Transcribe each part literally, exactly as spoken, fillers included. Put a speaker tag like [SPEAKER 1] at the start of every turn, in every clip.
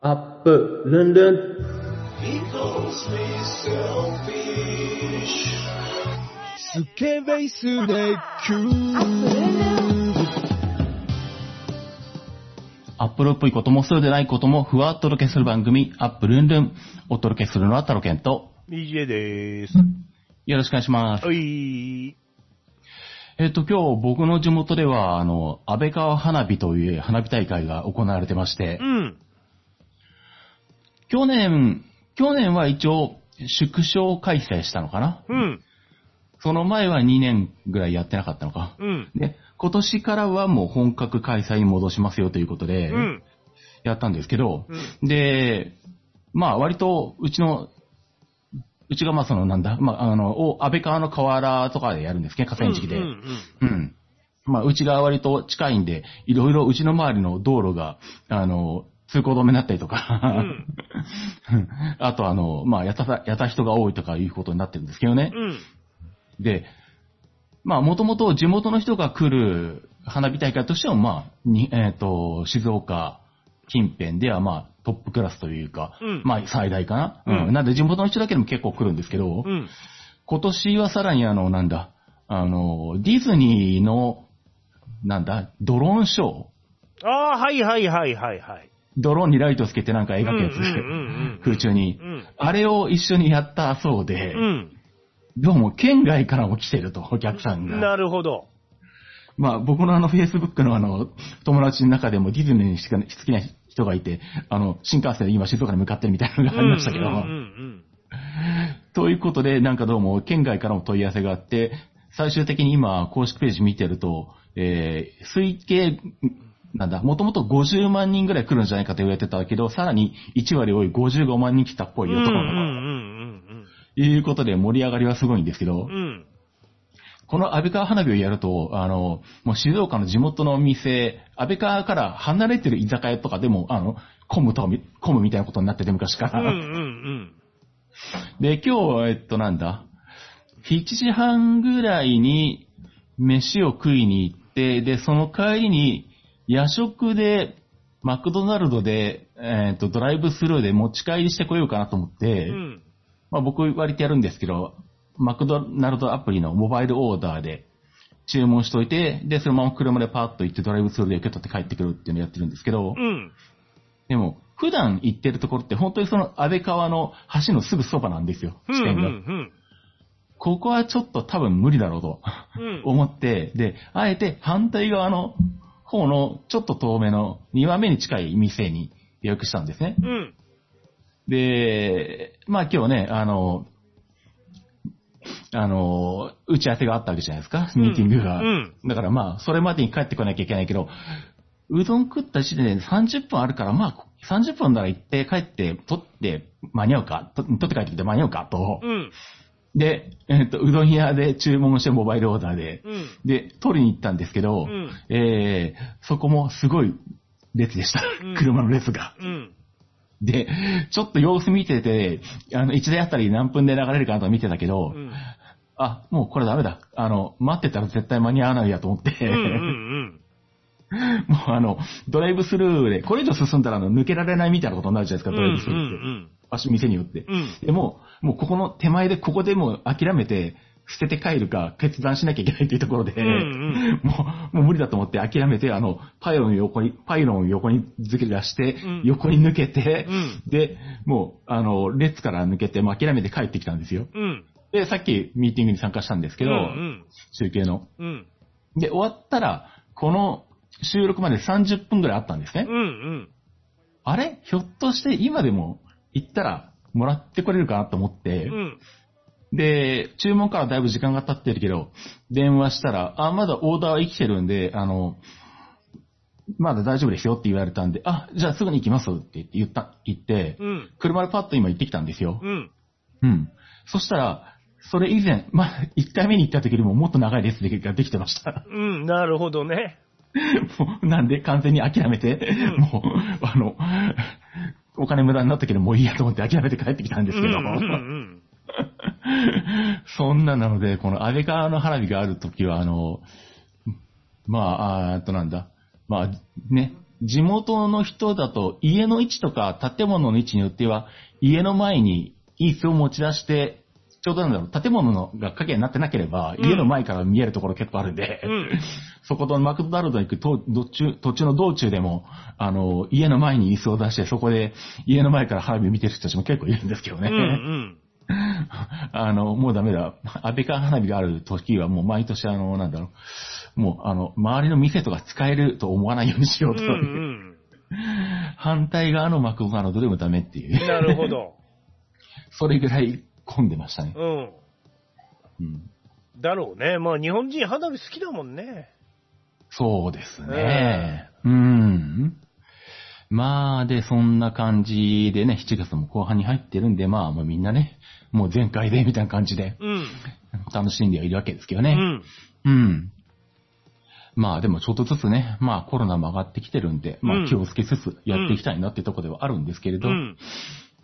[SPEAKER 1] アップルンルン。
[SPEAKER 2] スケベイスネック。
[SPEAKER 3] アップルっぽいこともそうでないこともふわっとお届けする番組、アップルンルン。お届けするのはタロケンと、
[SPEAKER 2] ビージェー でーす。
[SPEAKER 3] よろしくお願いします。
[SPEAKER 2] はい。
[SPEAKER 3] えっと、今日僕の地元では、あの、安倍川花火という花火大会が行われてまして、
[SPEAKER 2] うん。
[SPEAKER 3] 去年、去年は一応縮小開催したのかな。
[SPEAKER 2] うん。
[SPEAKER 3] その前はにねんぐらいやってなかったのか。
[SPEAKER 2] うん。
[SPEAKER 3] で、今年からはもう本格開催に戻しますよということで、
[SPEAKER 2] うん。
[SPEAKER 3] やったんですけど、
[SPEAKER 2] うん、
[SPEAKER 3] で、まあ割とうちの、うちがまあそのなんだ、まああの、安倍川の河原とかでやるんですね、河川敷で。
[SPEAKER 2] うん。
[SPEAKER 3] うん。まあうちが割と近いんで、いろいろうちの周りの道路が、あの、通行止めになったりとか、うん、あとあの、まあやた、やた人が多いとかいうことになってるんですけどね。
[SPEAKER 2] うん、
[SPEAKER 3] で、まあもともと地元の人が来る花火大会としては、まあ、に、えっと、静岡近辺ではまあトップクラスというか、
[SPEAKER 2] うん、
[SPEAKER 3] まあ最大かな、
[SPEAKER 2] うん。
[SPEAKER 3] うん。なんで地元の人だけでも結構来るんですけど、
[SPEAKER 2] うん、
[SPEAKER 3] 今年はさらにあの、なんだ、あの、ディズニーの、なんだ、ドローンショー。
[SPEAKER 2] ああ、はいはいはいはいはい。
[SPEAKER 3] ドローンにライトつけてなんか描くやつ、
[SPEAKER 2] うんうんうんうん、
[SPEAKER 3] 空中に、うん。あれを一緒にやったそうで、
[SPEAKER 2] うん、
[SPEAKER 3] どうも県外からも来てると、お客さんが。
[SPEAKER 2] なるほど。
[SPEAKER 3] まあ僕のあの Facebook のあの友達の中でもディズニーに好きな人がいて、あの新幹線で今静岡に向かってるみたいなのがありましたけど、うんうんうんうん、ということでなんかどうも県外からも問い合わせがあって、最終的に今公式ページ見てると、えー、推計、なんだ、もともとごじゅうまんにんぐらい来るんじゃないかと言われてたけど、さらにいちわり多いごじゅうごまんにん来たっぽいよと、いうことで盛り上がりはすごいんですけど、うん、この安倍川花火をやると、あの、もう静岡の地元の店、安倍川から離れてる居酒屋とかでも、あの、混むと、混むみたいなことになってて昔から。うんうんうん、で、今日、えっとなんだ、しちじはんぐらいに飯を食いに行って、で、その帰りに夜食で、マクドナルドで、えっと、ドライブスルーで持ち帰りしてこようかなと思って、うん、まあ僕割とやるんですけど、マクドナルドアプリのモバイルオーダーで注文しといて、で、そのまま車でパーッと行ってドライブスルーで受け取って帰ってくるっていうのをやってるんですけど、うん、でも、普段行ってるところって本当にその安倍川の橋のすぐそばなんですよ、地点が。うんうんうん、ここはちょっと多分無理だろうと、うん、思って、で、あえて反対側の方のちょっと遠めのにばんめに近い店に予約したんですね。うん、で、まあ今日ね、あの、あの、打ち合わせがあったわけじゃないですか、ミーティングが。うんうん、だからまあ、それまでに帰ってこなきゃいけないけど、うどん食った時点でさんじゅっぷんあるから、まあ、さんじゅっぷんなら行って帰って取って間に合うか、取って帰ってきて間に合うかと。うん、で、えっと、うどん屋で注文してモバイルオーダーで、うん、で、取りに行ったんですけど、うん、えー、そこもすごい列でした。うん、車の列が。うんで、ちょっと様子見てて、あの、一台あたり何分で流れるかなと見てたけど、うん、あ、もうこれダメだ。あの、待ってたら絶対間に合わないやと思って、うんうんうん、もうあの、ドライブスルーで、これ以上進んだらあの抜けられないみたいなことになるじゃないですか、ドライブスルーって。うんうんうん、場所、店によって。うん、でも、もうここの手前で、ここでもう諦めて、捨てて帰るか決断しなきゃいけないっていうところで、うんうん、もう、もう無理だと思って諦めて、あの、パイロンを横に、パイロンを横にずけ出して、うん、横に抜けて、うん、で、もう、あの、列から抜けて、もう諦めて帰ってきたんですよ。うん、で、さっきミーティングに参加したんですけど、うんうん、集計の、うん。で、終わったら、この収録までさんじゅっぷんぐらいあったんですね。うんうん、あれひょっとして今でも行ったらもらってこれるかなと思って、うんで、注文からだいぶ時間が経ってるけど、電話したら、あ、まだオーダーは生きてるんで、あの、まだ大丈夫ですよって言われたんで、あ、じゃあすぐに行きますって言った、言って、うん、車でパッと今行ってきたんですよ。うん。うん。そしたら、それ以前、まあ、いっかいめに行った時よりももっと長い列ができてました。
[SPEAKER 2] うん、なるほどね。
[SPEAKER 3] もうなんで完全に諦めて、うん、もう、あの、お金無駄になったけどもういいやと思って諦めて帰ってきたんですけど。うんうんうんそんななので、この安倍川の花火があるときは、あの、まあ、あとなんだ、まあ、ね、 地元の人だと家の位置とか建物の位置によっては、家の前に椅子を持ち出して、ちょうどなんだろう、建物のが影になってなければ、家の前から見えるところ結構あるんで、うん、そことマクドナルドに行くと途中、途中の道中でも、あの、家の前に椅子を出して、そこで家の前から花火を見てる人たちも結構いるんですけどね。うんうんあの、もうダメだ。安倍川花火がある時はもう毎年あの、なんだろう。もうあの、周りの店とか使えると思わないようにしようという。うんうん、反対側のマクドナルドでもダメっていう。
[SPEAKER 4] なるほど。
[SPEAKER 3] それぐらい混んでましたね。
[SPEAKER 4] うん。うん。だろうね。まあ日本人花火好きだもんね。
[SPEAKER 3] そうですね。うん。うんまあ、で、そんな感じでね、しちがつも後半に入ってるんで、まあ、もうみんなね、もう全開で、みたいな感じで、うん、楽しんではいるわけですけどね。うん。うん。まあ、でもちょっとずつね、まあ、コロナも上がってきてるんで、まあ、気をつけつつやっていきたいなってとこではあるんですけれど、うん。うん、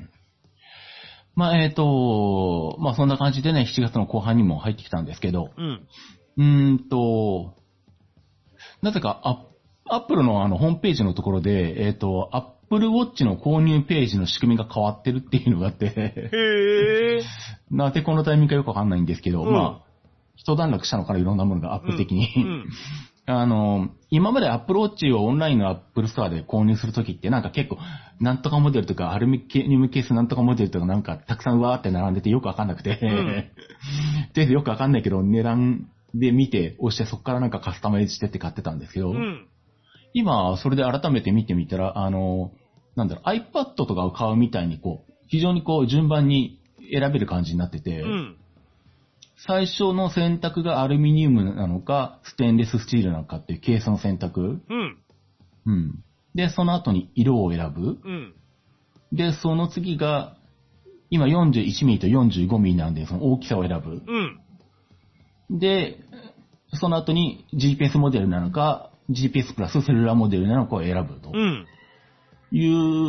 [SPEAKER 3] まあ、えっと、まあ、そんな感じでね、しちがつの後半にも入ってきたんですけど、うん。うーんと、なぜか、あアップルのあの、ホームページのところで、えっと、Apple Watch の購入ページの仕組みが変わってるっていうのがあって、へー。なぜこのタイミングかよくわかんないんですけど、うん、まあ、一段落したのかな、いろんなものがアップル的に。うんうん、あの、今まで Apple Watch をオンラインの Apple Store で購入するときってなんか結構、なんとかモデルとか、アルミニウムケースなんとかモデルとかなんかたくさんわーって並んでてよくわかんなくて、うん、で、よくわかんないけど、値段で見て、押してそこからなんかカスタマイズしてって買ってたんですけど、うん今、それで改めて見てみたら、あの、なんだろう、iPad とかを買うみたいに、こう、非常にこう、順番に選べる感じになってて、うん、最初の選択がアルミニウムなのか、ステンレススチールなのかっていうケースの選択。うん。うん。で、その後に色を選ぶ。うん。で、その次が、今よんじゅういちミリとよんじゅうごミリなんで、その大きさを選ぶ。うん。で、その後に ジーピーエス モデルなのか、ジーピーエス プラスセルラーモデルなのかを選ぶと。うん。いう、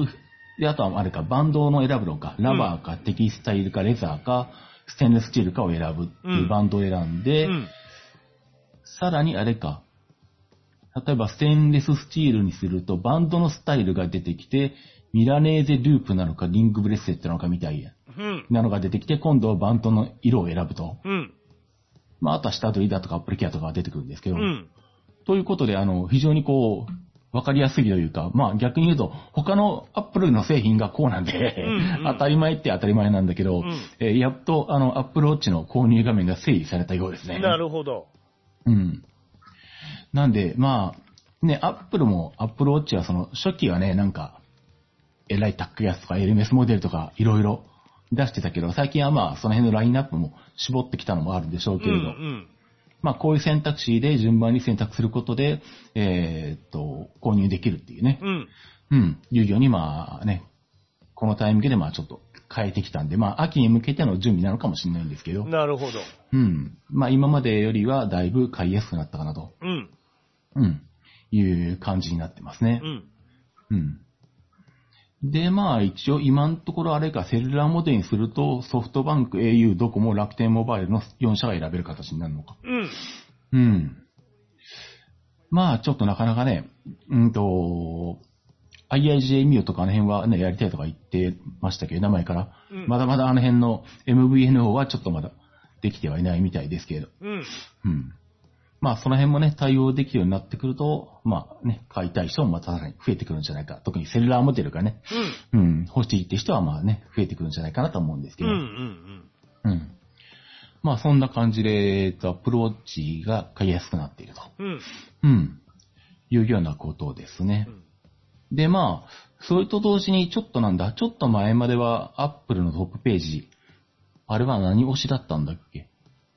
[SPEAKER 3] で、あとはあれか、バンドの選ぶのか、ラバーか、うん、テキスタイルか、レザーか、ステンレススチールかを選ぶっていうバンドを選んで、うん、さらにあれか、例えばステンレススチールにすると、バンドのスタイルが出てきて、ミラネーゼループなのか、リングブレスレットなのかみたいや。うん。なのが出てきて、今度はバンドの色を選ぶと。うん。まあ、あとは下取りだとかアップルケアとかが出てくるんですけど、うん。ということで、あの、非常にこう、わかりやすいというか、まあ逆に言うと、他のアップルの製品がこうなんで、うんうん、当たり前って当たり前なんだけど、うん、えー、やっとあの、アップルウォッチの購入画面が整理されたようですね。
[SPEAKER 4] なるほど。
[SPEAKER 3] うん。なんで、まあ、ね、アップルも、アップルウォッチはその、初期はね、なんか、えらい高いやつとか、エルメスモデルとか、いろいろ出してたけど、最近はまあ、その辺のラインナップも絞ってきたのもあるんでしょうけれど、うんうんまあ、こういう選択肢で順番に選択することで、えー、っと、購入できるっていうね。うん。うん。いうように、まあね、このタイミングでまあちょっと変えてきたんで、まあ秋に向けての準備なのかもしれないんですけど。
[SPEAKER 4] なるほど。
[SPEAKER 3] うん。まあ今までよりはだいぶ買いやすくなったかなと。うん。うん。いう感じになってますね。うん。うん。で、まあ一応今のところあれかセルラーモデルにするとソフトバンク、エーユー、ドコモ、楽天モバイルのよん社が選べる形になるのか。うん。うん。まあちょっとなかなかね、うんと、アイアイジェーエムユー とかあの辺はね、やりたいとか言ってましたけど、名前から。うん、まだまだあの辺の エムブイエヌオー はちょっとまだできてはいないみたいですけど。うん。うん。まあ、その辺もね、対応できるようになってくると、まあね、買いたい人もまたさらに増えてくるんじゃないか。特にセルラーモデルがね、うん、うん、欲しいって人はまあね、増えてくるんじゃないかなと思うんですけど。うんうんうん。うん。まあ、そんな感じで、えっと、Apple Watchが買いやすくなっていると。うん。うん。いうようなことですね。うん、で、まあ、それと同時にちょっとなんだ、ちょっと前までは Apple のトップページ、あれは何推しだったんだっけ？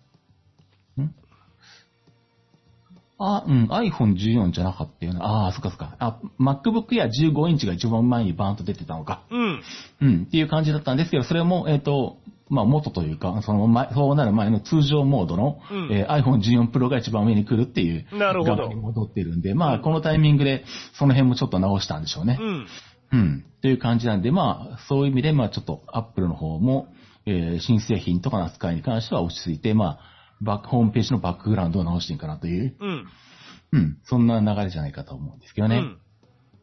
[SPEAKER 3] あ、うん、アイフォンじゅうよん じゃなかったよな。ああ、そっかそっか。あ、MacBook Air じゅうごインチが一番前にバーンと出てたのか。うん。うん、っていう感じだったんですけど、それも、えっと、まあ、元というか、その前、そうなる前の通常モードの、うん、えー、アイフォンじゅうよん Pro が一番上に来るっていう、
[SPEAKER 4] なるほど。
[SPEAKER 3] に戻ってるんで、まあ、このタイミングで、その辺もちょっと直したんでしょうね。うん。うん。という感じなんで、まあ、そういう意味で、まあ、ちょっと、Apple の方も、えー、新製品とかの扱いに関しては落ち着いて、まあ、バック、ホームページのバックグラウンドを直していいかなという。うん。うん。そんな流れじゃないかと思うんですけどね。うん。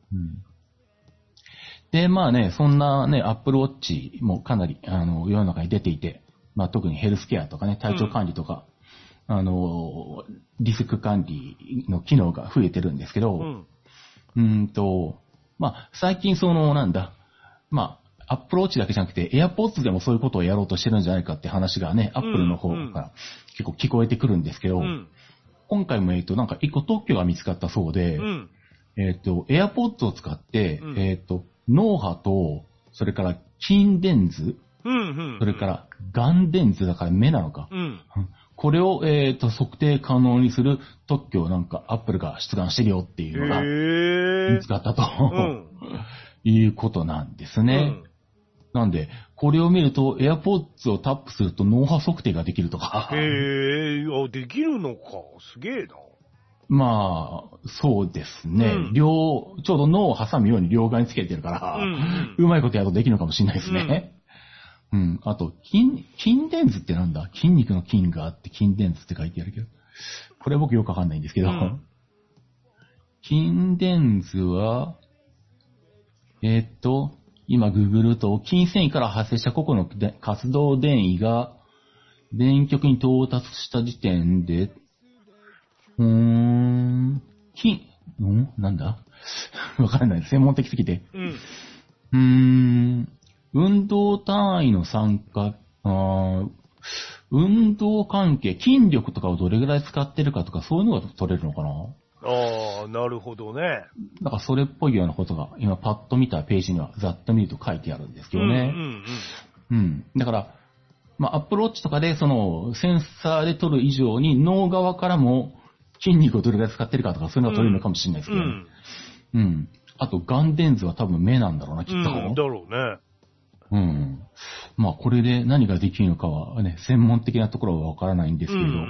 [SPEAKER 3] うん。で、まあね、そんなね、Apple Watch もかなり、あの、世の中に出ていて、まあ特にヘルスケアとかね、体調管理とか、うん、あの、リスク管理の機能が増えてるんですけど、うん、うんと、まあ最近その、なんだ、まあ、Apple Watch だけじゃなくて AirPods でもそういうことをやろうとしてるんじゃないかって話がね、Apple の方から結構聞こえてくるんですけど、うん、今回もえっと、なんか一個特許が見つかったそうで、うん、えっと、AirPods を使って、うん、えっと、脳波と、それから筋電図、うんうんうん、それから眼電図だから目なのか。うん、これを、えっと、測定可能にする特許をなんか Apple が出願してるよっていうのが見つかったと、うん、いうことなんですね。うん、なんで、これを見ると AirPods をタップすると脳波測定ができるとか。
[SPEAKER 4] へー、あ、できるのか。すげえな。
[SPEAKER 3] まあ、そうですね。うん、両、ちょうど脳を挟むように両側につけてるから、うんうん、うまいことやるとできるのかもしれないですね。うん。うん、あと、筋、筋電図ってなんだ？筋肉の筋があって筋電図って書いてあるけど。これ僕よくわかんないんですけど。うん、筋電図は、えー、っと、今ググると、筋繊維から発生した個々の活動電位が、電極に到達した時点で、うーん。筋、んなんだわからない。専門的すぎて。うん。うーん。運動単位の参加、あ運動関係、筋力とかをどれぐらい使ってるかとか、そういうのが取れるのかな。
[SPEAKER 4] ああ、なるほどね。
[SPEAKER 3] だからそれっぽいようなことが、今パッと見たページにはざっと見ると書いてあるんですけどね。うん、うんうん、うん。だから、まあ、アップルウォッチとかで、その、センサーで撮る以上に、脳側からも、筋肉をどれぐらい使ってるかとかそういうのは取れるのかもしれないですけど、ね、うん。うん。あと、眼電図は多分目なんだろうな、きっと。うん、
[SPEAKER 4] だろうね。
[SPEAKER 3] うん。まあ、これで何ができるのかはね、専門的なところはわからないんですけど、うんうんうん、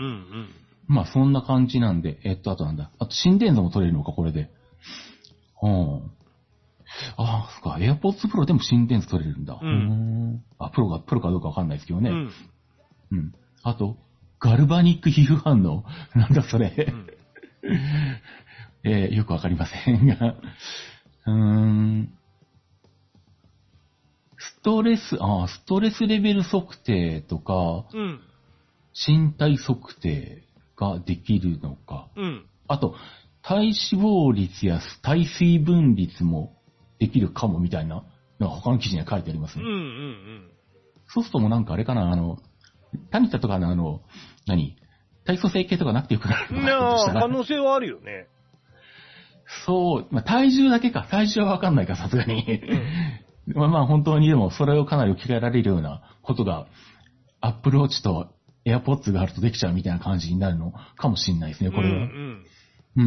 [SPEAKER 3] まあ、そんな感じなんで、えっと、あとなんだ。あと、心電図も取れるのか、これで。うん。ああ、そっか。AirPods Pro でも心電図取れるんだ。うん。あ、プロが、プロかどうかわかんないですけどね。うん。うん。あと、ガルバニック皮膚反応。なんだそれ。うん、えー、よくわかりませんが。うーん。ストレス、ああ、ストレスレベル測定とか、うん、身体測定ができるのか。うん、あと、体脂肪率や体水分率もできるかもみたいな、なんか他の記事には書いてありますね。うんうんうん、そうするともうなんかあれかな、あの、タニタとかのあの、何体組成計とかなくてよくなるのかなとしたら。
[SPEAKER 4] 可能性はあるよね。
[SPEAKER 3] そう、まあ、体重だけか、体重はわかんないか、さすがに。うん、まあまあ本当にでもそれをかなり置き換えられるようなことが、Apple Watch と AirPods があるとできちゃうみたいな感じになるのかもしれないですね、これは。うん、うん。うん。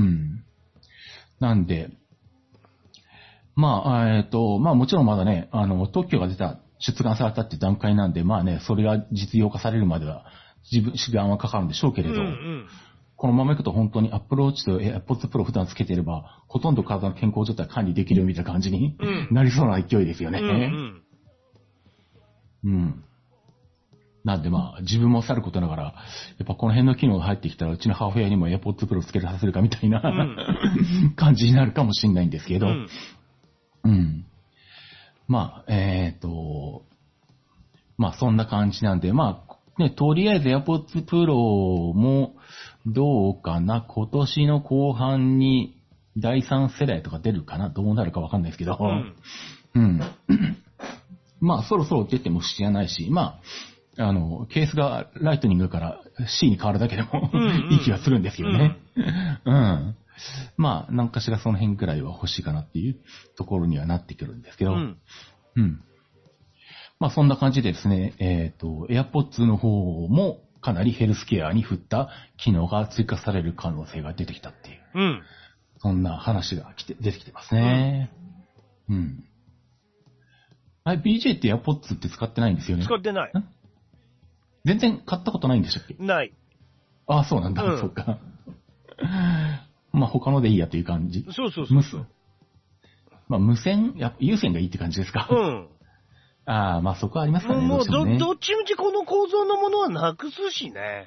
[SPEAKER 3] なんで、まあ、えっと、まあもちろんまだね、あの、特許が出た、出願されたって段階なんで、まあね、それが実用化されるまでは、自分、時間はかかるんでしょうけれど、うんうん、このままいくと本当に Apple Watch と AirPods Pro 普段つけていれば、ほとんど体の健康状態管理できるみたいな感じに、うん、なりそうな勢いですよね。うん、うんうん。なんでまあ、自分もさることながら、やっぱこの辺の機能が入ってきたら、うちの母親にも AirPods Pro つけさせるかみたいな、うん、感じになるかもしれないんですけど、うん。うん、まあ、えっと、まあそんな感じなんで、まあ、ね、とりあえず AirPods Pro もどうかな、今年の後半にだいさん世代とか出るかな、どうなるかわかんないですけど、うん。うん、まあそろそろ出ても知らないし、まあ、あの、ケースがライトニングから C に変わるだけでもいい気がするんですよね。うん。うん、まあ、何かしらその辺くらいは欲しいかなっていうところにはなってくるんですけど、うん。うん、まあそんな感じでですね、えっと、AirPods の方もかなりヘルスケアに振った機能が追加される可能性が出てきたっていう。うん。そんな話が来て、出てきてますね。うん。うん、あれ、ビージェー って AirPods って使ってないんですよね。
[SPEAKER 4] 使ってない。
[SPEAKER 3] 全然買ったことないんでしたっけ？
[SPEAKER 4] ない。
[SPEAKER 3] ああ、そうなんだ。うん、そうか。まあ他のでいいやという感じ。
[SPEAKER 4] そうそうそうそう。
[SPEAKER 3] まあ無線、や有線がいいって感じですか？うん。ああ、まあそこはありますからね。
[SPEAKER 4] もう、
[SPEAKER 3] どうしてもね、
[SPEAKER 4] ど、どっちみちこの構造のものはなくすしね。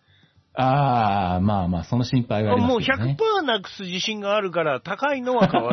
[SPEAKER 3] ああ、まあまあその心配はありますよね。
[SPEAKER 4] もう ひゃくパーセント なくす自信があるから高いのは買わない。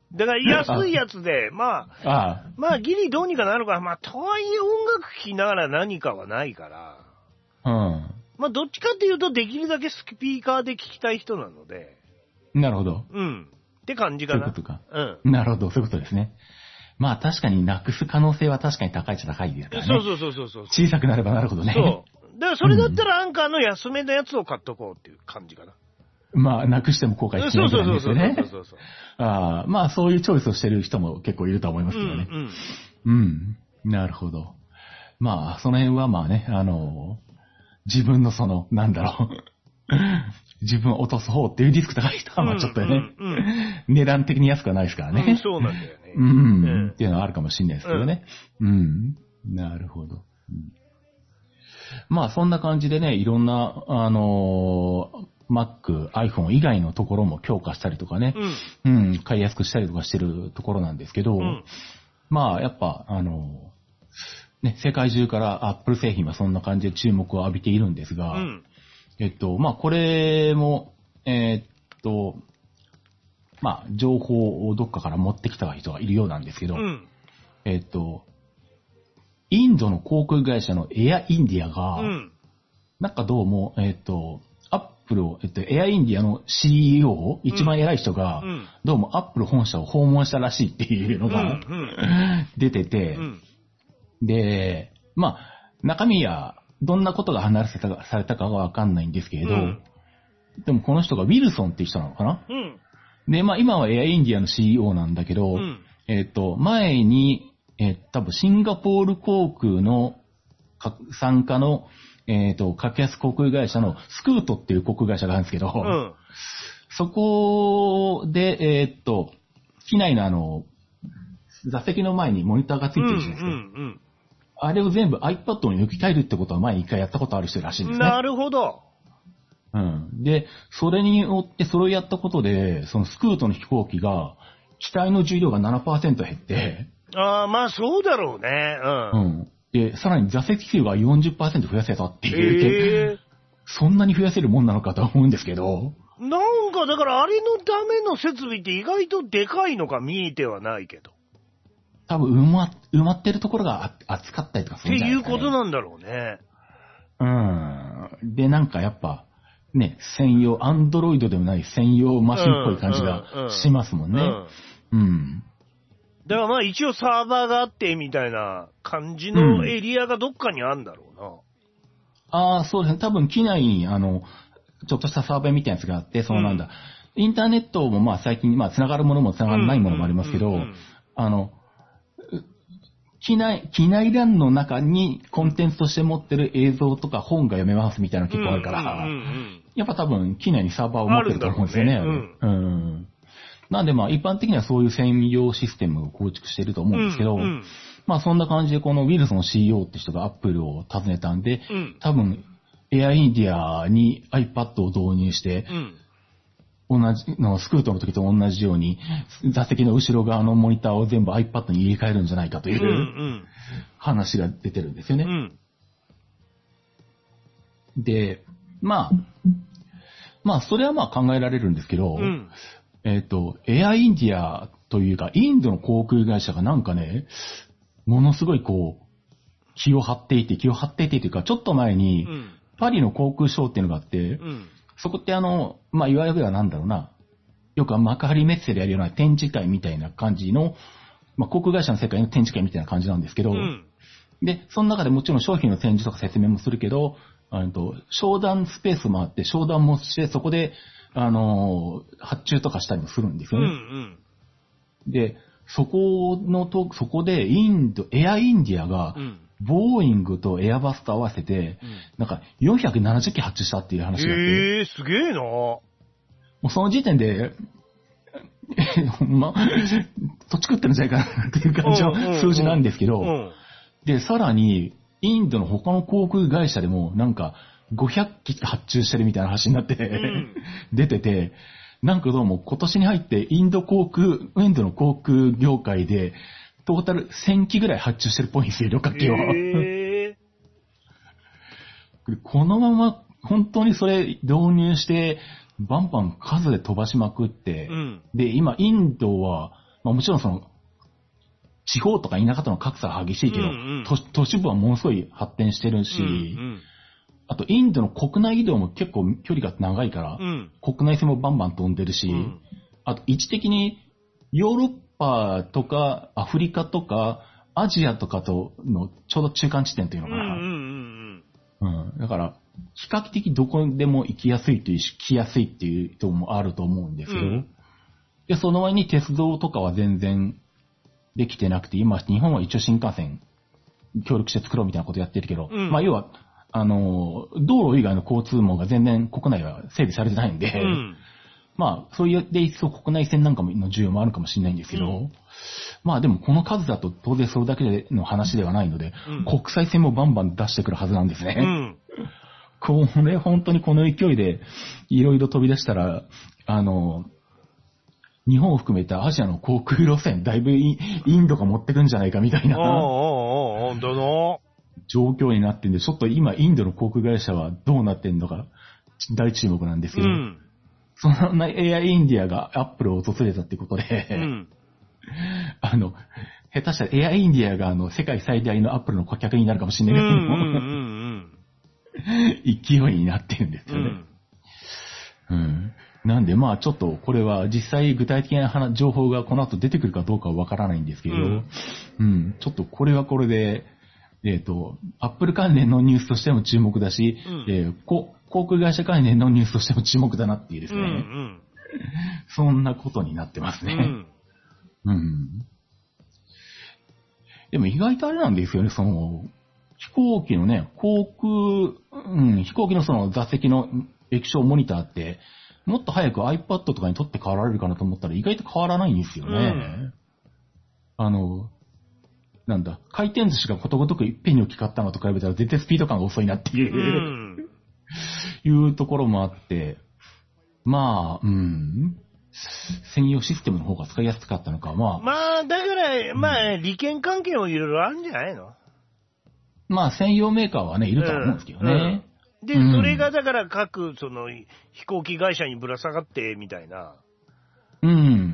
[SPEAKER 4] だから安いやつで、まあ、ああまあギリどうにかなるから、まあとはいえ音楽聴きながら何かはないから、
[SPEAKER 3] うん。
[SPEAKER 4] まあどっちかっていうとできるだけスピーカーで聴きたい人なので。
[SPEAKER 3] なるほど。
[SPEAKER 4] うん。って感じかな。
[SPEAKER 3] そういうことか。
[SPEAKER 4] うん。
[SPEAKER 3] なるほど、そういうことですね。まあ確かになくす可能性は確かに高いっちゃ高いですからね。
[SPEAKER 4] そうそうそうそうそう。
[SPEAKER 3] 小さくなればなるほどね。
[SPEAKER 4] そう。だからそれだったらアンカーの安めのやつを買っとこうっていう感じかな。
[SPEAKER 3] まあ、なくしても後悔しないんですよね。
[SPEAKER 4] そうそうそうそう。
[SPEAKER 3] ああ、まあそういうチョイスをしてる人も結構いると思いますけどね。うん、うん。うん。なるほど。まあ、その辺はまあね、あの、自分のその、なんだろう。自分を落とす方っていうリスク高い人は、まあちょっとね、うんうんうん、値段的に安くはないですからね。
[SPEAKER 4] うん、そうなんだよね。
[SPEAKER 3] うん、うん。っていうのはあるかもしれないですけどね。うん。うん、なるほど。うん、まあそんな感じでね、いろんな、あのー、Mac、iPhone 以外のところも強化したりとかね、うん、うん、買いやすくしたりとかしてるところなんですけど、うん、まあやっぱ、あのー、ね、世界中から Apple 製品はそんな感じで注目を浴びているんですが、うん、えっと、まあこれも、えー、っと、まあ情報をどっかから持ってきた人がいるようなんですけど、うん、えっと、インドの航空会社のエアインディアが、うん、なんかどうも、えっと、アップルを、えっと、エアインディアの シーイーオー、一番偉い人が、うん、どうもアップル本社を訪問したらしいっていうのが、うんうん、出てて、うん、で、まあ、中身や、どんなことが話されたか、されたかはわかんないんですけれど、うん、でもこの人がウィルソンっていう人なのかな、うん、で、まあ今はエアインディアの シーイーオー なんだけど、うん、えっと、前に、えー、多分シンガポール航空の参加の、えっと、格安航空会社のスクートっていう航空会社があるんですけど、うん、そこで、えっと、機内のあの、座席の前にモニターがついてるじゃないですか。うんうんうん、あれを全部 iPad に抜き替えるってことは前に一回やったことある人らしいんですね。
[SPEAKER 4] なるほど。
[SPEAKER 3] うん。で、それによって、それをやったことで、そのスクートの飛行機が、機体の重量が ななパーセント 減って、
[SPEAKER 4] ああ、まあそうだろうね。うん。うん。
[SPEAKER 3] で、さらに座席数が よんじゅっパーセント 増やせたっていう、えー、そんなに増やせるもんなのかと思うんですけど。
[SPEAKER 4] なんかだからあれのための設備って意外とでかいのか見えてはないけど。
[SPEAKER 3] 多分埋ま、埋まってるところが厚かったりとかするんじゃないですかね。
[SPEAKER 4] っていうことなんだろうね。
[SPEAKER 3] うん。で、なんかやっぱ、ね、専用、アンドロイドでもない専用マシンっぽい感じがしますもんね。うん。うんうん、
[SPEAKER 4] だからまあ一応サーバーがあってみたいな感じのエリアがどっかにあるんだろうな。うん、
[SPEAKER 3] ああ、そうですね。多分機内に、あの、ちょっとしたサーバーみたいなやつがあって、そのなんだ、うん、インターネットもまあ最近、まあ繋がるものも繋がらないものもありますけど、あの、機内、機内欄の中にコンテンツとして持ってる映像とか本が読めますみたいなの結構あるから、うんうんうんうん、やっぱ多分機内にサーバーを持ってると思うんですよね。ねうん、うんなんでまあ一般的にはそういう専用システムを構築していると思うんですけど、うんうん、まあそんな感じでこのウィルソン シーイーオー って人がアップルを訪ねたんで、うん、多分エアインディアに iPad を導入して、うん、同じのスクートの時と同じように座席の後ろ側のモニターを全部 iPad に入れ替えるんじゃないかという話が出てるんですよね。うん、で、まあ、まあそれはまあ考えられるんですけど、うんえっと、エアインディアというか、インドの航空会社がなんかね、ものすごいこう、気を張っていて、気を張っていてというか、ちょっと前に、パリの航空ショーっていうのがあって、うん、そこってあの、まあ、いわゆるなんだろうな、よく幕張メッセでやるような展示会みたいな感じの、まあ、航空会社の世界の展示会みたいな感じなんですけど、うん、で、その中でもちろん商品の展示とか説明もするけど、あの商談スペースもあって、商談もして、そこで、あの、発注とかしたりもするんですよね。うんうん、で、そこのと、そこでインド、エアインディアが、ボーイングとエアバスと合わせて、うん、なんかよんひゃくななじゅっき発注したっていう話があって。
[SPEAKER 4] えー、すげえな。も
[SPEAKER 3] うその時点で、ほんま、土地食ってるんじゃないかなっていう感じの数字なんですけど、うんうんうん、で、さらに、インドの他の航空会社でも、なんか、ごひゃっき発注してるみたいな話になって、うん、出てて、なんかどうも今年に入ってインド航空、インドの航空業界でトータルせんきぐらい発注してるっぽいんですよ、旅客機を。へーこのまま本当にそれ導入して、バンバン数で飛ばしまくって、うん、で、今インドはまあもちろんその、地方とか田舎との格差は激しいけど、
[SPEAKER 4] うんうん、
[SPEAKER 3] 都, 都市部はものすごい発展してるし、うんうん、あとインドの国内移動も結構距離が長いから、うん、国内線もバンバン飛んでるし、うん、あと位置的にヨーロッパとかアフリカとかアジアとかとのちょうど中間地点というのかな。うんうんうんうん、だから比較的どこでも行きやすいというし、来やすいっていう人もあると思うんですよ。うん、で、その前に鉄道とかは全然できてなくて、今、日本は一応新幹線協力して作ろうみたいなことやってるけど、うん、まあ要は、あの、道路以外の交通網が全然国内は整備されてないんで、うん、まあ、そういうで一層国内線なんかの需要もあるかもしれないんですけど、うん、まあでもこの数だと当然それだけの話ではないので、うん、国際線もバンバン出してくるはずなんですね。うん、これ本当にこの勢いでいろいろ飛び出したら、あの、日本を含めたアジアの航空路線、だいぶインドが持ってくんじゃないかみたいな状況になってんで、ちょっと今インドの航空会社はどうなってんのか大注目なんですけど、うん、そんなエアインディアがアップルを訪れたってことで、うん、あの、下手したらエアインディアがあの世界最大のアップルの顧客になるかもしれないけど、うんうんうん、勢いになってるんですよね。うんうんなんでまあちょっとこれは実際具体的な情報がこの後出てくるかどうかはわからないんですけど、うん、うん、ちょっとこれはこれで、えっと、アップル関連のニュースとしても注目だし、うんえー、航空会社関連のニュースとしても注目だなっていうですね、うんうん、そんなことになってますね。うんうん、でも意外とあれなんですよね、その、飛行機のね、航空、うん、飛行機のその座席の液晶モニターって、もっと早く iPad とかに取って代わられるかなと思ったら意外と変わらないんですよね。うん、あの、なんだ、回転寿司がことごとくいっぺんに置き換ったのと比べたら全然スピード感が遅いなっていう、うん、いうところもあって、まあ、うん、専用システムの方が使いやすかったのか、まあ。
[SPEAKER 4] まあ、だから、まあ、利権関係もいろいろあるんじゃないの？
[SPEAKER 3] まあ、専用メーカーはね、いるとは思うんですけどね。うんうん
[SPEAKER 4] で、うん、それがだから各、その、飛行機会社にぶら下がって、みたいな。
[SPEAKER 3] うん。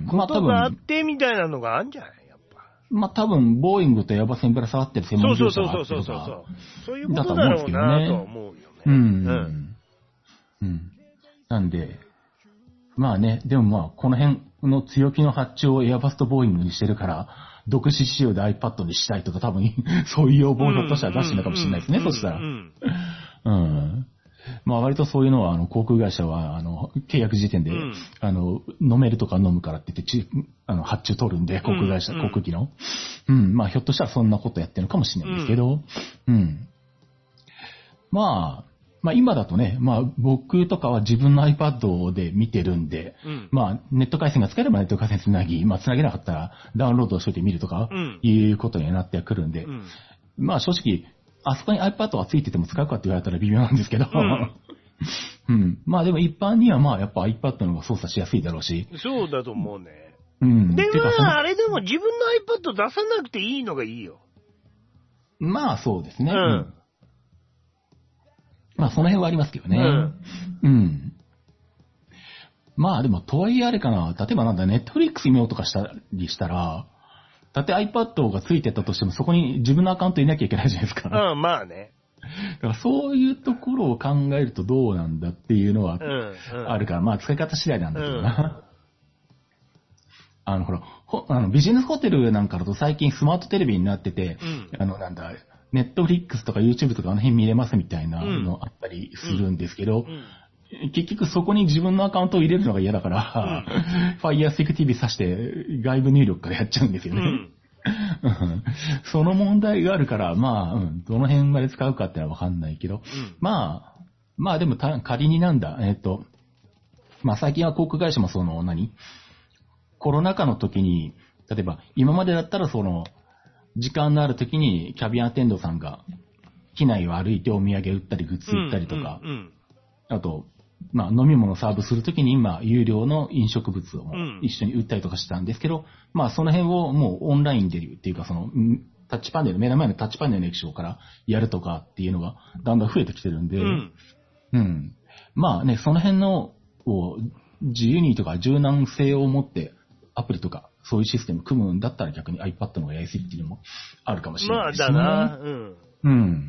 [SPEAKER 4] ことがあって、みたいなのがあるんじゃないやっぱ。
[SPEAKER 3] まあ多分、ボーイングとエアバスにぶら下がってる専門業者があってるとか。
[SPEAKER 4] そうそうそうそうそう。そういうことだろうなと思うよね。
[SPEAKER 3] うん。うん。うん。なんで、まあね、でもまあ、この辺の強気の発注をエアバスとボーイングにしてるから、独自仕様で iPad にしたいとか多分、そういう要望をひょっとしたら出してるのかもしれないですね、そしたら。うんうん。まあ割とそういうのは、あの、航空会社は、あの、契約時点で、うん、あの、飲めるとか飲むからって言って、あの、発注取るんで、航空会社、うん、航空機の。うん。まあひょっとしたらそんなことやってるのかもしれないんですけど、うん。うん、まあ、まあ今だとね、まあ僕とかは自分の iPad で見てるんで、うん、まあネット回線が使えればネット回線つなぎ、まあつなげなかったらダウンロードしといてみるとか、うん、いうことになってくるんで、うん、まあ正直、あそこに iPad がついてても使うかって言われたら微妙なんですけど、うん。うん、まあでも一般にはまあやっぱ iPad の方が操作しやすいだろうし。
[SPEAKER 4] そうだと思うね。うん。で、まああれでも自分の iPad 出さなくていいのがいいよ。
[SPEAKER 3] まあそうですね。うん。まあその辺はありますけどね。うん。うん。まあでもとはいえあれかな、例えばなんだ、Netflix 見ようとかしたりしたら、だって iPad がついてたとしてもそこに自分のアカウントいなきゃいけないじゃないですか。
[SPEAKER 4] うん、まあね。
[SPEAKER 3] だからそういうところを考えるとどうなんだっていうのはあるから、うんうん、まあ使い方次第なんだけどな。うん、あのほら、ほあのビジネスホテルなんかだと最近スマートテレビになってて、うん、あのなんだ、Netflix とか YouTube とかあの辺見れますみたいなのあったりするんですけど、うんうんうん、結局そこに自分のアカウントを入れるのが嫌だから、うん、Fire Stick ティーブイ 挿して外部入力からやっちゃうんですよね。うんその問題があるから、まあ、うん、どの辺まで使うかってのはわかんないけど、うん、まあ、まあでもた仮になんだ、えっと、まあ最近は航空会社もその何コロナ禍の時に、例えば今までだったらその、時間のある時にキャビンアテンドさんが機内を歩いてお土産売ったりグッズ売ったりとか、うんうんうん、あと、まあ飲み物サーブするときに今有料の飲食物を一緒に売ったりとかしたんですけど、うん、まあその辺をもうオンラインでっていうかそのタッチパネル、目の前のタッチパネルの液晶からやるとかっていうのがだんだん増えてきてるんで、うん。うん、まあね、その辺のを自由にとか柔軟性を持ってアプリとかそういうシステム組むんだったら逆に iPad の方がやりやすいっていうのもあるかもしれないですね。
[SPEAKER 4] まあだな。うん。
[SPEAKER 3] うん。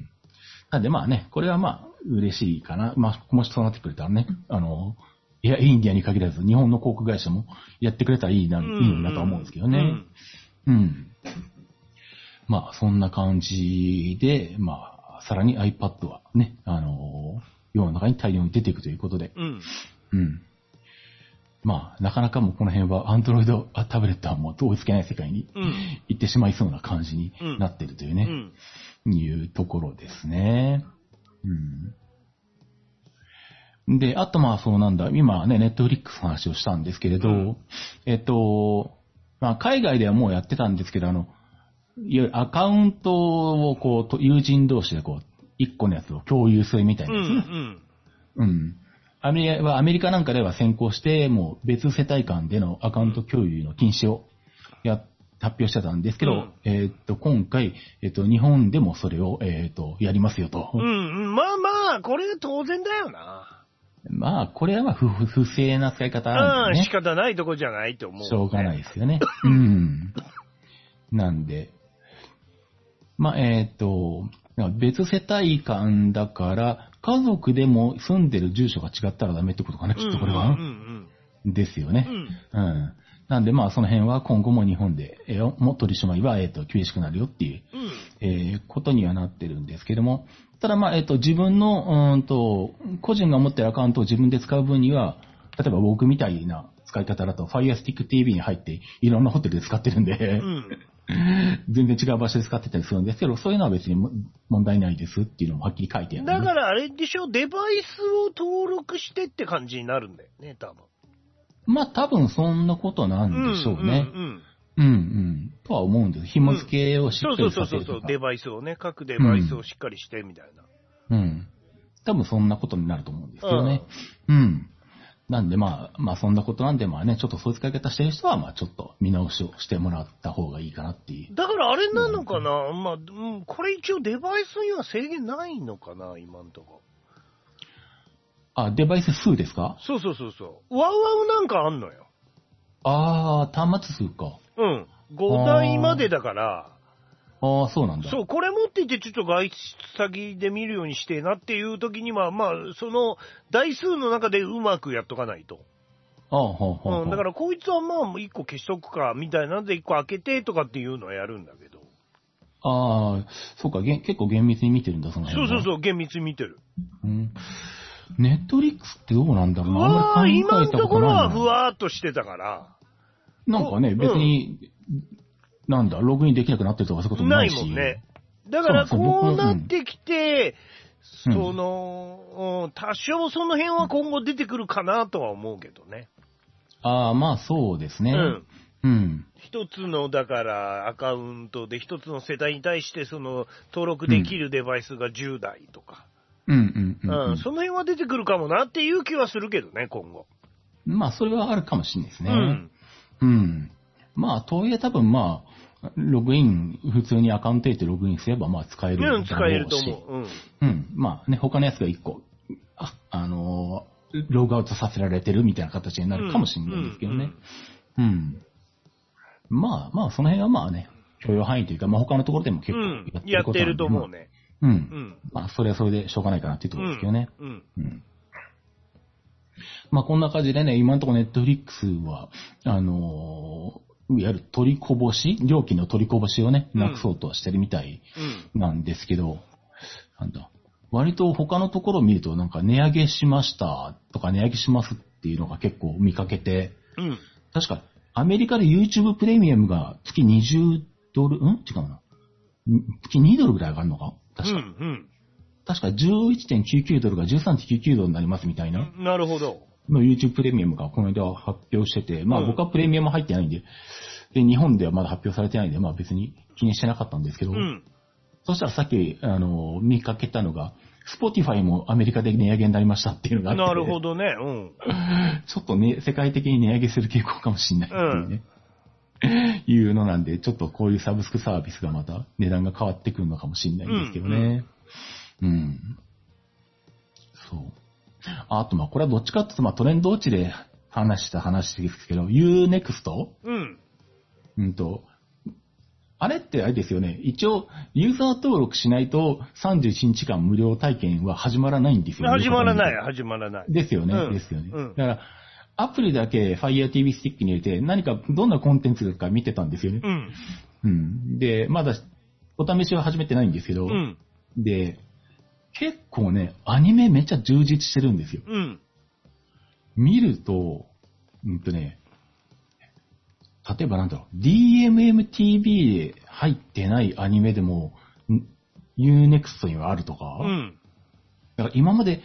[SPEAKER 3] なんでまあね、これはまあ嬉しいかな。まあ、もしそうなってくれたらね、あの、いや、インディアに限らず、日本の航空会社もやってくれたらいいな、うん、いいのになとは思うんですけどね。うん。うん、まあ、そんな感じで、まあ、さらに iPad はね、あの、世の中に大量に出ていくということで。うん。うん。まあ、なかなかもうこの辺は Android タブレットはもう追いつけない世界に行ってしまいそうな感じになってるというね、うんうん、いうところですね。うん。で、あとまあそうなんだ、今ね、ネットフリックスの話をしたんですけれど、うん、えっと、まあ海外ではもうやってたんですけど、あの、いわゆるアカウントをこう、友人同士でこう、一個のやつを共有するみたいなやつね。うん、うん。うん。アメリカ、アメリカなんかでは先行して、もう別世帯間でのアカウント共有の禁止をや、発表してたんですけど、うん、えっと、今回、えっと、日本でもそれを、えっと、やりますよと。
[SPEAKER 4] うん、まあまあ、これ当然だよな。
[SPEAKER 3] まあ、これはまあ不、不正な使い方なんでね。
[SPEAKER 4] 仕方ないとこじゃないと思う、ね。
[SPEAKER 3] しょうがないですよね。うん。なんで、まあ、えっと、別世帯間だから、家族でも住んでる住所が違ったらダメってことかな、きっとこれは。うんうんうん、ですよね。うん。うん。なんでまあその辺は今後も日本で、えー、も取り締まりは、えっと、厳しくなるよっていう、うんえー、ことにはなってるんですけども、ただまあ、えっと、自分の、うんと、個人が持ってるアカウントを自分で使う分には、例えば僕みたいな使い方だと Fire Stick ティーブイ に入っていろんなホテルで使ってるんで、うん、全然違う場所で使ってたりするんですけど、そういうのは別に問題ないですっていうのもはっきり書いてある、ね。
[SPEAKER 4] だからあれでしょ、デバイスを登録してって感じになるんだよね、多分。
[SPEAKER 3] まあ多分そんなことなんでしょうね。うんうん、うんうん。とは思うんです。紐付けをしっかりさせるとか、うん、そうそうそうそう、
[SPEAKER 4] デバイスをね、各デバイスをしっかりしてみたいな。
[SPEAKER 3] うん。うん、多分そんなことになると思うんですけどね。うん。うんなんでまあ、まあそんなことなんでまあね、ちょっとそういう使い方してる人はまあちょっと見直しをしてもらった方がいいかなっていう。
[SPEAKER 4] だからあれなのかな、まあ、うん、これ一応デバイスには制限ないのかな、今んとこ。
[SPEAKER 3] あ、デバイス数ですか？
[SPEAKER 4] そうそうそうそう。ワウワウなんかあんのよ。
[SPEAKER 3] ああ、端末数か。
[SPEAKER 4] うん。ごだいまでだから。
[SPEAKER 3] ああ、そうなんだ。
[SPEAKER 4] そう、これ持っていてちょっと外出先で見るようにしてなっていう時には、まあ、その台数の中でうまくやっとかないと。
[SPEAKER 3] ああ、ほうほう。
[SPEAKER 4] うん、だからこいつはまあ、一個消しとくか、みたいなので一個開けてとかっていうのはやるんだけど。
[SPEAKER 3] ああ、そうか、げ結構厳密に見てるんだ、その辺は。
[SPEAKER 4] そうそうそう、厳密に見てる。
[SPEAKER 3] うん。ネットリックスってどうなんだろうな。
[SPEAKER 4] あんまり考えたことないな。今のところはふわーっとしてたから。
[SPEAKER 3] なんかね、別に、うん、なんだ、ログインできなくなってるとかそういうこともないし。
[SPEAKER 4] ないもんね。だからこうなってきて、そ, その、うん、多少その辺は今後出てくるかなとは思うけどね。
[SPEAKER 3] ああ、まあそうですね。うん。うん。
[SPEAKER 4] 一つの、だからアカウントで一つの世帯に対してその登録できるデバイスがじゅうだいとか。
[SPEAKER 3] うんうんうん、うん、
[SPEAKER 4] うん。その辺は出てくるかもなっていう気はするけどね、今後。
[SPEAKER 3] まあそれはあるかもしれないですね。うん。うん。まあ、とはいえ多分まあ、ログイン、普通にアカウント入れてログインすればまあ使えるだろうし。
[SPEAKER 4] うん、使えると思う。うん。
[SPEAKER 3] うん。まあね、他のやつが一個、あ、あのー、ログアウトさせられてるみたいな形になるかもしれないんですけどね。うん。うんうん、まあまあ、その辺はまあね、許容範囲というか、まあ他のところでも結構やってることなんで、うん、
[SPEAKER 4] やってると思うね。
[SPEAKER 3] うん。うん。まあ、それはそれでしょうがないかなっていうところですけどね。うん。うん。うんまあこんな感じでね、今のところネットフリックスは、あのー、いわゆる取りこぼし、料金の取りこぼしをね、なくそうとはしてるみたいなんですけど、うん、なんだ、割と他のところを見るとなんか値上げしましたとか値上げしますっていうのが結構見かけて、うん、確かアメリカで YouTube プレミアムが月にじゅうドル、ん違うな。月にドルぐらい上がるのか確か。うんうん確か じゅういってんきゅうきゅうドルが じゅうさんてんきゅうきゅうドルになりますみたいな。
[SPEAKER 4] なるほど。
[SPEAKER 3] の YouTube プレミアムがこの間発表してて、まあ僕はプレミアム入ってないんで、で、日本ではまだ発表されてないんで、まあ別に気にしてなかったんですけど、うん、そしたらさっき、あの、見かけたのが、Spotify もアメリカで値上げになりましたっていうのがあって。
[SPEAKER 4] なるほどね。うん。
[SPEAKER 3] ちょっとね、世界的に値上げする傾向かもしれないっていうね。うん、いうのなんで、ちょっとこういうサブスクサービスがまた値段が変わってくるのかもしれないんですけどね。うんうんうん。そう。あと、ま、これはどっちかっていうと、ま、トレンド落ちで話した話ですけど、ユーネクスト うん。 うんと、あれってあれですよね。一応、ユーザー登録しないとさんじゅういちにちかん無料体験は始まらないんですよね。
[SPEAKER 4] 始まらない、始まらない。
[SPEAKER 3] ですよね、
[SPEAKER 4] うん、
[SPEAKER 3] ですよね。
[SPEAKER 4] うん、
[SPEAKER 3] だから、アプリだけ Fire ティーブイ スティックに入れて、何かどんなコンテンツか見てたんですよね。
[SPEAKER 4] うん。
[SPEAKER 3] うん。で、まだ、お試しは始めてないんですけど、
[SPEAKER 4] うん、
[SPEAKER 3] で、結構ね、アニメめっちゃ充実してるんですよ。
[SPEAKER 4] うん。
[SPEAKER 3] 見ると、うんとね、例えばなんだろう、ディーエムエムティーブイ で入ってないアニメでも、ユーネクスト にはあるとか、
[SPEAKER 4] うん。
[SPEAKER 3] だから今まで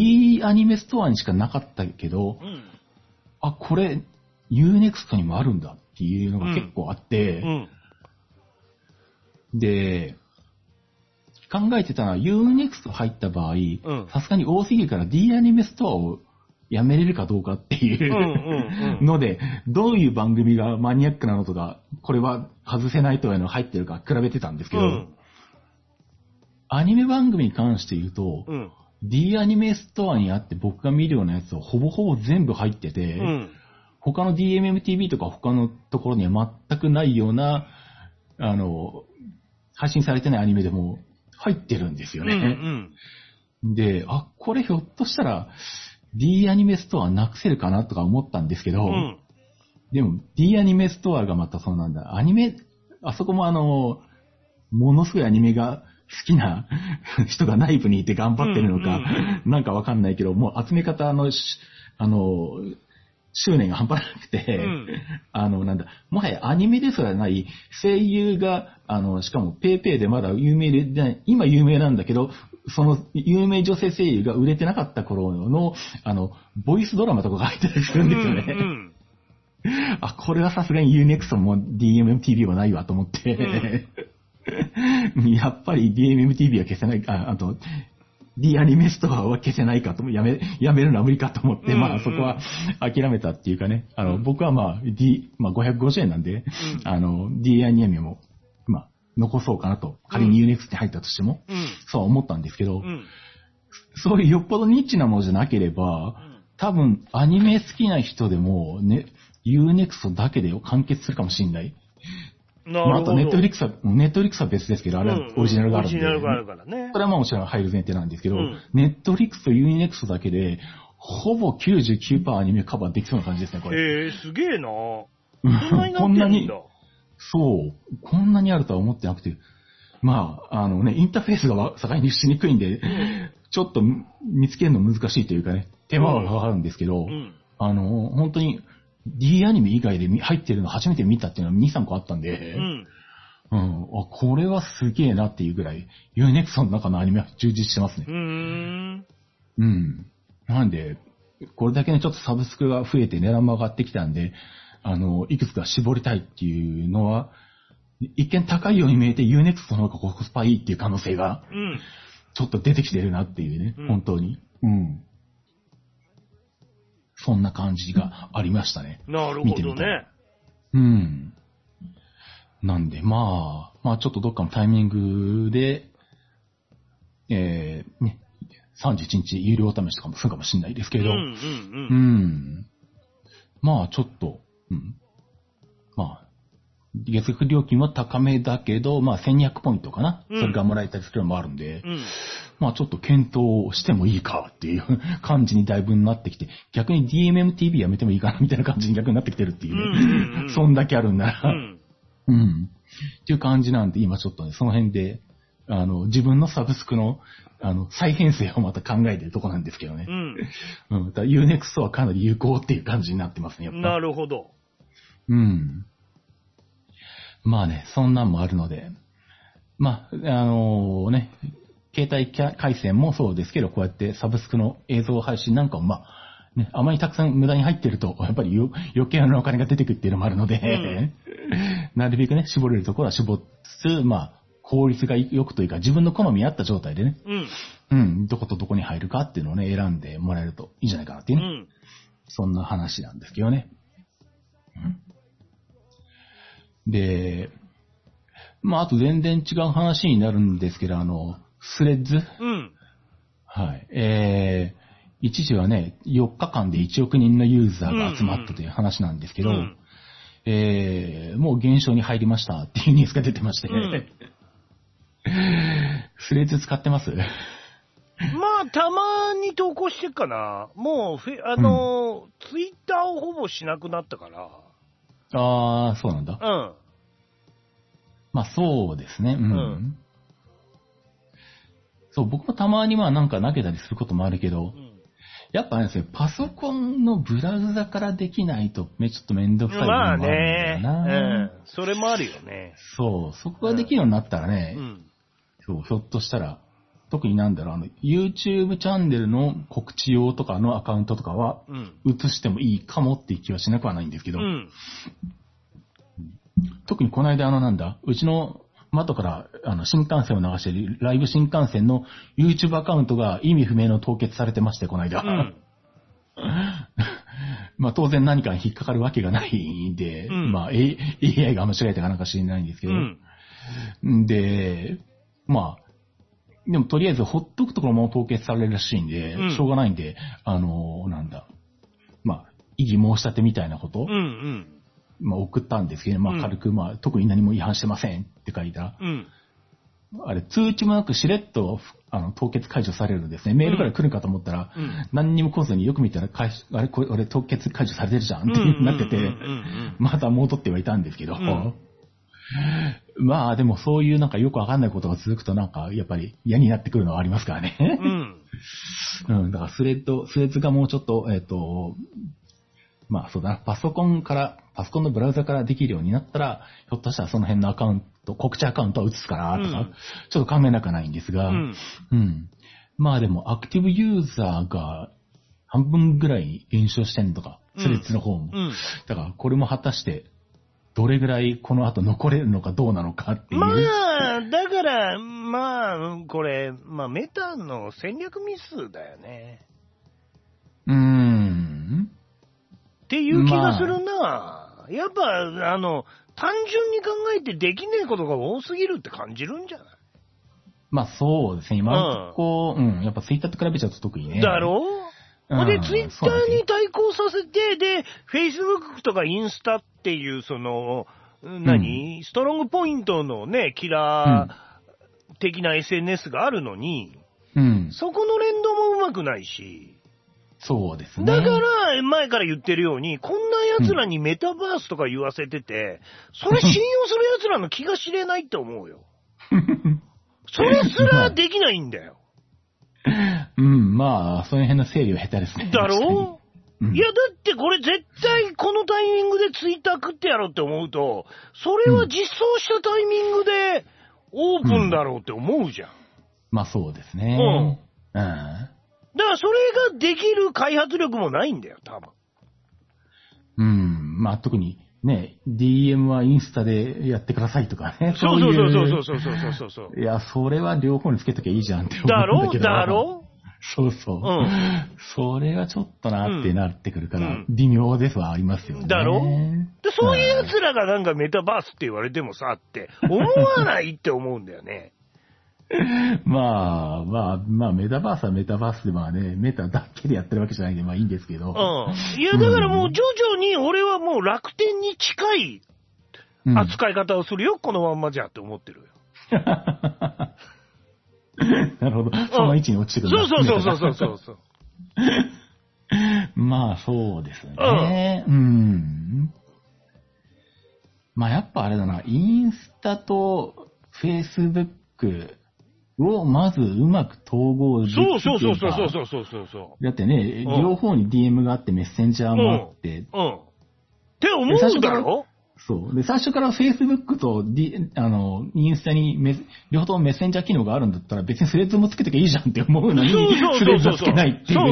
[SPEAKER 3] D アニメストアにしかなかったけど、
[SPEAKER 4] うん、
[SPEAKER 3] あ、これ ユーネクスト にもあるんだっていうのが結構あって、
[SPEAKER 4] うん
[SPEAKER 3] うん、で、考えてたのは ユーネクスト 入った場合、さすがに多すぎるから D アニメストアをやめれるかどうかっていうので、どういう番組がマニアックなのとか、これは外せないというのが入ってるか比べてたんですけど、うん、アニメ番組に関して言うと、うん、D アニメストアにあって僕が見るようなやつはほぼほぼ全部入ってて、うん、他の ディーエムエムティーブイ とか他のところには全くないような、あの、配信されてないアニメでも入ってるんですよね。うんうん、で、あ、これひょっとしたら、D アニメストアなくせるかなとか思ったんですけど、うん、でも D アニメストアがまたそうなんだ。アニメ、あそこもあの、ものすごいアニメが好きな人が内部にいて頑張ってるのか、うんうん、なんかわかんないけど、もう集め方の、あの、執念が半端なくて、うん、あの、なんだ、もはやアニメですらない声優が、あの、しかもペーペーでまだ有名で、今有名なんだけど、その有名女性声優が売れてなかった頃の、あの、ボイスドラマとかが入ってたりするんですよね。うんうん、あ、これはさすがに ユーネクスト も ディーエムエムティーブイ はないわと思って、うん、やっぱり ディーエムエムティーブイ は消せない、あ、あと、D アニメストアは消せないかと、やめ、やめるのは無理かと思って、うんうん、まあそこは諦めたっていうかね、あの、僕はまあ D、まあごひゃくごじゅうえんなんで、うん、あの、D アニメも、まあ、残そうかなと、仮に ユーネクスト に入ったとしても、うん、そう思ったんですけど、うん、そういうよっぽどニッチなものじゃなければ、多分アニメ好きな人でも、ね、ユーネクスト だけで完結するかもしれない。なるほど。まあ、あとネットフリックスは、ネットフリックスは別ですけど、あれはオリジナルがあるんで、うん、オリジナルがあるからね。それはまあもちろん入る前提なんですけど、うん、ネットフリックスとユーネクストだけで、ほぼ きゅうじゅうきゅうパーセント アニメカバーできそうな感じですね、これ。
[SPEAKER 4] へえ、すげえなこんなになってるんだ。こんなに、
[SPEAKER 3] そう、こんなにあるとは思ってなくて、まあ、あのね、インターフェースが境にしにくいんで、うん、ちょっと見つけるの難しいというかね、手間がかかるんですけど、うん、あの、本当に、D アニメ以外で入ってるの初めて見たっていうのはに、さんこあったんで、うんうん、あ、これはすげえなっていうぐらい、ユーネクスト の中のアニメは充実してますね。うーん。うん。なんで、これだけね、ちょっとサブスクが増えて値段も上がってきたんで、あの、いくつか絞りたいっていうのは、一見高いように見えて ユーネクスト の方がコスパいいっていう可能性が、ちょっと出てきてるなっていうね、うん、本当に。うん。そんな感じがありましたね。
[SPEAKER 4] なるほどね。見てみたら。
[SPEAKER 3] うん。なんで、まあ、まあちょっとどっかのタイミングで、えー、ね、さんじゅういちにち有料試しとかもするかもしれないですけど、うん、うんうんうん、まあちょっと、うん、まあ、月額料金は高めだけど、まあせんにひゃくポイントかな、うん、それがもらえたりするのもあるんで、うん、まあちょっと検討してもいいかっていう感じにだいぶなってきて、逆に ディーエムエムティーブイ やめてもいいかなみたいな感じに逆になってきてるっていうね、うんうんうん、そんだけあるんなら、うんうん。っていう感じなんで、今ちょっとね、その辺で、あの、自分のサブスクの、あの、再編成をまた考えてるとこなんですけどね。うん。うん。だ ユーネクスト はかなり有効っていう感じになってますね、やっぱ。
[SPEAKER 4] なるほど。
[SPEAKER 3] うん。まあね、そんなんもあるので、まあ、あのー、ね、携帯回線もそうですけど、こうやってサブスクの映像配信なんかも、まあ、ね、あまりたくさん無駄に入ってると、やっぱり余計なお金が出てくるっていうのもあるので、うん、なるべくね、絞れるところは絞つつ、まあ、効率が良くというか、自分の好みに合った状態でね、うん、うん、どことどこに入るかっていうのをね、選んでもらえるといいんじゃないかなっていうね、うん、そんな話なんですけどね。うん、で、まあ、あと全然違う話になるんですけど、あの、スレッズ、うん、はい、えー、一時はね、よっかかんでいちおくにんのユーザーが集まったという話なんですけど、うんうん、 えー、もう減少に入りましたっていうニュースが出てまして、うん、スレッズ使ってます？
[SPEAKER 4] まあ、たまに投稿してっかな。もうフェ、あの、うん、ツイッターをほぼしなくなったから。
[SPEAKER 3] ああ、そうなんだ。
[SPEAKER 4] うん。
[SPEAKER 3] まあ、そうですね。うん。
[SPEAKER 4] うん、
[SPEAKER 3] そう、僕もたまにまあなんか投げたりすることもあるけど、うん、やっぱあれですよ、パソコンのブラウザからできないと、ちょっとめんどくさいのもあるんだよな。
[SPEAKER 4] まあね。うん。それもあるよね。
[SPEAKER 3] そう、そこができるようになったらね、うん、そう、ひょっとしたら、特になんだろう、あの、YouTube チャンネルの告知用とかのアカウントとかは、映してもいいかもっていう気はしなくはないんですけど、うん、特にこの間あのなんだ、うちの窓からあの新幹線を流しているライブ新幹線の YouTube アカウントが意味不明の凍結されてまして、この間。うん、まあ当然何かに引っかかるわけがないんで、うん、まあ エーアイ が間違えたかなんか知れないんですけど、うん、で、まあ、でもとりあえずほっとくところも凍結されるらしいんで、うん、しょうがないんで、あのー、なんだ、まあ、異議申し立てみたいなこと、うんうん、まあ送ったんですけど、まあ軽く、まあ特に何も違反してませんって書いたら、うん、あれ通知もなくしれっとあの凍結解除されるんですね。メールから来るかと思ったら、うん、何にも来ずによく見たら、あれ、これ、俺凍結解除されてるじゃんってなってて、また戻ってはいたんですけど、うんまあでもそういうなんかよくわかんないことが続くとなんかやっぱり嫌になってくるのはありますからね。うん。うん、だからスレッド、スレッズがもうちょっと、えっと、まあそうだな、パソコンから、パソコンのブラウザからできるようになったら、ひょっとしたらその辺のアカウント、告知アカウントは移すかなとか、うん、ちょっと考えなくはないんですが、うん、うん。まあでもアクティブユーザーが半分ぐらい減少してんとか、スレッズの方も。うんうん、だからこれも果たして、どれぐらいこの後残れるのかどうなのかっていう。
[SPEAKER 4] まあ、だから、まあ、これ、まあ、メタの戦略ミスだよね。
[SPEAKER 3] うーん。
[SPEAKER 4] っていう気がするな。まあ、やっぱ、あの、単純に考えてできねえことが多すぎるって感じるんじゃない？
[SPEAKER 3] まあそうですね。今のとこ、うん、うん、やっぱツイッターと比べちゃうと特にね。
[SPEAKER 4] だろうで、ツイッターに対抗させて、で、フェイスブックとかインスタっていう、その、何、うん、ストロングポイントのね、キラー的な エスエヌエス があるのに、うん、そこの連動もうまくないし。
[SPEAKER 3] そうですね。
[SPEAKER 4] だから、前から言ってるように、こんな奴らにメタバースとか言わせてて、それ信用する奴らの気が知れないって思うよ。それすらできないんだよ。
[SPEAKER 3] うん、まあ、その辺の整理は下手ですね。
[SPEAKER 4] だろう、うん、いや、だってこれ絶対このタイミングでツイッター食ってやろうって思うと、それは実装したタイミングでオープンだろうって思うじゃん。うん、
[SPEAKER 3] まあそうですね。うん。うん。
[SPEAKER 4] だからそれができる開発力もないんだよ、多分。
[SPEAKER 3] うん。まあ特にね、ディーエム はインスタでやってくださいとかね。
[SPEAKER 4] そうそうそうそうそうそうそうそう。
[SPEAKER 3] いや、それは両方につけときゃいいじゃんって思うんだけど。
[SPEAKER 4] だろだろ
[SPEAKER 3] そうそう。うん。それはちょっとなってなってくるから、微妙ですはありますよね。
[SPEAKER 4] だろで、そういう奴らがなんかメタバースって言われてもさって思わないって思うんだよね。
[SPEAKER 3] まあ、まあ、まあ、メタバースはメタバースでまあね、メタだけでやってるわけじゃないんで、まあいいんですけど。
[SPEAKER 4] うん。いや、だからもう徐々に俺はもう楽天に近い扱い方をするよ、うん、このまんまじゃって思ってるよ。
[SPEAKER 3] なるほど。その位置に落ちてくるんだ。
[SPEAKER 4] そうそうそうそうそうそう。
[SPEAKER 3] まあ、そうですね。うん。うん。まあ、やっぱあれだな、インスタとフェイスブックをまずうまく統合できる。
[SPEAKER 4] そうそうそうそうそうそうそうそう。
[SPEAKER 3] だってね、うん、両方に ディーエム があってメッセンジャーもあって。
[SPEAKER 4] うん。うん、って思うんだろ？
[SPEAKER 3] そう。で、最初から Facebook と、D、あの、インスタにメ両方ともメッセンジャー機能があるんだったら別にスレッズもつけてきゃいいじゃんって思うのに、スレッズはつけないっていう、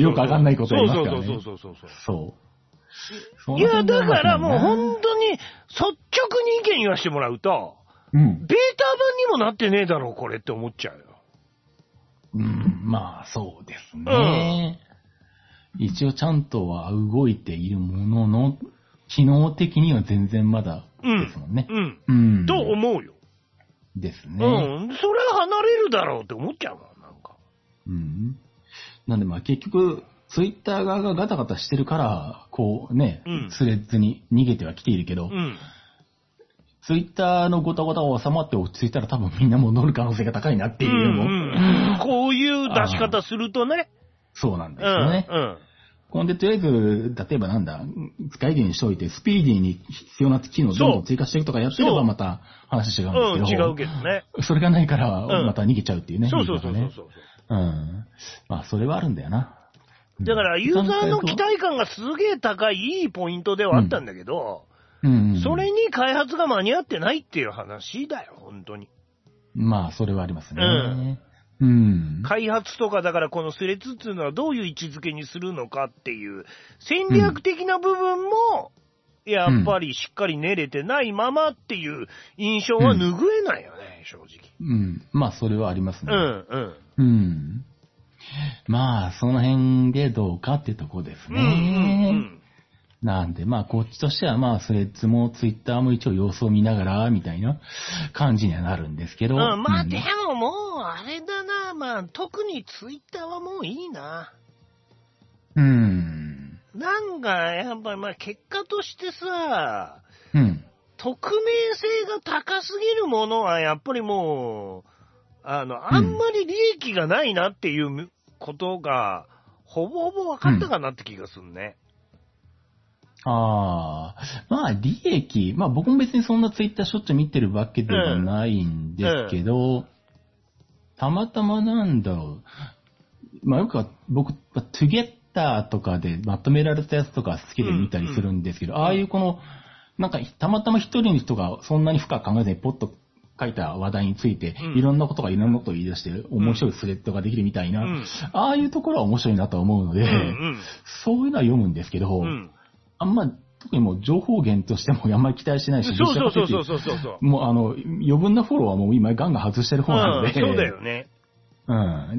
[SPEAKER 3] よくわかんないことを言いますからね。そうそうそうそう。そう。
[SPEAKER 4] いや、だからもう本当に率直に意見言わせてもらうと、うん、ベータ版にもなってねえだろ、これって思っちゃうよ。
[SPEAKER 3] うん、まあ、そうですね。うん、一応ちゃんとは動いているものの、機能的には全然まだですもんね。
[SPEAKER 4] うん。うん。うん、と思うよ。
[SPEAKER 3] ですね。
[SPEAKER 4] うん。それは離れるだろうって思っちゃうもん、なんか。
[SPEAKER 3] うん。なんでまあ結局、 ツイッター側がガタガタしてるから、こうね、
[SPEAKER 4] うん、
[SPEAKER 3] スレッズに逃げてはきているけど、うん、ツイッターのゴタゴタが収まって落ち着いたら多分みんな戻る可能性が高いなっていうのも、うん
[SPEAKER 4] うん、こういう出し方するとね。
[SPEAKER 3] そうなんですよね。
[SPEAKER 4] うんうん、
[SPEAKER 3] ほんで、とりあえず、例えばなんだ、使い手にしといて、スピーディーに必要な機能をどんどん追加していくとかやってればまた話違うんですけど、
[SPEAKER 4] うん、違うけどね。
[SPEAKER 3] それがないから、また逃げちゃうっていうね。
[SPEAKER 4] そうそうそうそうそう。
[SPEAKER 3] うん。まあ、それはあるんだよな。
[SPEAKER 4] だから、ユーザーの期待感がすげえ高い、いいポイントではあったんだけど、
[SPEAKER 3] うんうんうん、
[SPEAKER 4] それに開発が間に合ってないっていう話だよ、本当に。
[SPEAKER 3] まあ、それはありますね。
[SPEAKER 4] うん
[SPEAKER 3] うん、
[SPEAKER 4] 開発とかだからこのスレッズっていうのはどういう位置づけにするのかっていう戦略的な部分もやっぱりしっかり練れてないままっていう印象は拭えないよね、うん、正直。
[SPEAKER 3] うん。まあそれはありますね。
[SPEAKER 4] うんうん。
[SPEAKER 3] うん。まあその辺でどうかってとこですね。うんうんうんなんで、まあ、こっちとしては、まあ、スレッズもツイッターも一応様子を見ながら、みたいな感じにはなるんですけど。
[SPEAKER 4] うん、まあ、でももう、あれだな、まあ、特にツイッターはもういいな。
[SPEAKER 3] うん。
[SPEAKER 4] なんか、やっぱり、まあ、結果としてさ、
[SPEAKER 3] うん。
[SPEAKER 4] 匿名性が高すぎるものは、やっぱりもう、あの、あんまり利益がないなっていうことが、ほぼほぼ分かったかなって気がするね。うん
[SPEAKER 3] ああ、まあ利益、まあ僕も別にそんなツイッターしょっちゅう見てるわけではないんですけど、うんうん、たまたまなんだろう、まあよくは僕、Together とかでまとめられたやつとか好きで見たりするんですけど、うんうん、ああいうこの、なんかたまたま一人の人がそんなに深く考えずにポッと書いた話題について、うん、いろんなことがいろんなことを言い出して面白いスレッドができるみたいな、うん、ああいうところは面白いなと思うので、うんうん、そういうのは読むんですけど、うんあんま、特にもう情報源としてもあんまり期待しないし、
[SPEAKER 4] そうそうそうそうそうそう。
[SPEAKER 3] もうあの、余分なフォローはもう今ガンガン外してる方なので。
[SPEAKER 4] うん、そうだよね。
[SPEAKER 3] うん。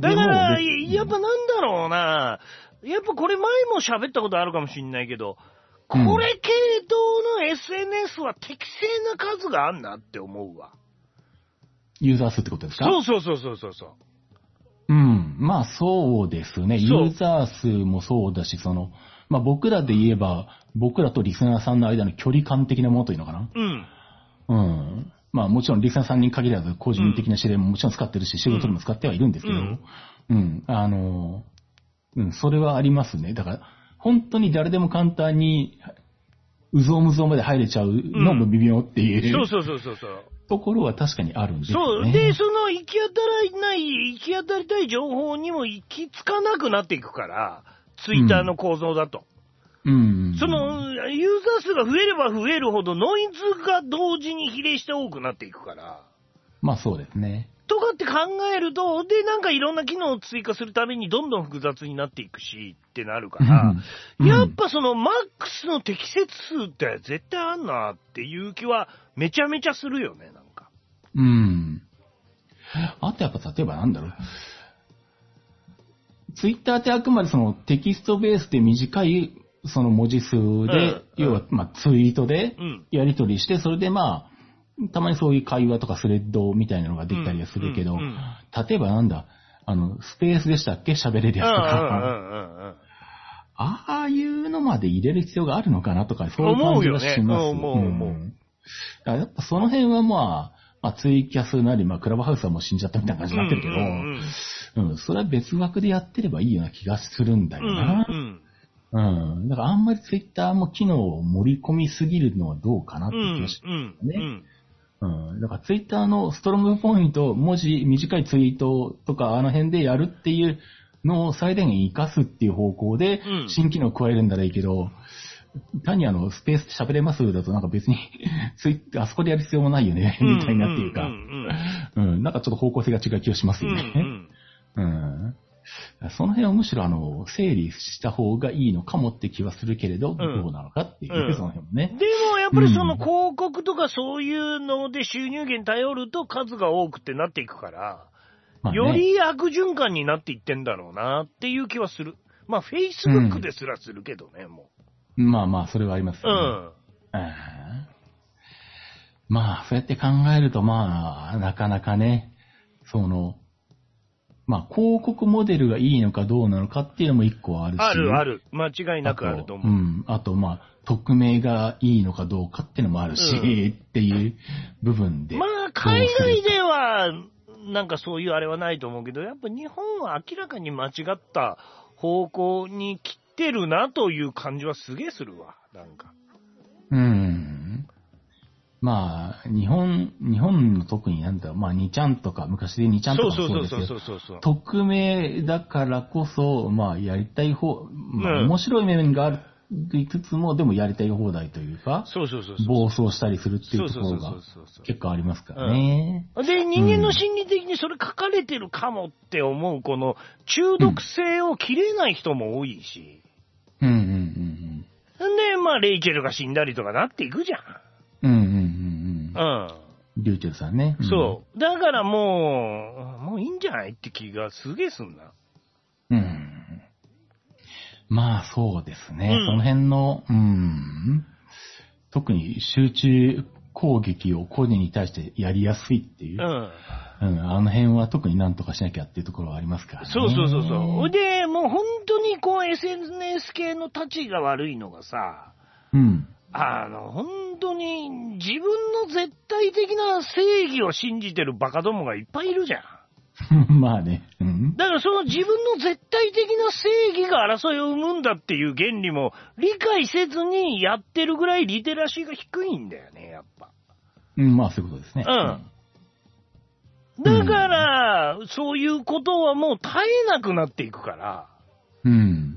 [SPEAKER 4] だから、やっぱなんだろうな、やっぱこれ前も喋ったことあるかもしんないけど、これ系統の エスエヌエス は適正な数があんなって思うわ。
[SPEAKER 3] ユーザー数ってことですか？
[SPEAKER 4] そうそうそうそうそうそう。
[SPEAKER 3] うん。まあそうですね。ユーザー数もそうだし、その、まあ僕らで言えば、僕らとリスナーさんの間の距離感的なものというのかな。
[SPEAKER 4] うん。
[SPEAKER 3] うん。まあもちろんリスナーさんに限らず個人的な指令ももちろん使ってるし、仕事でも使ってはいるんですけど、うん。うん、あの、うん、それはありますね。だから、本当に誰でも簡単に、うぞうむぞうまで入れちゃうのも微妙っていう、
[SPEAKER 4] うん。そうそうそうそう。
[SPEAKER 3] ところは確かにあるんですよね。
[SPEAKER 4] そう。で、その行き当たらない、行き当たりたい情報にも行き着かなくなっていくから、ツイッターの構造だと。
[SPEAKER 3] うん。
[SPEAKER 4] その、ユーザー数が増えれば増えるほど、ノイズが同時に比例して多くなっていくから。
[SPEAKER 3] まあそうですね。
[SPEAKER 4] とかって考えると、で、なんかいろんな機能を追加するためにどんどん複雑になっていくし、ってなるから、うん、やっぱそのマックスの適切数って絶対あんなっていう気はめちゃめちゃするよね、なんか。
[SPEAKER 3] うん。あとやっぱ例えばなんだろう。ツイッターってあくまでそのテキストベースで短いその文字数で、うん、要はまあツイートでやり取りして、それでまあ、たまにそういう会話とかスレッドみたいなのができたりはするけど、うんうんうん、例えばなんだ、あの、スペースでしたっけ喋れるやつとか、ああいうのまで入れる必要があるのかなとか、そういう感じがします。
[SPEAKER 4] 思うよね。思う思う。うん、
[SPEAKER 3] だからやっぱその辺はまあ、まあ、ツイキャスなり、まあ、クラブハウスはもう死んじゃったみたいな感じになってるけど、うんうんうんうん、それは別枠でやってればいいような気がするんだよな。うんうん、うん。だからあんまりツイッターも機能を盛り込みすぎるのはどうかなって気がしますね。うんうんうん。だからツイッターのストロングポイント、文字、短いツイートとかあの辺でやるっていうのを最大限活かすっていう方向で新機能を加えるんだらいいけど、うん、単にあのスペース喋れますだとなんか別にツイッターあそこでやる必要もないよね、みたいなっていうか、うん、なんかちょっと方向性が違う気がしますよね。うんうんうんその辺はむしろあの、整理した方がいいのかもって気はするけれど、うん、どうなのかっていう、うん、その辺もね。
[SPEAKER 4] でもやっぱりその広告とかそういうので収入源頼ると数が多くってなっていくから、まあね、より悪循環になっていってんだろうなっていう気はする。まあ Facebook ですらするけどね、うん、も
[SPEAKER 3] う。まあまあ、それはありますよね。うん。あまあ、そうやって考えるとまあ、なかなかね、その、 まあ、広告モデルがいいのかどうなのかっていうのも一個あるし。
[SPEAKER 4] あるある。間違いなくあると思う。
[SPEAKER 3] うん。あと、まあ、匿名がいいのかどうかっていうのもあるし、うん、っていう部分で。
[SPEAKER 4] まあ、海外では、なんかそういうあれはないと思うけど、やっぱ日本は明らかに間違った方向に来てるなという感じはすげえするわ。なんか。
[SPEAKER 3] うん。まあ、日本、日本の特になんだろう、まあ、にちゃんとか、昔でにちゃんとかもそうですけど、匿名だからこそ、まあ、やりたい方、まあ、面白い面がある、いつつも、でもやりたい放題というか、
[SPEAKER 4] そうそうそうそう
[SPEAKER 3] 暴走したりするっていうところが結構ありますからね。
[SPEAKER 4] うん、で、人間の心理的にそれ書かれてるかもって思う、この中毒性を切れない人も多いし。
[SPEAKER 3] うんうんうん
[SPEAKER 4] うん。で、まあ、レイチェルが死んだりとかなっていくじゃん。
[SPEAKER 3] うんうんうんうん。うん。リューチェルさんね。
[SPEAKER 4] うん、そう。だからもう、もういいんじゃないって気がすげえすんな。
[SPEAKER 3] うん。まあそうですね。
[SPEAKER 4] うん、
[SPEAKER 3] その辺の、うん。特に集中攻撃を個人に対してやりやすいっていう。うんうん、あの辺は特になんとかしなきゃっていうところはありますからね。
[SPEAKER 4] そうそうそうそう。で、もう本当にこう エスエヌエス 系の立ちが悪いのがさ、
[SPEAKER 3] うん。
[SPEAKER 4] あの、本当に自分の絶対的な正義を信じてるバカどもがいっぱいいるじゃん。
[SPEAKER 3] まあね、うん。
[SPEAKER 4] だからその自分の絶対的な正義が争いを生むんだっていう原理も理解せずにやってるぐらいリテラシーが低いんだよね、やっぱ。
[SPEAKER 3] うん、まあそういうことですね。
[SPEAKER 4] うん。だから、うん、そういうことはもう絶えなくなっていくから。
[SPEAKER 3] うん。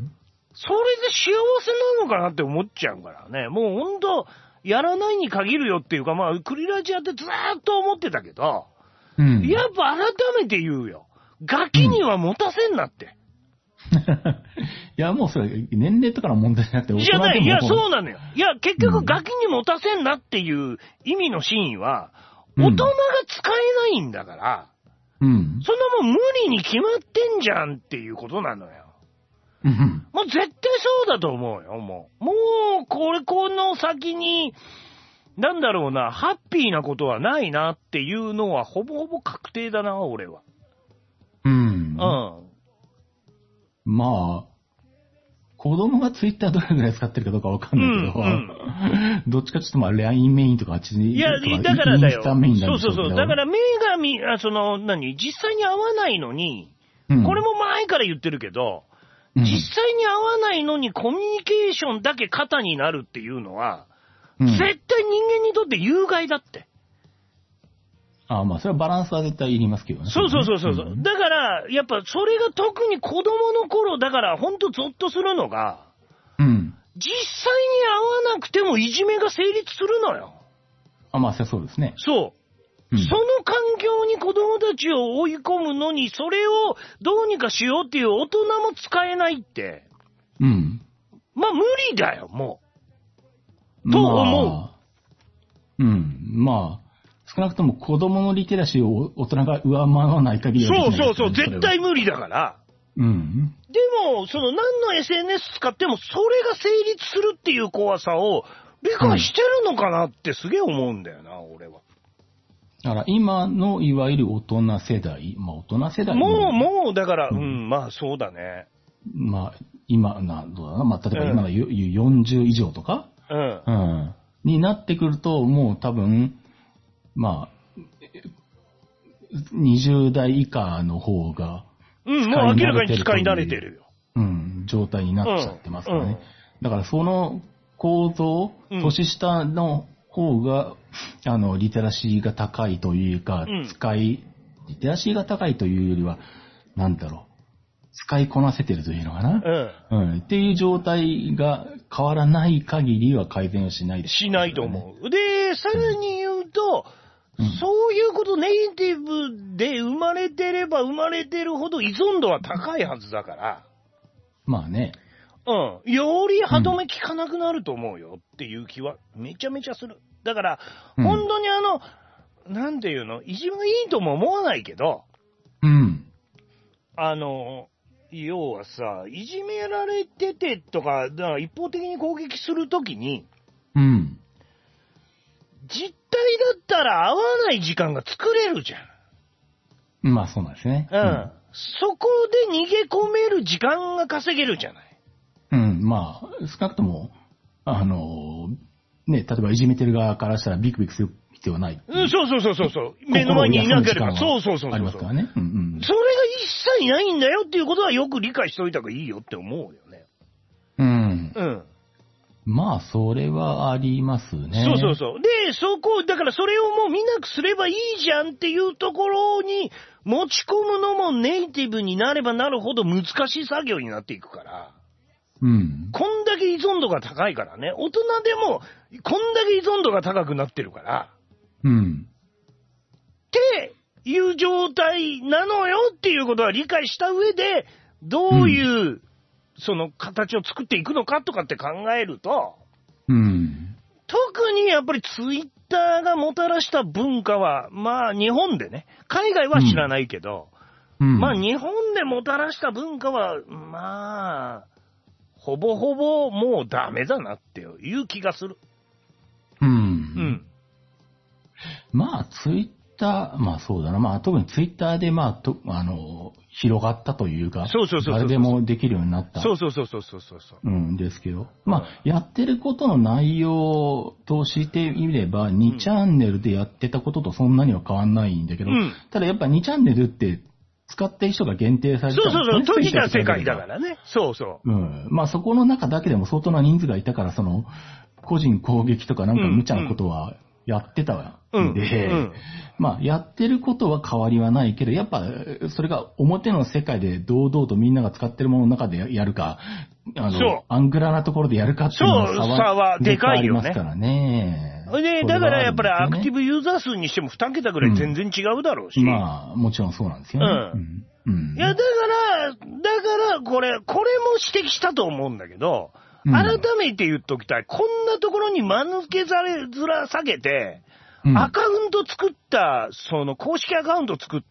[SPEAKER 4] それで幸せなのかなって思っちゃうからね。もうほんと、やらないに限るよっていうか、まあ、クリラジやってずーっと思ってたけど、うん、やっぱ改めて言うよ。ガキには持たせんなって。
[SPEAKER 3] うん、いや、もうそれ、年齢とかの問題じゃなくて、
[SPEAKER 4] じゃない、いや、そうなのよ。いや、結局ガキに持たせんなっていう意味の真意は、大人が使えないんだから、うん、そんなもん無理に決まってんじゃんっていうことなのよ。
[SPEAKER 3] うん、
[SPEAKER 4] もう絶対そうだと思うよ、もう。もう、これ、この先に、なんだろうな、ハッピーなことはないなっていうのは、ほぼほぼ確定だな、俺は。
[SPEAKER 3] うん。
[SPEAKER 4] うん。
[SPEAKER 3] まあ、子供がツイッターどれぐらい使ってるかどうかわかんないけど、うんうん、どっちかちょっとまあ、ライン メインとかあっちに、
[SPEAKER 4] いや、だからだよ。
[SPEAKER 3] そう
[SPEAKER 4] そうそう。だから目が見、その、何、実際に合わないのに、うん、これも前から言ってるけど、実際に合わないのにコミュニケーションだけ肩になるっていうのは、うん、絶対人間にとって有害だって。
[SPEAKER 3] ああ、まあ、それはバランスは絶対いりますけどね。
[SPEAKER 4] そうそうそうそう。うん、だから、やっぱそれが特に子供の頃、だからほんとゾッとするのが、
[SPEAKER 3] うん。
[SPEAKER 4] 実際に合わなくてもいじめが成立するのよ。
[SPEAKER 3] あ、まあ、そうですね。
[SPEAKER 4] そう。うん、その環境に子供たちを追い込むのに、それをどうにかしようっていう大人も使えないって。
[SPEAKER 3] うん。
[SPEAKER 4] まあ無理だよ、もう。と思う。
[SPEAKER 3] まあ、うん。まあ、少なくとも子供のリテラシーを大人が上回らない限りはできない、ね。
[SPEAKER 4] そうそうそう、絶対無理だから。
[SPEAKER 3] うん。
[SPEAKER 4] でも、その何の エスエヌエス 使ってもそれが成立するっていう怖さを理解してるのかなってすげえ思うんだよな、俺は。
[SPEAKER 3] だから今のいわゆる大人世代、まあ大人世代
[SPEAKER 4] もう、もう、だから、うん、うん、まあそうだね。
[SPEAKER 3] まあ、今、な、どうだな、まあ例えば今のよんじゅう以上とか、
[SPEAKER 4] うん。
[SPEAKER 3] うん。になってくると、もう多分、まあ、にじゅう代以下の方が、
[SPEAKER 4] うん、もう明らかに使い慣れてるよ。
[SPEAKER 3] うん、状態になっちゃってますからね。うんうん、だからその構造、年下の方が、あの、リテラシーが高いというか、うん、使い、リテラシーが高いというよりは、なんだろう、使いこなせてるというのかな、うん、うん。っていう状態が変わらない限りは改善はしないです、
[SPEAKER 4] ね。しないと思う。で、さらに言うと、うん、そういうことネイティブで生まれてれば生まれてるほど依存度は高いはずだから。
[SPEAKER 3] まあね。
[SPEAKER 4] うん。より歯止め効かなくなると思うよっていう気はめちゃめちゃする。だから、うん、本当にあの、なんていうの、いじめがいいとも思わないけど、
[SPEAKER 3] うん。
[SPEAKER 4] あの、要はさ、いじめられててとか、だから一方的に攻撃するときに、
[SPEAKER 3] うん。
[SPEAKER 4] 実態だったら合わない時間が作れるじゃん。
[SPEAKER 3] まあそうなんですね。
[SPEAKER 4] うん。 そこで逃げ込める時間が稼げるじゃない。
[SPEAKER 3] うん、まあ、少なくとも、あの、ね、例えばいじめてる側からしたらビクビクする必要はない。
[SPEAKER 4] うん、そうそうそうそうそう。目の前にいなければ。そうそうそうそう。
[SPEAKER 3] ありますからね。うんうん。
[SPEAKER 4] それが一切ないんだよっていうことはよく理解しておいた方がいいよって思うよね。
[SPEAKER 3] うん。
[SPEAKER 4] うん。
[SPEAKER 3] まあ、それはありますね。
[SPEAKER 4] そうそうそう。で、そこ、だからそれをもう見なくすればいいじゃんっていうところに持ち込むのもネイティブになればなるほど難しい作業になっていくから。
[SPEAKER 3] うん。
[SPEAKER 4] こんだけ依存度が高いからね。大人でもこんだけ依存度が高くなってるから。
[SPEAKER 3] うん。
[SPEAKER 4] っていう状態なのよっていうことは理解した上で、どういう、うん、その形を作っていくのかとかって考えると、
[SPEAKER 3] うん、
[SPEAKER 4] 特にやっぱりツイッターがもたらした文化は、まあ日本でね、海外は知らないけど、うん、まあ日本でもたらした文化は、まあ、ほぼほぼもうダメだなっていう気がする。
[SPEAKER 3] うん。うん。まあツイッター、まあそうだな、まあ特にツイッターでまあと、あの、広がったというか、
[SPEAKER 4] そうそうそうそう、
[SPEAKER 3] 誰でもできるようになった。
[SPEAKER 4] そうそうそうそうそうそう。
[SPEAKER 3] うんですけど、まあ、やってることの内容としてみれば、にチャンネルでやってたこととそんなには変わんないんだけど、うん、ただやっぱにチャンネルって使ってる人が限定されてた、
[SPEAKER 4] そうそうそう、閉じた世界だからね。そうそう。
[SPEAKER 3] うん。まあそこの中だけでも相当な人数がいたから、その、個人攻撃とかなんか無茶なことはやってたわ。
[SPEAKER 4] うん
[SPEAKER 3] で、
[SPEAKER 4] うん、
[SPEAKER 3] まあ、やってることは変わりはないけど、やっぱ、それが表の世界で堂々とみんなが使ってるものの中でやるか、あの、アングラなところでやるかっていうのは
[SPEAKER 4] 差はでかいよね。
[SPEAKER 3] ありますからね。
[SPEAKER 4] で、だからやっぱりアクティブユーザー数にしてもに桁ぐらい全然違うだろうし。
[SPEAKER 3] うん、まあ、もちろんそうなんですよね。
[SPEAKER 4] うんうん、いや、だから、だから、これ、これも指摘したと思うんだけど、改めて言っときたい。こんなところに間抜けざれずら下げて、うん、アカウント作った、その公式アカウント作った、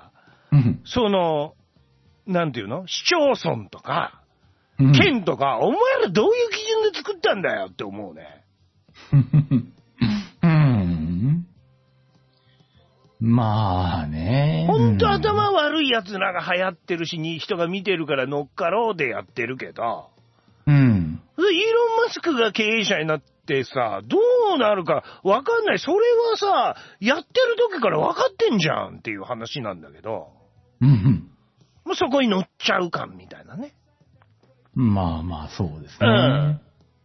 [SPEAKER 3] うん、
[SPEAKER 4] その、なんていうの？市町村とか、うん、県とか、お前らどういう基準で作ったんだよって思うね。
[SPEAKER 3] うん、まあね。
[SPEAKER 4] ほんと頭悪い奴らが流行ってるし、人が見てるから乗っかろうでやってるけど、
[SPEAKER 3] うん。
[SPEAKER 4] イーロン・マスクが経営者になってさ、どうなるかわかんない。それはさ、やってる時から分かってんじゃんっていう話なんだけど。
[SPEAKER 3] うんうん。
[SPEAKER 4] もうそこに乗っちゃう感みたいなね。
[SPEAKER 3] まあまあ、そうですね。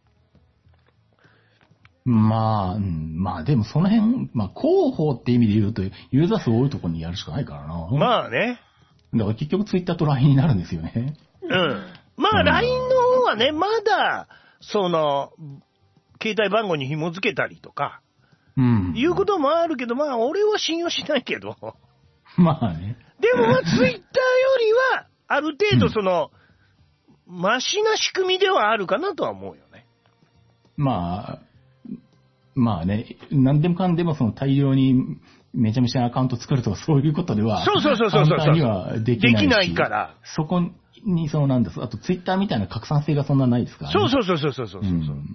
[SPEAKER 3] うん、まあ、うん、まあでもその辺、まあ広報って意味で言うと、ユーザー数多いところにやるしかないからな。
[SPEAKER 4] まあね。
[SPEAKER 3] だから結局ツイッターと ライン になるんですよね。
[SPEAKER 4] うん。まあ ライン の方はね、まだ、その、携帯番号に紐付けたりとか、
[SPEAKER 3] うん。
[SPEAKER 4] いうこともあるけど、まあ俺は信用しないけど。
[SPEAKER 3] まあね。
[SPEAKER 4] でもまあツイッターよりは、ある程度その、うん、マシな仕組みではあるかなとは思うよね。
[SPEAKER 3] まあ、まあね、何でもかんでもその大量にめちゃめちゃアカウント作るとかそういうことでは、
[SPEAKER 4] そうそうそうそうそう。
[SPEAKER 3] 簡単にはできないし。
[SPEAKER 4] できないから。
[SPEAKER 3] そこにそうなんです。あとツイッターみたいな拡散性がそんなないですからね。
[SPEAKER 4] そうそうそうそうそうそう、うん。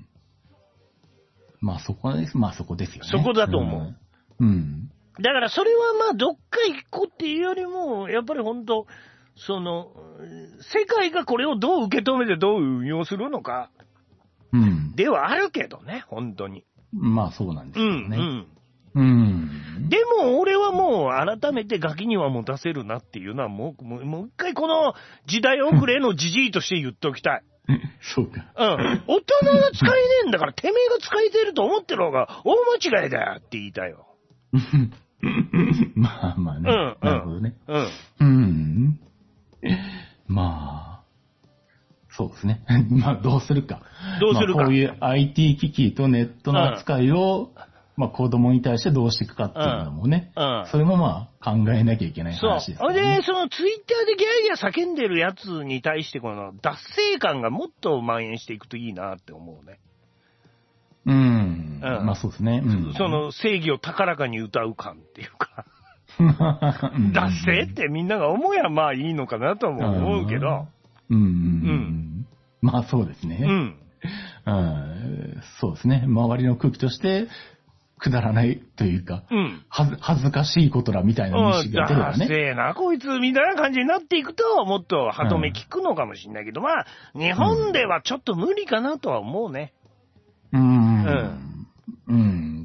[SPEAKER 3] まあそこです。まあそこですよね。
[SPEAKER 4] そこだと思う。
[SPEAKER 3] うん。うん、
[SPEAKER 4] だからそれはまあどっか一個っていうよりも、やっぱり本当その、世界がこれをどう受け止めてどう運用するのか、
[SPEAKER 3] うん。
[SPEAKER 4] ではあるけどね、本当に。
[SPEAKER 3] まあそうなんですよね。
[SPEAKER 4] うん
[SPEAKER 3] うん。
[SPEAKER 4] でも俺はもう改めてガキには持たせるなっていうのはもう、もう、もう一回この時代遅れのじじいとして言っておきたい。
[SPEAKER 3] そうか。
[SPEAKER 4] うん。大人が使えねえんだからてめえが使えてると思ってる方が大間違いだよって言いたいよ。
[SPEAKER 3] まあまあね。
[SPEAKER 4] うん。
[SPEAKER 3] なるほどね。
[SPEAKER 4] うん。
[SPEAKER 3] うん。まあ、そうですね。まあどうするか。
[SPEAKER 4] どうするか。
[SPEAKER 3] まあ、こういう アイティー 機器とネットの扱いを、うんまあ子供に対してどうしていくかっていうのもね、
[SPEAKER 4] うんうん、
[SPEAKER 3] それもまあ考えなきゃいけない話ですよね。
[SPEAKER 4] そう。で、そのツイッターでギャーギャー叫んでるやつに対してこの達成感がもっと蔓延していくといいなって思うね。
[SPEAKER 3] うん。うん、まあそうですね、うん。
[SPEAKER 4] その正義を高らかに歌う感っていうか。達成ってみんなが思えばまあいいのかなとも思うけど。
[SPEAKER 3] うん。うん。うん、まあそうですね。
[SPEAKER 4] うん。
[SPEAKER 3] うん、そうですね。周りの空気として、 くだらないというか、
[SPEAKER 4] うん。
[SPEAKER 3] はず恥ずかしいことだみたいな認識が出ればね。
[SPEAKER 4] ダセえな、こいつ、みたいな感じになっていくと、もっと歯止め効くのかもしれないけど、うん、まあ、日本ではちょっと無理かなとは思うね。
[SPEAKER 3] うーん。うんうん、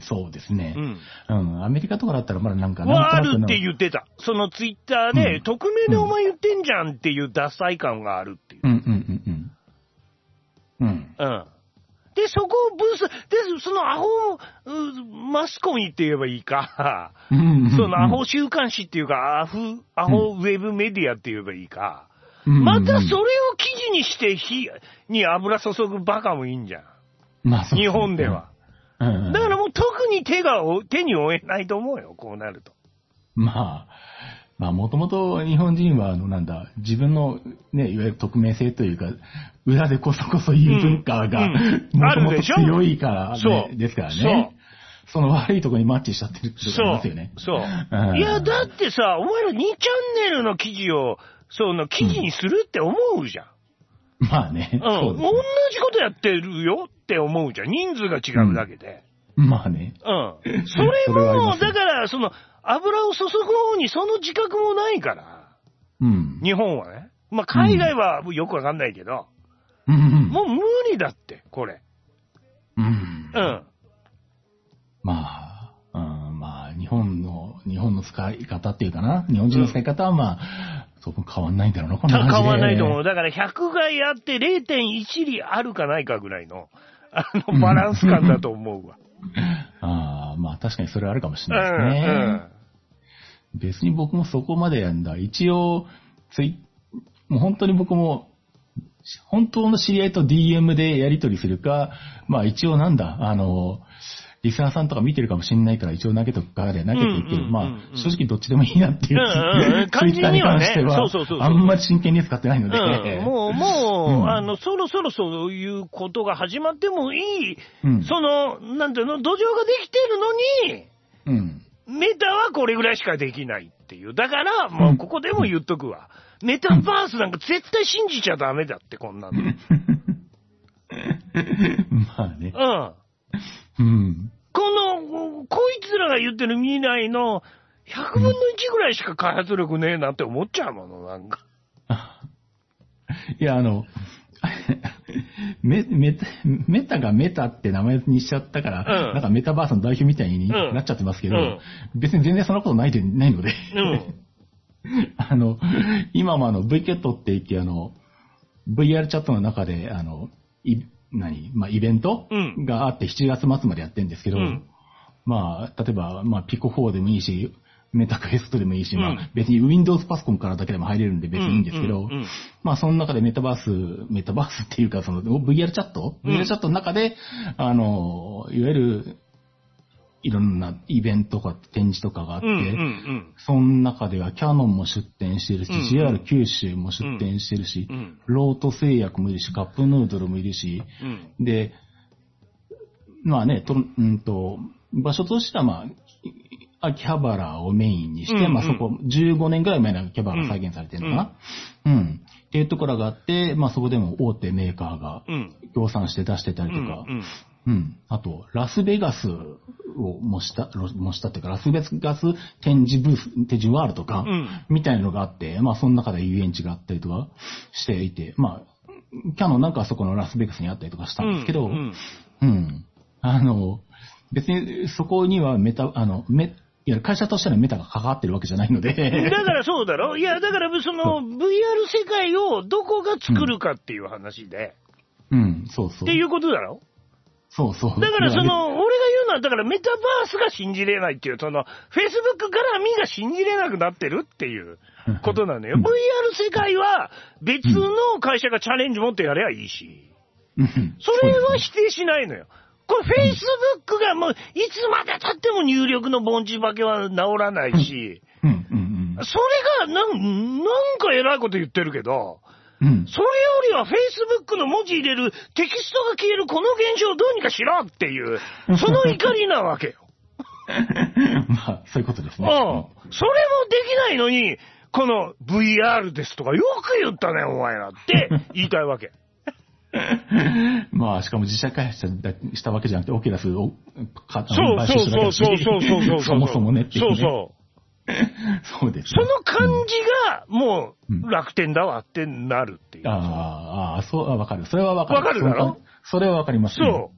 [SPEAKER 3] そうですね。うん。うん。アメリカとかだったらまだなんかなんとなくの。
[SPEAKER 4] あるって言ってた。そのツイッターで、うん、匿名でお前言ってんじゃんっていうダサい感があるっていう。
[SPEAKER 3] うんうんうんうん。うん。
[SPEAKER 4] うん。で、そこをブース、で、そのアホ、マスコミって言えばいいか、うんうんうん、そのアホ週刊誌っていうか、アフ、アホウェブメディアって言えばいいか、うんうんうん、またそれを記事にして火に油注ぐバカもいいんじゃん。まあ、そう日本では。うんうん、だからもう特に手が、手に負えないと思うよ、こうなると。
[SPEAKER 3] まあ、まあもともと日本人は、あのなんだ、自分のね、いわゆる匿名性というか、裏でこそこそ言う文化が、もともと強いから、ね、そうですからね。そ, その悪いところにマッチしちゃってるってことありますよね。
[SPEAKER 4] そう。そう、うん。いや、だってさ、お前らにチャンネルの記事を、その記事にするって思うじゃん。
[SPEAKER 3] うん、まあね。
[SPEAKER 4] うん。同じことやってるよって思うじゃん。人数が違うだけで。
[SPEAKER 3] うん、まあね。
[SPEAKER 4] うん。それも、だから、その、油を注ぐ方にその自覚もないから。うん。日本はね。まあ、海外はよくわかんないけど。うん。もう無理だって、これ。
[SPEAKER 3] うん。
[SPEAKER 4] うん。
[SPEAKER 3] まあ、うん、まあ、日本の、日本の使い方っていうかな。日本人の使い方はまあ、うん、そこ変わんないんだろうな、こんな感じで。
[SPEAKER 4] 変わんないと思う。だからひゃくがいあって れいてんいち 里あるかないかぐらいの、あの、バランス感だと思うわ。
[SPEAKER 3] ああ、まあ確かにそれはあるかもしれないですね。うんうん別に僕もそこまでやんだ。一応、ツイもう本当に僕も、本当の知り合いと ディーエム でやり取りするか、まあ一応なんだ、あの、リスナーさんとか見てるかもしれないから一応投げとくかで投げていってる。まあ正直どっちでもいいなっていう、うんうん、ツイッターに関しては、そうそうそうそうあんまり真剣に使ってないので。
[SPEAKER 4] うん、もう、もう、うん、あの、そろそろそういうことが始まってもいい、うん、その、なんていうの、土壌ができてるのに、うんメタはこれぐらいしかできないっていう。だから、もうここでも言っとくわ。うん、メタバースなんか絶対信じちゃダメだって、こんなの。
[SPEAKER 3] まあね。
[SPEAKER 4] うん。うん。この、こいつらが言ってる未来のひゃくぶんのいちぐらいしか開発力ねえなって思っちゃうもの、なんか。
[SPEAKER 3] いや、あの、メ, メ, メタがメタって名前にしちゃったから、うん、なんかメタバースの代表みたいになっちゃってますけど、うん、別に全然そんなことないでないので、うん、あの、今もあの ブイキャットって言ってあの、ブイアール チャットの中で、あの、い何まあ、イベントがあってしちがつ末までやってるんですけど、うん、まあ、例えば、まあ、ピコフォーでもいいし、メタクエストでもいいし、うん、まあ別に Windows パソコンからだけでも入れるんで別にいいんですけど、うんうんうん、まあその中でメタバース、メタバースっていうかその ブイアール チャット、うん、ブイアール チャットの中で、あの、いわゆるいろんなイベントとか展示とかがあって、うんうんうん、その中ではキャノンも出展してるし、うんうん、ジェイアール 九州も出展してるし、うんうん、ロート製薬もいるし、カップヌードルもいるし、うん、で、まあね、と、うんと、場所としてはまあ、秋葉原をメインにして、うんうん、まあそこ、じゅうごねんぐらい前の秋葉原が再現されてるのかな、うん、うん。っていうところがあって、まあそこでも大手メーカーが協賛して出してたりとか、うん、うんうん、あと、ラスベガスを模した、模したっていうか、ラスベガス展示ブース、展示ワールドか、うん、みたいなのがあって、まあその中で遊園地があったりとかしていて、まあ、キャノンなんかはそこのラスベガスにあったりとかしたんですけど、うん、うんうん、あの、別にそこにはメタ、あの、メいや、会社としてのメタが関わってるわけじゃないので。
[SPEAKER 4] だからそうだろいや、だからその ブイアール 世界をどこが作るかっていう話で。
[SPEAKER 3] うん、うん、そうそう。
[SPEAKER 4] っていうことだろ
[SPEAKER 3] そうそう。
[SPEAKER 4] だからその、俺が言うのは、だからメタバースが信じれないっていう、その、Facebook 絡みが信じれなくなってるっていうことなのよ。ブイアール 世界は別の会社がチャレンジ持ってやればいいし。うん、それは否定しないのよ。これ Facebook がもういつまで経っても入力の凡人化けは治らないし、うんうんうん、それがなん、なんか偉いこと言ってるけど、うん、それよりは Facebook の文字入れるテキストが消えるこの現象をどうにかしろっていう、その怒りなわけよ。
[SPEAKER 3] まあ、そういうことですね。
[SPEAKER 4] うん。それもできないのに、この ブイアール ですとかよく言ったね、お前らって言いたいわけ。
[SPEAKER 3] まあ、しかも自社開発したわけじゃなくて、オキュラスを買った
[SPEAKER 4] そうそうそうそうそうそうそう。
[SPEAKER 3] そもそもねっていう、ね。
[SPEAKER 4] そうそう。
[SPEAKER 3] そうです、ね。
[SPEAKER 4] その感じが、もう、楽天だわってなるっていう。
[SPEAKER 3] うん、ああ、そう、わかる。それはわかる。
[SPEAKER 4] わかるだろ？
[SPEAKER 3] それはわかります、
[SPEAKER 4] ね。そう。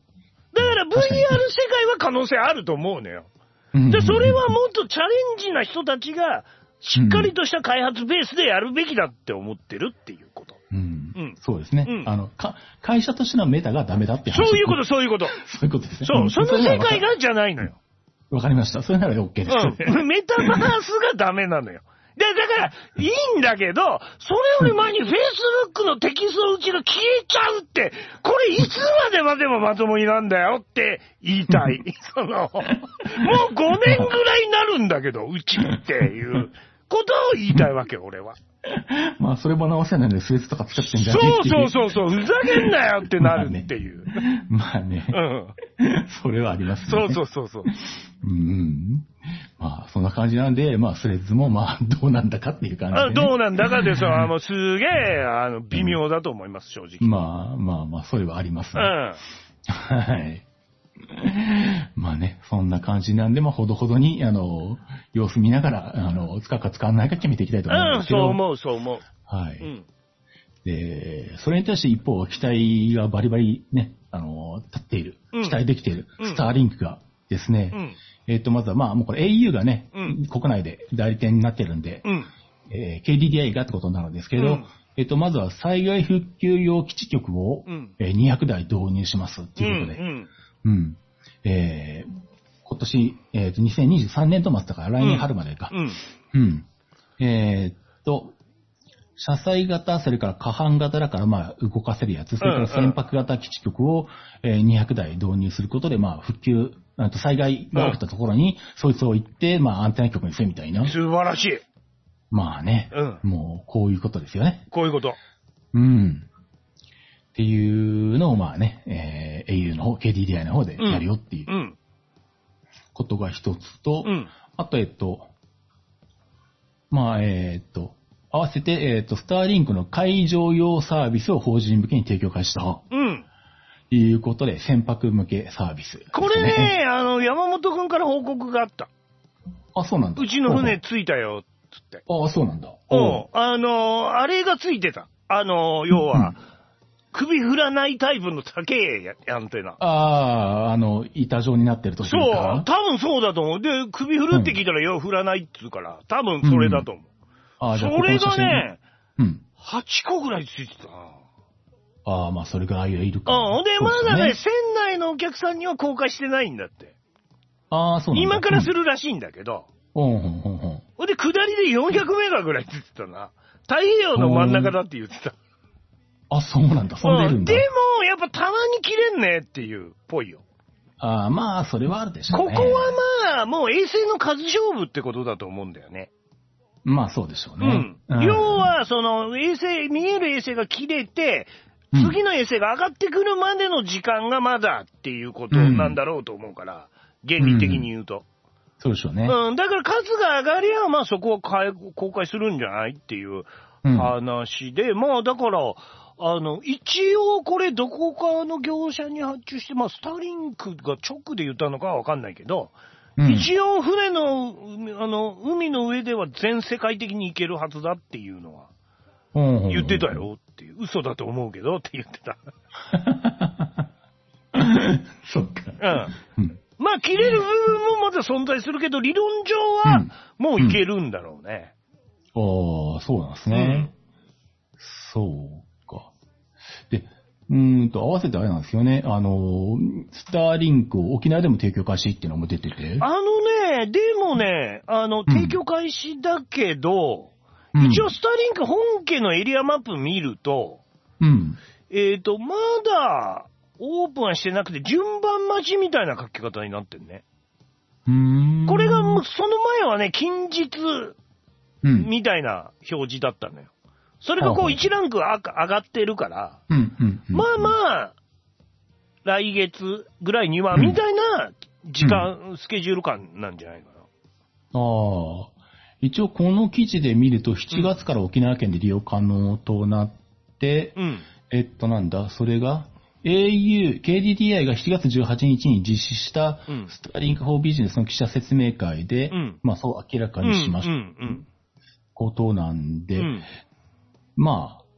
[SPEAKER 4] だから ブイアール 世界は可能性あると思うのよ。で、それはもっとチャレンジな人たちが、しっかりとした開発ベースでやるべきだって思ってるっていうこと。
[SPEAKER 3] うん。うん、そうですね。うん、あの、か、会社としてのメタがダメだって話。
[SPEAKER 4] そういうこと、そういうこと。
[SPEAKER 3] そういうことですね。
[SPEAKER 4] そう、うん、その世界がじゃないのよ。
[SPEAKER 3] わかりました。それなら OK です、ね。
[SPEAKER 4] うん。メタバースがダメなのよ。で、だから、いいんだけど、それより前に Facebook のテキストうちが消えちゃうって、これいつまでまでもまともになんだよって言いたい。その、もうごねんぐらいになるんだけど、うちっていうことを言いたいわけ、俺は。
[SPEAKER 3] まあ、それも直せないので、スレッズとか作ってんじゃねえっていう。
[SPEAKER 4] そうそうそうそう、ふざけんなよってなるっていう。
[SPEAKER 3] まあね。まあねうん。それはありますね。
[SPEAKER 4] そうそうそうそう。
[SPEAKER 3] うん。まあ、そんな感じなんで、まあ、スレッズもまあ、どうなんだかっていう感じで、ね。
[SPEAKER 4] どうなんだかでさ、もうすげえ、あの、微妙だと思います、正直。
[SPEAKER 3] まあ、まあまあ、それはありますね。うん。はい。まあね、そんな感じなんで、まあ、ほどほどに、あの、様子見ながら、あの、使うか使わないか決めていきたいと思うんですけど。
[SPEAKER 4] うん、そう思う、そう思う。
[SPEAKER 3] はい。うん、で、それに対して一方、期待がバリバリね、あの、立っている、うん、期待できている、スターリンクがですね、うん、えっと、まずは、まあ、もうこれ エーユー がね、うん、国内で代理店になってるんで、うんえー、ケーディーディーアイ がってことになるんですけど、うんえっと、まずは災害復旧用基地局を、うんえー、にひゃくだい導入しますっていうことで、うんうんうんえー、今年、えーと、にせんにじゅうさんねん度末だから来年春までか。うん。うん、えー、っと、車載型、それから可搬型だからまあ動かせるやつ、それから船舶型基地局を、えー、にひゃくだい導入することで、まあ復旧、あと災害が起きたところに、そいつを行って、まあアンテナ局にするみたいな。
[SPEAKER 4] 素晴らしい。
[SPEAKER 3] まあね、うん、もうこういうことですよね。
[SPEAKER 4] こういうこと。
[SPEAKER 3] うん。っていうのをまあね、えー、エーユー の方、ケーディーディーアイ の方でやるよっていうことが一つと、うん、あとえっと、まあえー、っと、合わせて、えー、っと、スターリンクの海上用サービスを法人向けに提供開始した。うん。いうことで、船舶向けサービス、ね。
[SPEAKER 4] これね、あの、山本くんから報告があった。
[SPEAKER 3] あ、そうなんだ。
[SPEAKER 4] うちの船着いたよ、つって。
[SPEAKER 3] ああ、そうなんだ。
[SPEAKER 4] うん。あの、あれがついてた。あの、要は、うん、首振らないタイプの高いアンテナ。
[SPEAKER 3] ああ、あの、板状になってると
[SPEAKER 4] そう、多分そうだと思う。で、首振るって聞いたら、いや、振らないっつうから、多分それだと思う。うん、あそれがね、うん、はちこぐらいついてたな。
[SPEAKER 3] ああ、まあ、それぐらいいるか。
[SPEAKER 4] うん。で、まだね、船内のお客さんには公開してないんだって。
[SPEAKER 3] ああ、そうなんだ。
[SPEAKER 4] 今からするらしいんだけど。
[SPEAKER 3] うん、うん、うん、
[SPEAKER 4] うん。で、下りでよんひゃくメガぐらいついてたな。太平洋の真ん中だって言ってた。
[SPEAKER 3] あ、そうなんだ。そんでるんだ。
[SPEAKER 4] でも、やっぱたまに切れんねっていう、ぽいよ。
[SPEAKER 3] ああ、まあ、それはあるでしょうね。
[SPEAKER 4] ここはまあ、もう衛星の数勝負ってことだと思うんだよね。
[SPEAKER 3] まあ、そうでしょうね。
[SPEAKER 4] うん。要は、その、衛星、見える衛星が切れて、次の衛星が上がってくるまでの時間がまだっていうことなんだろうと思うから、うん、原理的に言うと。
[SPEAKER 3] そうでしょうね。
[SPEAKER 4] うん。だから数が上がりゃ、まあそこは公開するんじゃないっていう話で、うん、まあだから、あの、一応これどこかの業者に発注して、まあスターリンクが直で言ったのかはわかんないけど、うん、一応船の、あの、海の上では全世界的に行けるはずだっていうのは、言ってたよっていう。嘘だと思うけどって言ってた。
[SPEAKER 3] そっか。
[SPEAKER 4] うん。まあ、切れる部分もまだ存在するけど、理論上はもういけるんだろうね。
[SPEAKER 3] うんうん、ああ、そうなんですね。うん、そうか。で、うーんと、合わせてあれなんですよね。あの、スターリンクを沖縄でも提供開始っていうのも出てて。
[SPEAKER 4] あのね、でもね、あの、提供開始だけど、うん、一応スターリンク本家のエリアマップ見ると、うん、えっと、まだオープンはしてなくて順番待ちみたいな書き方になってんね。うーんこれが、その前はね、近日みたいな表示だったのよ。それがこういちランク上がってるから、うんうんうん、まあまあ、来月ぐらいにはみたいな時間、うん、スケジュール感なんじゃないかな。
[SPEAKER 3] ああ。一応この記事で見るとしちがつから沖縄県で利用可能となって、うん、 えっとなんだ、それが、エーユー、ケーディーティーアイ がしちがつじゅうはちにちに実施したスターリンクフォービジネスの記者説明会で、うん、まあそう明らかにしましたことなんで、うん、まあ、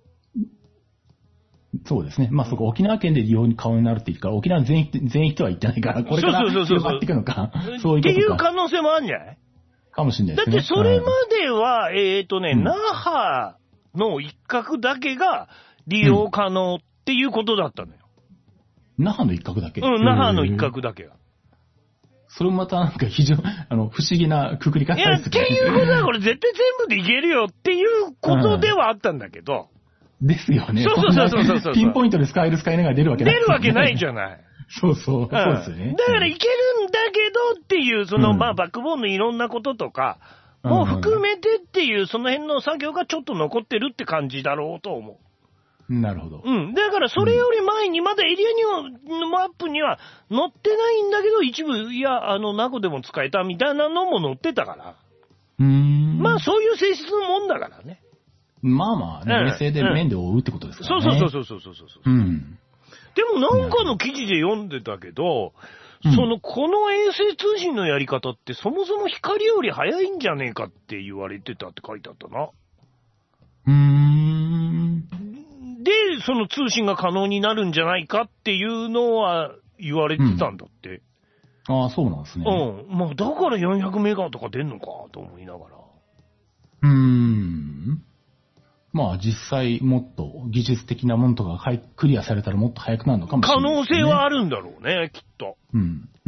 [SPEAKER 3] そうですね。まあそこ沖縄県で利用に顔になるって言うから、沖縄全域、全域とは言ってないから、これから広がっていくのか、そういうことか。
[SPEAKER 4] っていう可能性もあるんじゃない
[SPEAKER 3] かもしれないですね。
[SPEAKER 4] だってそれまでは、うん、えっとね、那覇の一角だけが利用可能っていうことだったのよ。
[SPEAKER 3] 那覇の一角だけ？
[SPEAKER 4] うん、那覇の一角だけが。
[SPEAKER 3] それもまたなんか非常、あの、不思議なくくり方ですね。
[SPEAKER 4] いや、っていうことはこれ絶対全部でいけるよっていうことではあったんだけど。
[SPEAKER 3] うん、ですよね。
[SPEAKER 4] そうそうそうそうそう。
[SPEAKER 3] ピンポイントで使える使えないが出るわけない、
[SPEAKER 4] ね。出るわけないじゃない。
[SPEAKER 3] そうそう。うん、そうですよね。
[SPEAKER 4] だからいけるんだけどっていう、その、うん、まあ、バックボーンのいろんなこととか、もう含めてっていう、その辺の作業がちょっと残ってるって感じだろうと思う。
[SPEAKER 3] なるほど。
[SPEAKER 4] うん。だからそれより前に、まだエリアには、のマップには載ってないんだけど、一部、いや、あの、ナゴでも使えたみたいなのも載ってたから。
[SPEAKER 3] うーん。
[SPEAKER 4] まあ、そういう性質のもんだからね。
[SPEAKER 3] まあまあ、ね、冷静で面で追うってことですからね。
[SPEAKER 4] そうそうそうそうそうそう。
[SPEAKER 3] うん。
[SPEAKER 4] でもなんかの記事で読んでたけど、うん、その、この衛星通信のやり方ってそもそも光より速いんじゃねえかって言われてたって書いてあったな。
[SPEAKER 3] うーん。
[SPEAKER 4] で、その通信が可能になるんじゃないかっていうのは言われてたんだって。
[SPEAKER 3] うん、ああ、そうなんですね。
[SPEAKER 4] うん。まあ、だからよんひゃくメガとか出んのかと思いながら。
[SPEAKER 3] うーん。まあ、実際もっと技術的なものとかクリアされたらもっと早くなるのかもしれない、ね。
[SPEAKER 4] 可能性はあるんだろうね、きっと。
[SPEAKER 3] うん。うん。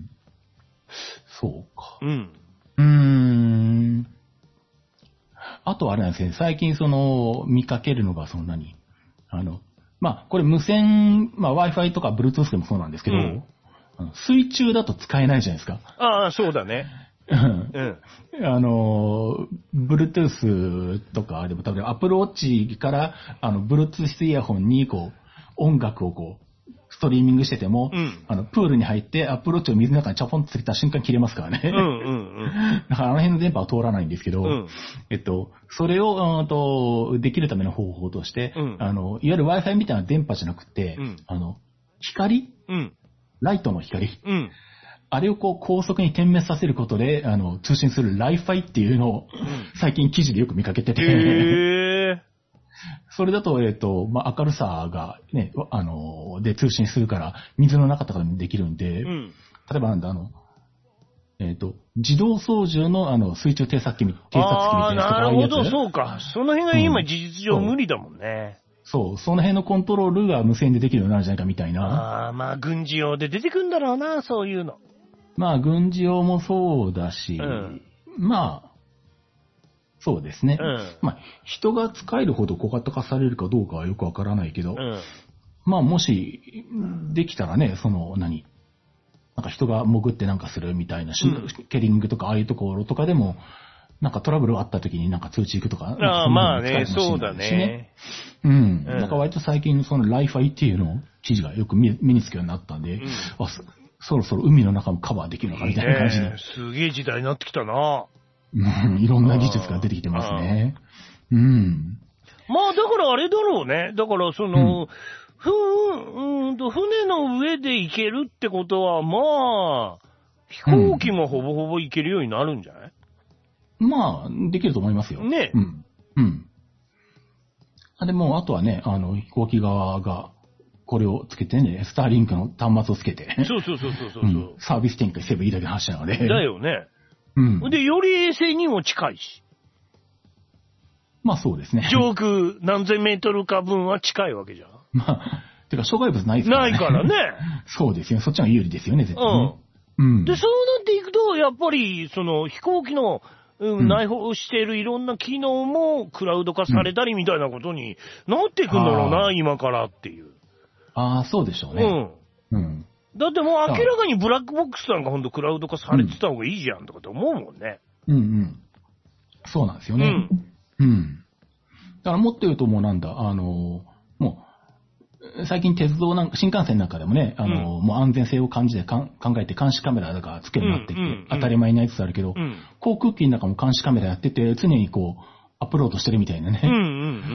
[SPEAKER 3] そうか。
[SPEAKER 4] うん。
[SPEAKER 3] うーん。あとあれなんですね、最近その、見かけるのがその何あの、まあ、これ無線、まあ Wi-Fi とか Bluetooth でもそうなんですけど、うん、あの水中だと使えないじゃないですか。
[SPEAKER 4] ああ、そうだね。
[SPEAKER 3] うん。あの、Bluetooth とかでも多分 Apple Watch から、あの、Bluetooth イヤホンにこう、音楽をこう、ストリーミングしてても、うん、あの、プールに入って、アップローチを水の中にチャポンとつけた瞬間切れますからね。
[SPEAKER 4] うんうんうん。
[SPEAKER 3] だからあの辺の電波は通らないんですけど、うん、えっと、それを、うんと、できるための方法として、うん、あの、いわゆる Wi-Fi みたいな電波じゃなくて、うん、あの、光、うん、ライトの光、うん、あれをこう高速に点滅させることで、あの、通信する Li-Fi っていうのを、最近記事でよく見かけてて、
[SPEAKER 4] へー
[SPEAKER 3] それだと、えっと、まあ、明るさがね、あの、で通信するから、水の中とかでもできるんで、うん、例えばなんだ、あの、えっと、自動操縦の、あの、水中偵察機み、偵察機みたいなやつとか、ああ、
[SPEAKER 4] なるほど、そうか。その辺が今事実上無理だもんね。
[SPEAKER 3] うん、そう、その辺のコントロールが無線でできるようになるんじゃないかみたいな。
[SPEAKER 4] ああ、まあ、軍事用で出てくんだろうな、そういうの。
[SPEAKER 3] まあ、軍事用もそうだし、うん、まあ、そうですね。うん、まあ、人が使えるほど小型化されるかどうかはよくわからないけど、うん、まあ、もし、できたらね、その、何なんか人が潜ってなんかするみたいな、うん、ケリングとかああいうところとかでも、なんかトラブルがあった時になんか通知行くとか。
[SPEAKER 4] ああ、まあね、そうだね。
[SPEAKER 3] うん。うん。なんか割と最近その Li-Fi っていうの記事がよく身につくようになったんで、うん、あそ、そろそろ海の中もカバーできるのかみたいな感じで。
[SPEAKER 4] いいね、すげえ時代になってきたな。
[SPEAKER 3] うん、いろんな技術が出てきてますね。うん。
[SPEAKER 4] まあだからあれだろうね。だからその、うん、ふん、うんと、船の上で行けるってことは、まあ、飛行機もほぼほぼ行けるようになるんじゃない？
[SPEAKER 3] うん、まあ、できると思いますよ。
[SPEAKER 4] ね。
[SPEAKER 3] うん。うん。でも、あとはね、あの、飛行機側が、これをつけてね、スターリンクの端末をつけて。
[SPEAKER 4] そうそうそうそうそう、うん。
[SPEAKER 3] サービス展開すればいいだけの話なので。
[SPEAKER 4] だよね。
[SPEAKER 3] うん。
[SPEAKER 4] で、より衛星にも近いし。
[SPEAKER 3] まあそうですね。
[SPEAKER 4] 上空何千メートルか分は近いわけじゃん。
[SPEAKER 3] まあ、てか障害物ないですからね。
[SPEAKER 4] ないからね。
[SPEAKER 3] そうですよね。そっちが有利ですよね、絶対ね。うん。うん。
[SPEAKER 4] で、そうなっていくと、やっぱり、その飛行機の、うん、内包しているいろんな機能もクラウド化されたりみたいなことになっていくんだろうな、うん、今からっていう。
[SPEAKER 3] ああ、そうでしょうね。うん。うん。
[SPEAKER 4] だってもう明らかにブラックボックスなんかほんとクラウド化されてた方がいいじゃんとかって思うもんね。
[SPEAKER 3] うんうん。そうなんですよね。うん。うん。だからもっと言うともうなんだ、あの、もう、最近鉄道なんか、新幹線なんかでもね、あの、うん、もう安全性を感じてかん考えて監視カメラとかつけるようになってきて、うんうんうん、当たり前になりつつあるけど、うん、航空機の中も監視カメラやってて、常にこう、 アップロードしてるみたいなね。
[SPEAKER 4] うんうんうん。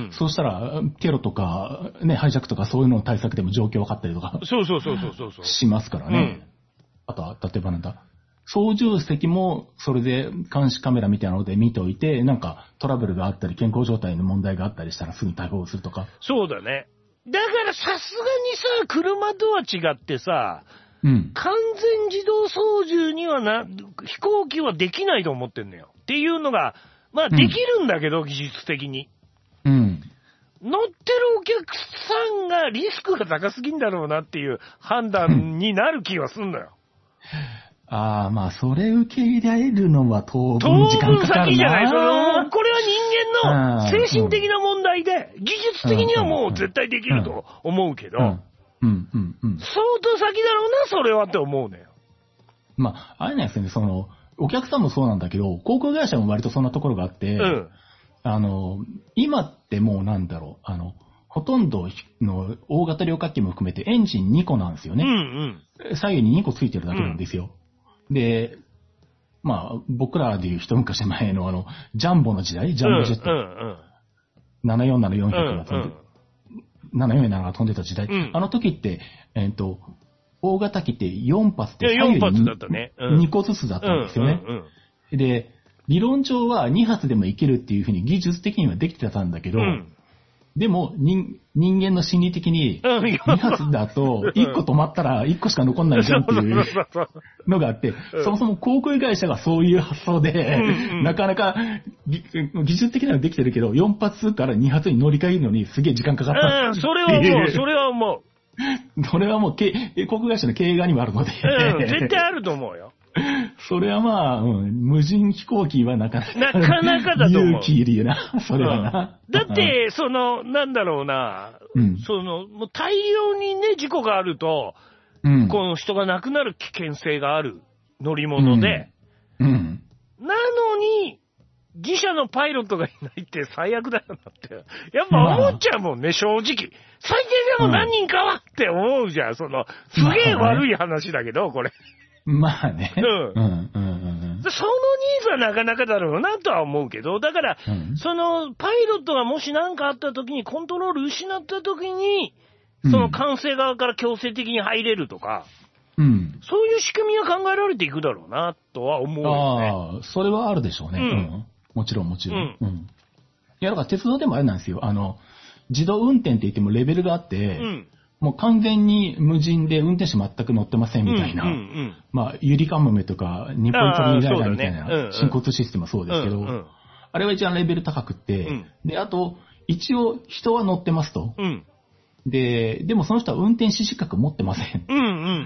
[SPEAKER 3] そうしたら、テロとか、ね、ハイジャックとかそういうのの対策でも状況分かったりとか。
[SPEAKER 4] そうそうそうそうそう。
[SPEAKER 3] しますからね。うん、あとは、例えばなんだ。操縦席も、それで監視カメラみたいなので見ておいて、なんかトラブルがあったり、健康状態の問題があったりしたらすぐ対応するとか。
[SPEAKER 4] そうだね。だからさすがにさ、車とは違ってさ、うん、完全自動操縦にはな、飛行機はできないと思ってんのよ。っていうのが、まあできるんだけど、うん、技術的に。うん。乗ってるお客さんがリスクが高すぎんだろうなっていう判断になる気がすんのよ。
[SPEAKER 3] ああ、まあ、それ受け入れるのは当分時間かかるな。当分先じゃない。その、これは人間の精神的な問題で、技術的にはもう絶対できると思うけど、うん、うん、うん、うん。相当先だろうな、それはって思うのよ。 まあ、あれなんですよね、その、お客さんもそうなんだけど、航空会社も割とそんなところがあって、うん、あの、今ってもうなんだろう、あの、ほとんどの大型旅客機も含めてエンジンにこなんですよね。うんうん、左右ににこついてるだけなんですよ。うん、で、まあ、僕らでいう一昔前のあの、ジャンボの時代、ジャンボジェット。うんうん、ななよんななよんひゃくが飛んで、うんうん、ななよんよんななが飛んでた時代。うん、あの時って、えっと、大型機ってよん発で左右ににこずつだったんですよね。で、理論上はに発でもいけるっていうふうに技術的にはできてたんだけど、うん、でも人、人間の心理的に、に発だといっこ止まったらいっこしか残んないじゃんっていうのがあって、そもそも航空会社がそういう発想で、うんうん、なかなか技術的にはできてるけど、よん発からに発に乗り換えるのにすげえ時間かかったっていう。
[SPEAKER 4] それは思う、それは思う。
[SPEAKER 3] それはもう、航空会社の経営側にもあるので、
[SPEAKER 4] うん。絶対あると思うよ。
[SPEAKER 3] それはまあ、うん、無人飛行機はなかなか。
[SPEAKER 4] なかなかだと思う。
[SPEAKER 3] 勇気いるよな、それはな。
[SPEAKER 4] うん、だって、その、なんだろうな、うん、その、もう大量にね、事故があると、うん、この人が亡くなる危険性がある乗り物で、うんうん、なのに、自社のパイロットがいないって最悪だよなって。やっぱ思っちゃうもんね、正直。最低でも何人かはって思うじゃん。その、すげえ悪い話だけど、これ。
[SPEAKER 3] まあね。うん。うんうんうん、
[SPEAKER 4] そのニーズはなかなかだろうなとは思うけど、だから、うん、その、パイロットがもし何かあった時に、コントロール失った時に、その管制側から強制的に入れるとか、うん、そういう仕組みが考えられていくだろうなとは思うよね。
[SPEAKER 3] ああ、それはあるでしょうね。うんうんもちろんもちろん。うん。うん、いや、だから鉄道でもあれなんですよ。あの、自動運転って言ってもレベルがあって、うん、もう完全に無人で運転手全く乗ってませんみたいな。うんうんうん、まあ、ゆりかもめとか、日本飛びライダーみたいな新交通システムはそうですけど、うんうん、あれは一番レベル高くって、うん、で、あと、一応人は乗ってますと。うん、で、でもその人は運転士資格持ってません。うんうんうんうん、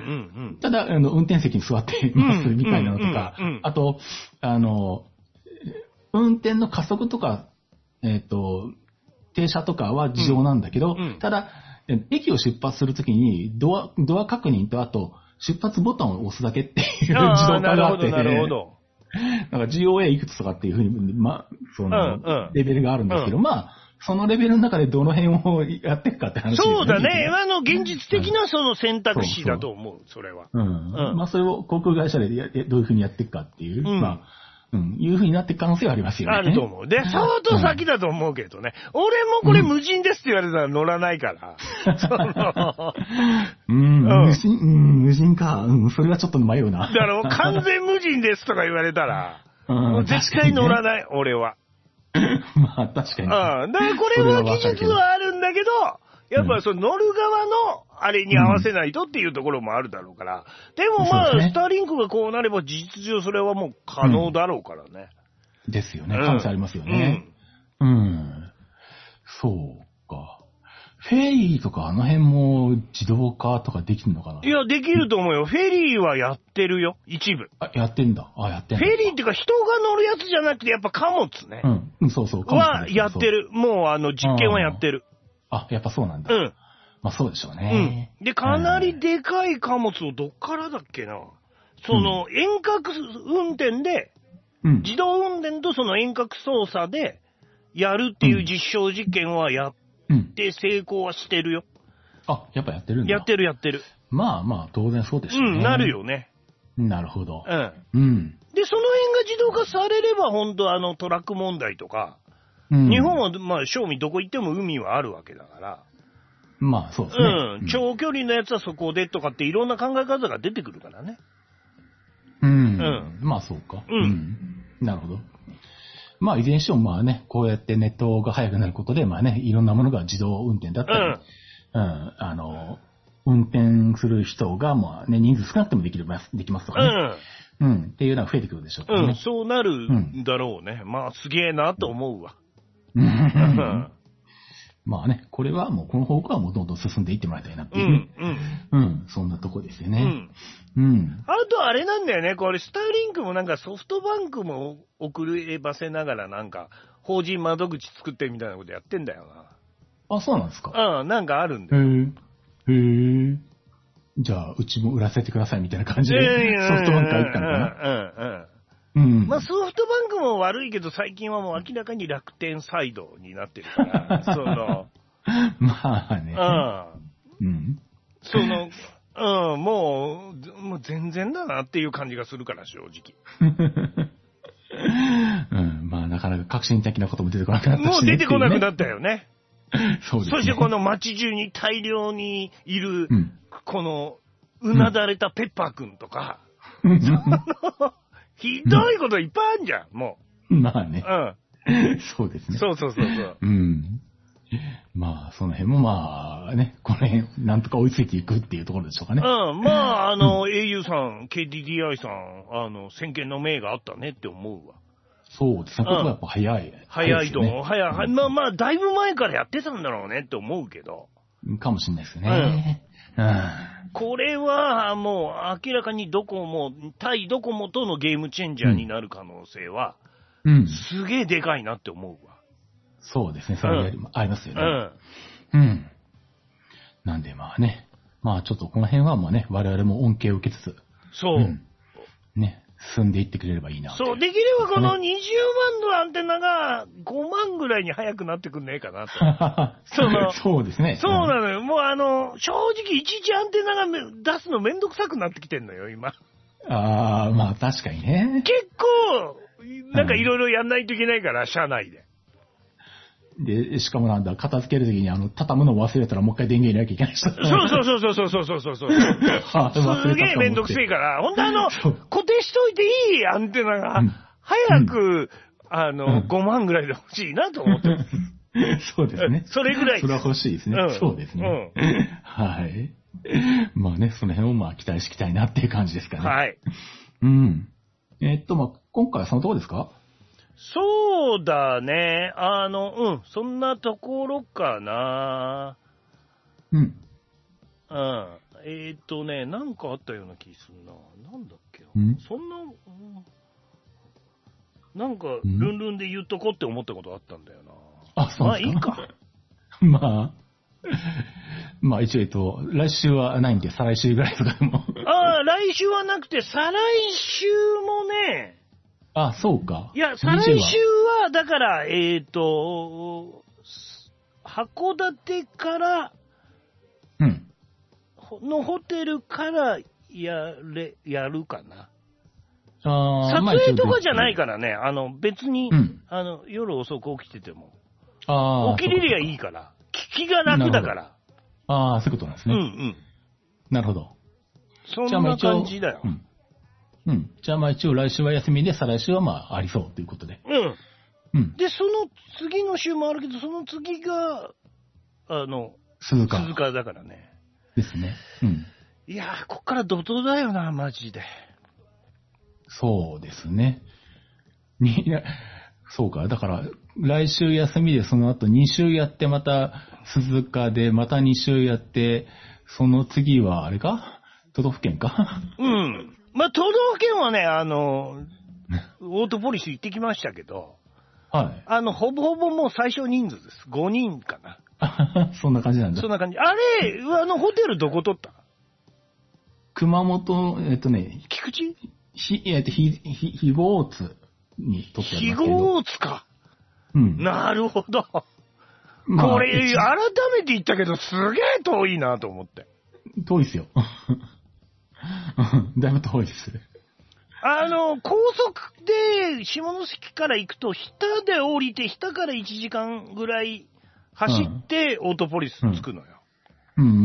[SPEAKER 3] ただ、あの、運転席に座ってますみたいなのとか、うんうんうん、あと、あの、運転の加速とか、えっと、停車とかは自動なんだけど、うんうん、ただ、駅を出発するときにドア、ドア確認とあと、出発ボタンを押すだけっていう自動化があって、なるほど。なんか ジーオーエー いくつとかっていうふうに、まあ、その、うんうん、レベルがあるんですけど、うん、まあ、そのレベルの中でどの辺をやっていくかって話ですね。
[SPEAKER 4] そうだね。あの、現実的なその選択肢だと思う、そうそうそれは。
[SPEAKER 3] うん。うん、まあ、それを航空会社でやどういうふうにやっていくかっていう、うん、まあ、うん、いう風になっていく可能性はありますよね。
[SPEAKER 4] あると思う。で、相当先だと思うけどね。うん、俺もこれ無人ですって言われたら乗らないから。
[SPEAKER 3] うん、うん、無人、うん、無人か。うん、それはちょっと迷うな。
[SPEAKER 4] だから完全無人ですとか言われたら、うん、もう絶対乗らない、ね、俺は。
[SPEAKER 3] まあ、確かに。
[SPEAKER 4] うん。だからこれは技術はあるんだけど、やっぱその乗る側のあれに合わせないとっていうところもあるだろうから。うん、でもまあ、ね、スターリンクがこうなれば事実上それはもう可能だろうからね。
[SPEAKER 3] うん、ですよね。可能性ありますよね。うん。うん、そうか。フェリーとかあの辺も自動化とかできるのかな？
[SPEAKER 4] いや、できると思うよ。フェリーはやってるよ。一部。
[SPEAKER 3] あ、やってんだ。あ、やってんだ。
[SPEAKER 4] フェリーっていうか人が乗るやつじゃなくてやっぱ貨物ね。
[SPEAKER 3] うん。そうそう。貨
[SPEAKER 4] 物はやってる。もうあの実験はやってる。
[SPEAKER 3] あ、やっぱそうなんだ。うん。まあそうでしょうね。
[SPEAKER 4] うん。で、かなりでかい貨物をどっからだっけな。その、遠隔運転で、うん、自動運転とその遠隔操作でやるっていう実証実験はやって成功はしてるよ。
[SPEAKER 3] うん、あ、やっぱやってるんだ。
[SPEAKER 4] やってるやってる。
[SPEAKER 3] まあまあ、当然そうでしょうね。
[SPEAKER 4] うん、なるよね。
[SPEAKER 3] なるほど。
[SPEAKER 4] うん。うん。で、その辺が自動化されれば、本当あのトラック問題とか、
[SPEAKER 3] うん、
[SPEAKER 4] 日本は、まあ、正味どこ行っても海はあるわけだから。
[SPEAKER 3] まあ、そうですね。
[SPEAKER 4] うん。長距離のやつはそこでとかっていろんな考え方が出てくるからね。
[SPEAKER 3] うん。
[SPEAKER 4] うん、
[SPEAKER 3] まあ、そうか。
[SPEAKER 4] うん。うん、
[SPEAKER 3] なるほど。まあ、いずれにしても、まあね、こうやってネットが速くなることで、まあね、いろんなものが自動運転だったり、うん、うん、あの、運転する人が、まあね、人数少なくてもできる、できますとかね。うん。うん。っていうのが増えてくるでしょうからね。
[SPEAKER 4] うん、そうなるんだろうね。うん、まあ、すげえなと思うわ。
[SPEAKER 3] うん。まあね、これはもう、この方向はもうどんどん進んでいってもらいたいなっていう、ね。うん、うん。うん。そんなとこですよね。うん。うん。
[SPEAKER 4] あとあれなんだよね、これ、スターリンクもなんかソフトバンクも送ればせながらなんか、法人窓口作ってみたいなことやってんだよ
[SPEAKER 3] な。あ、そうなんですか。
[SPEAKER 4] うん、なんかあるんだよ。
[SPEAKER 3] へえ。へえ。じゃあ、うちも売らせてくださいみたいな感じで、ソフトバンク入ったのかな。うん、うん。うん。まあ、ソフトバンクも悪いけど、最近はもう明らかに楽天サイドになってるから、その、 まあね。
[SPEAKER 4] うん。うん。その、うん、もう、もう全然だなっていう感じがするから、正直。
[SPEAKER 3] うん、まあ、なかなか革新的なことも出てこなくなったし、ね、
[SPEAKER 4] もう出てこなくなったよね。
[SPEAKER 3] そうですね。
[SPEAKER 4] そしてこの街中に大量にいる、うん、この、うなだれたペッパーくんとか、うん、そのひどいこといっぱいあるじゃん、も
[SPEAKER 3] う。まあね。
[SPEAKER 4] うん。
[SPEAKER 3] そうですね。
[SPEAKER 4] そうそうそうそう。
[SPEAKER 3] うん。まあ、その辺もまあね、この辺、なんとか追いついていくっていうところでしょうかね。
[SPEAKER 4] うん。まあ、あの、うん、エーユー さん、ケーディーディーアイ さん、あの、先見の明があったねって思うわ。
[SPEAKER 3] そうですね。ここはやっぱ早い、ね。
[SPEAKER 4] 早いと思う。早い。まあまあ、だいぶ前からやってたんだろうねって思うけど。
[SPEAKER 3] かもしれないですね。うん。うん、
[SPEAKER 4] これはもう明らかにドコモ、対ドコモとのゲームチェンジャーになる可能性は、うん、すげえでかいなって思うわ。
[SPEAKER 3] そうですね。それもありますよね。うん。うん。なんでまあね。まあちょっとこの辺はまあね、我々も恩恵を受けつつ。
[SPEAKER 4] そう。うん、
[SPEAKER 3] ね。進んでいってくれればいいな。
[SPEAKER 4] そう、できればこのにじゅうまんのアンテナがごまんぐらいに早くなってくんねえかなと。
[SPEAKER 3] そのそうですね。
[SPEAKER 4] そうなのよ。もうあの、正直いちいちアンテナが出すのめんどくさくなってきてんのよ、今。
[SPEAKER 3] ああ、まあ確かにね。
[SPEAKER 4] 結構、なんかいろいろやんないといけないから、社内で。
[SPEAKER 3] で、しかもなんだ、片付けるときに、あの、畳むの忘れたらもう一回電源入れなきゃいけないし。
[SPEAKER 4] そうそうそうそうそうそうそうそう。すげえめんどくせえから、ほんとあの、固定しといていいアンテナが、早く、うん、あの、うん、ごまんぐらいで欲しいなと思ってます。
[SPEAKER 3] そうですね。
[SPEAKER 4] それぐらい。
[SPEAKER 3] それは欲しいですね。うん、そうですね。うん、はい。まあね、その辺をまあ期待していきたいなっていう感じですかね。
[SPEAKER 4] はい。
[SPEAKER 3] うん。えー、っと、まあ、今回はそのとこですか？
[SPEAKER 4] そうだね。あの、うん、そんなところかな。
[SPEAKER 3] うん。
[SPEAKER 4] うん。えー、っとね、なんかあったような気するな。なんだっけ。
[SPEAKER 3] うん、
[SPEAKER 4] そんな、うん、なんか、ルンルンで言っとこって思ったことあったんだよな。
[SPEAKER 3] あ、そうですか。
[SPEAKER 4] まあいいか。
[SPEAKER 3] まあ。まあ一応、えっと、来週はないんで、再来週ぐらいとかでも。
[SPEAKER 4] ああ、来週はなくて、再来週もね、
[SPEAKER 3] あ、そうか。
[SPEAKER 4] いや、再来週は、だから、えっと、函館から、
[SPEAKER 3] うん。
[SPEAKER 4] のホテルからやれ、やるかな。
[SPEAKER 3] あ
[SPEAKER 4] 撮影とかじゃないからね、あの、別に、うん、あの、夜遅く起きてても、
[SPEAKER 3] あ
[SPEAKER 4] 起きれりゃいいから、聞きが楽だから。
[SPEAKER 3] ああ、そういうことなんですね。
[SPEAKER 4] うんうん。
[SPEAKER 3] なるほど。
[SPEAKER 4] そんな感じだよ。
[SPEAKER 3] うん。うん。じゃあまあ一応来週は休みで、再来週はまあありそうということで。
[SPEAKER 4] うん。
[SPEAKER 3] うん。
[SPEAKER 4] で、その次の週もあるけど、その次が、あの、
[SPEAKER 3] 鈴鹿。
[SPEAKER 4] 鈴鹿だからね。
[SPEAKER 3] ですね。うん。
[SPEAKER 4] いやー、こっから怒涛だよな、マジで。
[SPEAKER 3] そうですね。に、そうか。だから、来週休みでその後に週やってまた鈴鹿で、またに週やって、その次はあれか都道府県か
[SPEAKER 4] うん。まあ、都道府県はね、あの、オートポリス行ってきましたけど、
[SPEAKER 3] はい。
[SPEAKER 4] あの、ほぼほぼもう最小人数です。ごにんかな。
[SPEAKER 3] そんな感じなんだ。
[SPEAKER 4] そんな感じ。あれ、あの、ホテルどこ取った？
[SPEAKER 3] 熊本、えっとね、
[SPEAKER 4] 菊池？
[SPEAKER 3] ひ、えっと、ひ、ひ、ひごーつに取ってありますけど。
[SPEAKER 4] ひごーつか。
[SPEAKER 3] うん。
[SPEAKER 4] なるほど。
[SPEAKER 3] まあ、
[SPEAKER 4] これ、改めて言ったけど、すげえ遠いなと思って。
[SPEAKER 3] 遠いっすよ。だいぶ遠いです。
[SPEAKER 4] あの、高速で下関から行くと、日田で降りて、日田からいちじかんぐらい走って、オートポリス着くのよ。
[SPEAKER 3] うん。うんうんうん。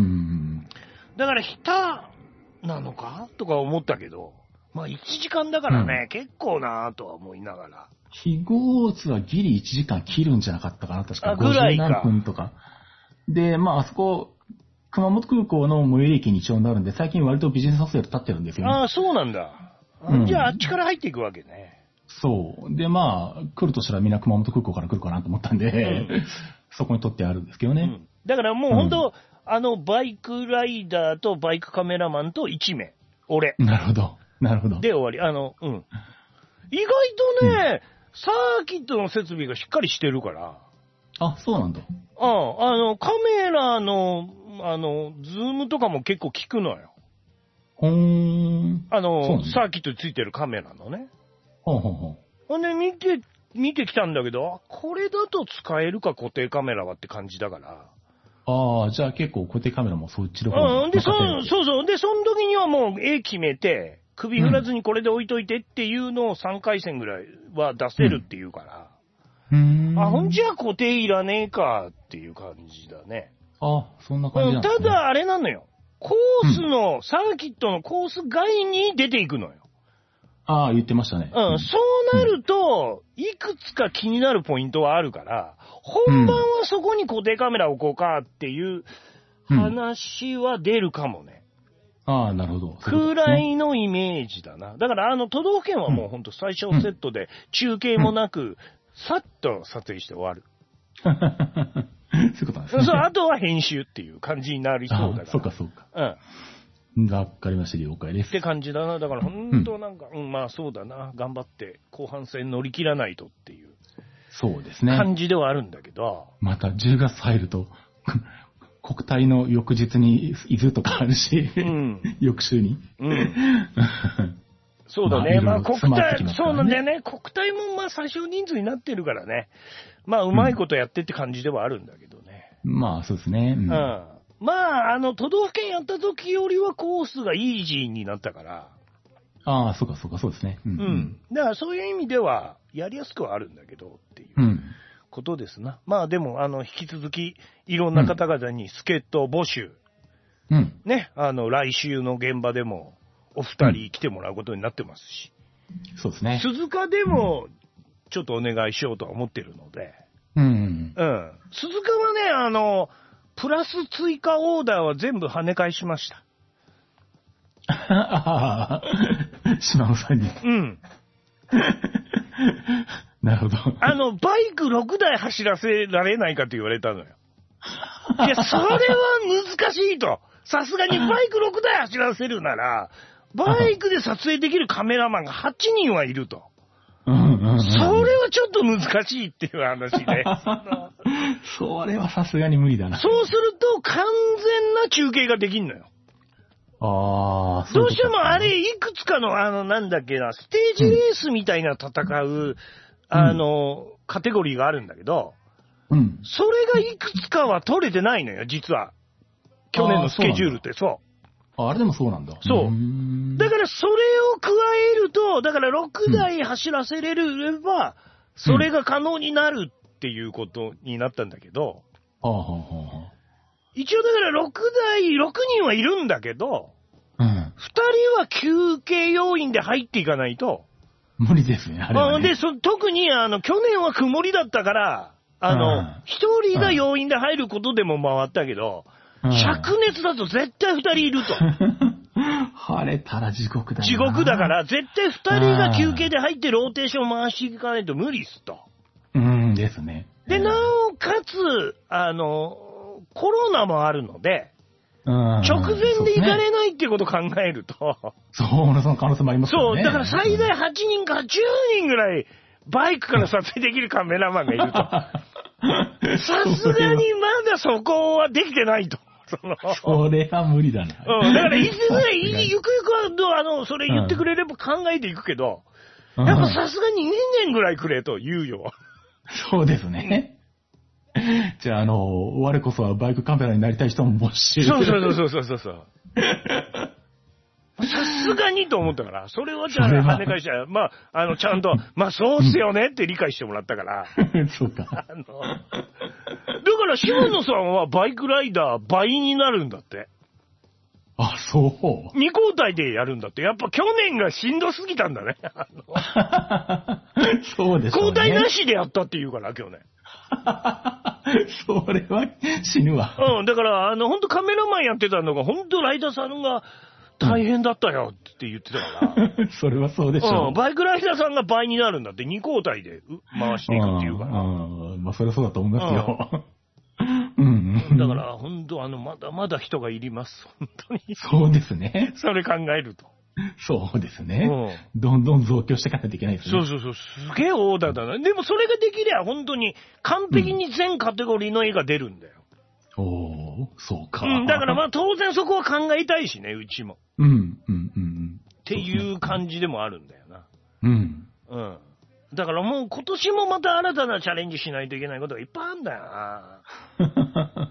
[SPEAKER 4] だから日田なのかとか思ったけど、まあいちじかんだからね、うん、結構なぁとは思いながら。
[SPEAKER 3] 肥後大津はギリいちじかん切るんじゃなかったかな、確か。
[SPEAKER 4] あ、ぐらいか。
[SPEAKER 3] ごじゅうなんぷんとか。で、まあ、あそこ、熊本空港の最寄り駅に一応なるんで、最近割とビジネスホステル立ってるんですよね。
[SPEAKER 4] ああ、そうなんだ。うん、じゃあ、あっちから入っていくわけね。
[SPEAKER 3] そう。で、まあ、来るとしたらみんな熊本空港から来るかなと思ったんで、うん、そこに取ってあるんですけどね。うん、
[SPEAKER 4] だからもう本当、うん、あの、バイクライダーとバイクカメラマンといちめい。俺。
[SPEAKER 3] なるほど。なるほど。
[SPEAKER 4] で終わり。あの、うん。意外とね、うん、サーキットの設備がしっかりしてるから。
[SPEAKER 3] あ、そうなんだ。
[SPEAKER 4] ああ、あの、カメラの、あの、ズームとかも結構効くのよ。
[SPEAKER 3] ほーん。
[SPEAKER 4] あの、サーキットについてるカメラのね。
[SPEAKER 3] ほうほうほう。
[SPEAKER 4] ほんで、見て、見てきたんだけど、これだと使えるか固定カメラはって感じだから。
[SPEAKER 3] ああ、じゃあ結構固定カメラもそっちの方
[SPEAKER 4] に。うん、で、そ、そうそう。で、その時にはもう絵決めて、首振らずにこれで置いといてっていうのをさんかい戦ぐらいは出せるっていうから。
[SPEAKER 3] うん、
[SPEAKER 4] あ、ほんじゃ固定いらねえかっていう感じだね。
[SPEAKER 3] あ、そんな感じなんですね。
[SPEAKER 4] ただあれなのよ。コースの、うん、サーキットのコース外に出ていくのよ。
[SPEAKER 3] ああ、言ってましたね。
[SPEAKER 4] うん、うん、そうなると、いくつか気になるポイントはあるから、本番はそこに固定カメラ置こうかっていう話は出るかもね。
[SPEAKER 3] うん、ああ、なるほど。
[SPEAKER 4] くらいのイメージだな。だからあの都道府県はもうほんと最小セットで中継もなく、うん、さっと撮影して終わる。
[SPEAKER 3] そういうことなんですね。
[SPEAKER 4] そう、あとは編集っていう感じになりそうだから。
[SPEAKER 3] そうか、そうか。
[SPEAKER 4] うん。
[SPEAKER 3] わかりました、了解です。
[SPEAKER 4] って感じだな。だから本当なんか、うん、うん、まあそうだな。頑張って後半戦乗り切らないとっていう。
[SPEAKER 3] そうですね。
[SPEAKER 4] 感じではあるんだけど。
[SPEAKER 3] またじゅうがつ入ると、国体の翌日に伊豆とかあるし、うん、翌週に。うん。
[SPEAKER 4] そうだね。まあ、国体、そうなんだよね。国体もまあ最小人数になってるからね。まあ、うまいことやってって感じではあるんだけどね。
[SPEAKER 3] うん、まあ、そうですね。うん。うん、
[SPEAKER 4] まあ、あの、都道府県やった時よりはコースがイージーになったから。
[SPEAKER 3] ああ、そうかそうか、そうですね。
[SPEAKER 4] うん。うん、だからそういう意味では、やりやすくはあるんだけど、っていうことですな。うん、まあ、でも、あの、引き続き、いろんな方々に助っ人募集。
[SPEAKER 3] うん。
[SPEAKER 4] ね、あの、来週の現場でも、お二人来てもらうことになってますし。
[SPEAKER 3] うん、そうですね。
[SPEAKER 4] 鈴鹿でも、ちょっとお願いしようとは思ってるので。
[SPEAKER 3] うん。
[SPEAKER 4] うん。鈴鹿はね、あの、プラス追加オーダーは全部跳ね返しました。
[SPEAKER 3] ああ、島野さんに。
[SPEAKER 4] うん。
[SPEAKER 3] なるほど。
[SPEAKER 4] あの、バイクろくだい走らせられないかって言われたのよ。いや、それは難しいと。さすがにバイクろくだい走らせるなら、バイクで撮影できるカメラマンがはちにんはいると。
[SPEAKER 3] うんうんうん、
[SPEAKER 4] それはちょっと難しいっていう話で。
[SPEAKER 3] それはさすがに無理だな。
[SPEAKER 4] そうすると完全な中継ができんのよ。
[SPEAKER 3] ああ、
[SPEAKER 4] どうしてもあれ、いくつかの、あの、なんだっけな、ステージレースみたいな戦う、うん、あの、カテゴリーがあるんだけど、
[SPEAKER 3] うん。
[SPEAKER 4] それがいくつかは取れてないのよ、実は。去年のスケジュールって、そう。
[SPEAKER 3] あ、あれでもそうなんだ。
[SPEAKER 4] そう。だからそれを加えると、だからろくだい走らせれれば、うん、それが可能になるっていうことになったんだけど、
[SPEAKER 3] うん、はあはあはあ、
[SPEAKER 4] 一応だからろくだい、ろくにんはいるんだけど、
[SPEAKER 3] うん、
[SPEAKER 4] ふたりは休憩要員で入っていかないと。
[SPEAKER 3] 無理ですね、あれはね。
[SPEAKER 4] で、そ特にあの、去年は曇りだったから、あの、一、うん、人が要員で入ることでも回ったけど、うん、灼熱だと絶対二人いると。
[SPEAKER 3] 晴れたら地獄だな。
[SPEAKER 4] 地獄だから、絶対二人が休憩で入ってローテーション回していかないと無理っすと。
[SPEAKER 3] うんですね。
[SPEAKER 4] で、なおかつ、あの、コロナもあるので、
[SPEAKER 3] うん、
[SPEAKER 4] 直前で行かれないっていうことを考えると。
[SPEAKER 3] そう、その可能性もありますからね。
[SPEAKER 4] そう、だから最大はちにんかじゅうにんぐらい、バイクから撮影できるカメラマンがいると。さすがにまだそこはできてないと。
[SPEAKER 3] そのそれは無理だな。
[SPEAKER 4] うん。だから、いつぐらい、ゆくゆくは、あの、それ言ってくれれば考えていくけど、うん、やっぱさすがににねんぐらいくれと言うよ。
[SPEAKER 3] そうですね。じゃあ、あの、我こそはバイクカメラになりたい人も募集。
[SPEAKER 4] そうそうそうそうそうそう。さすすがにと思ったから、それはじゃあ跳ね返したら、まあ、あの、ちゃんと、まあそうっすよねって理解してもらったから。
[SPEAKER 3] そうか。
[SPEAKER 4] あの、だから島野さんはバイクライダー倍になるんだって。
[SPEAKER 3] あ、そう。
[SPEAKER 4] 二交代でやるんだって。やっぱ去年がしんどすぎたんだね。あの
[SPEAKER 3] そうでしょうね。
[SPEAKER 4] 交代なしでやったって言うから、去年。
[SPEAKER 3] それは死ぬわ。
[SPEAKER 4] うん、だから、あの、本当カメラマンやってたのが、本当ライダーさんが大変だったよって言ってたから。
[SPEAKER 3] それはそうでしょう。
[SPEAKER 4] うん、バイクライダーさんが倍になるんだって、二交代で回していくっていうから。
[SPEAKER 3] うん、うん、まあ、それはそうだと思いますよ。うんうん、
[SPEAKER 4] だから、本当あの、まだまだ人がいります。本当に。
[SPEAKER 3] そうですね。
[SPEAKER 4] それ考えると。
[SPEAKER 3] そうですね。
[SPEAKER 4] うん、
[SPEAKER 3] どんどん増強していかないといけないですね。
[SPEAKER 4] そうそうそう。すげえオーダーだな。でもそれができりゃ、本当に完璧に全カテゴリーの絵が出るんだよ。
[SPEAKER 3] うん、おー、そうか。
[SPEAKER 4] うん、だからまあ当然そこは考えたいしね、うちも。
[SPEAKER 3] うん、うん、うん。
[SPEAKER 4] っていう感じでもあるんだよな。
[SPEAKER 3] うん。
[SPEAKER 4] うん。だからもう今年もまた新たなチャレンジしないといけないことがいっぱいあるんだよな。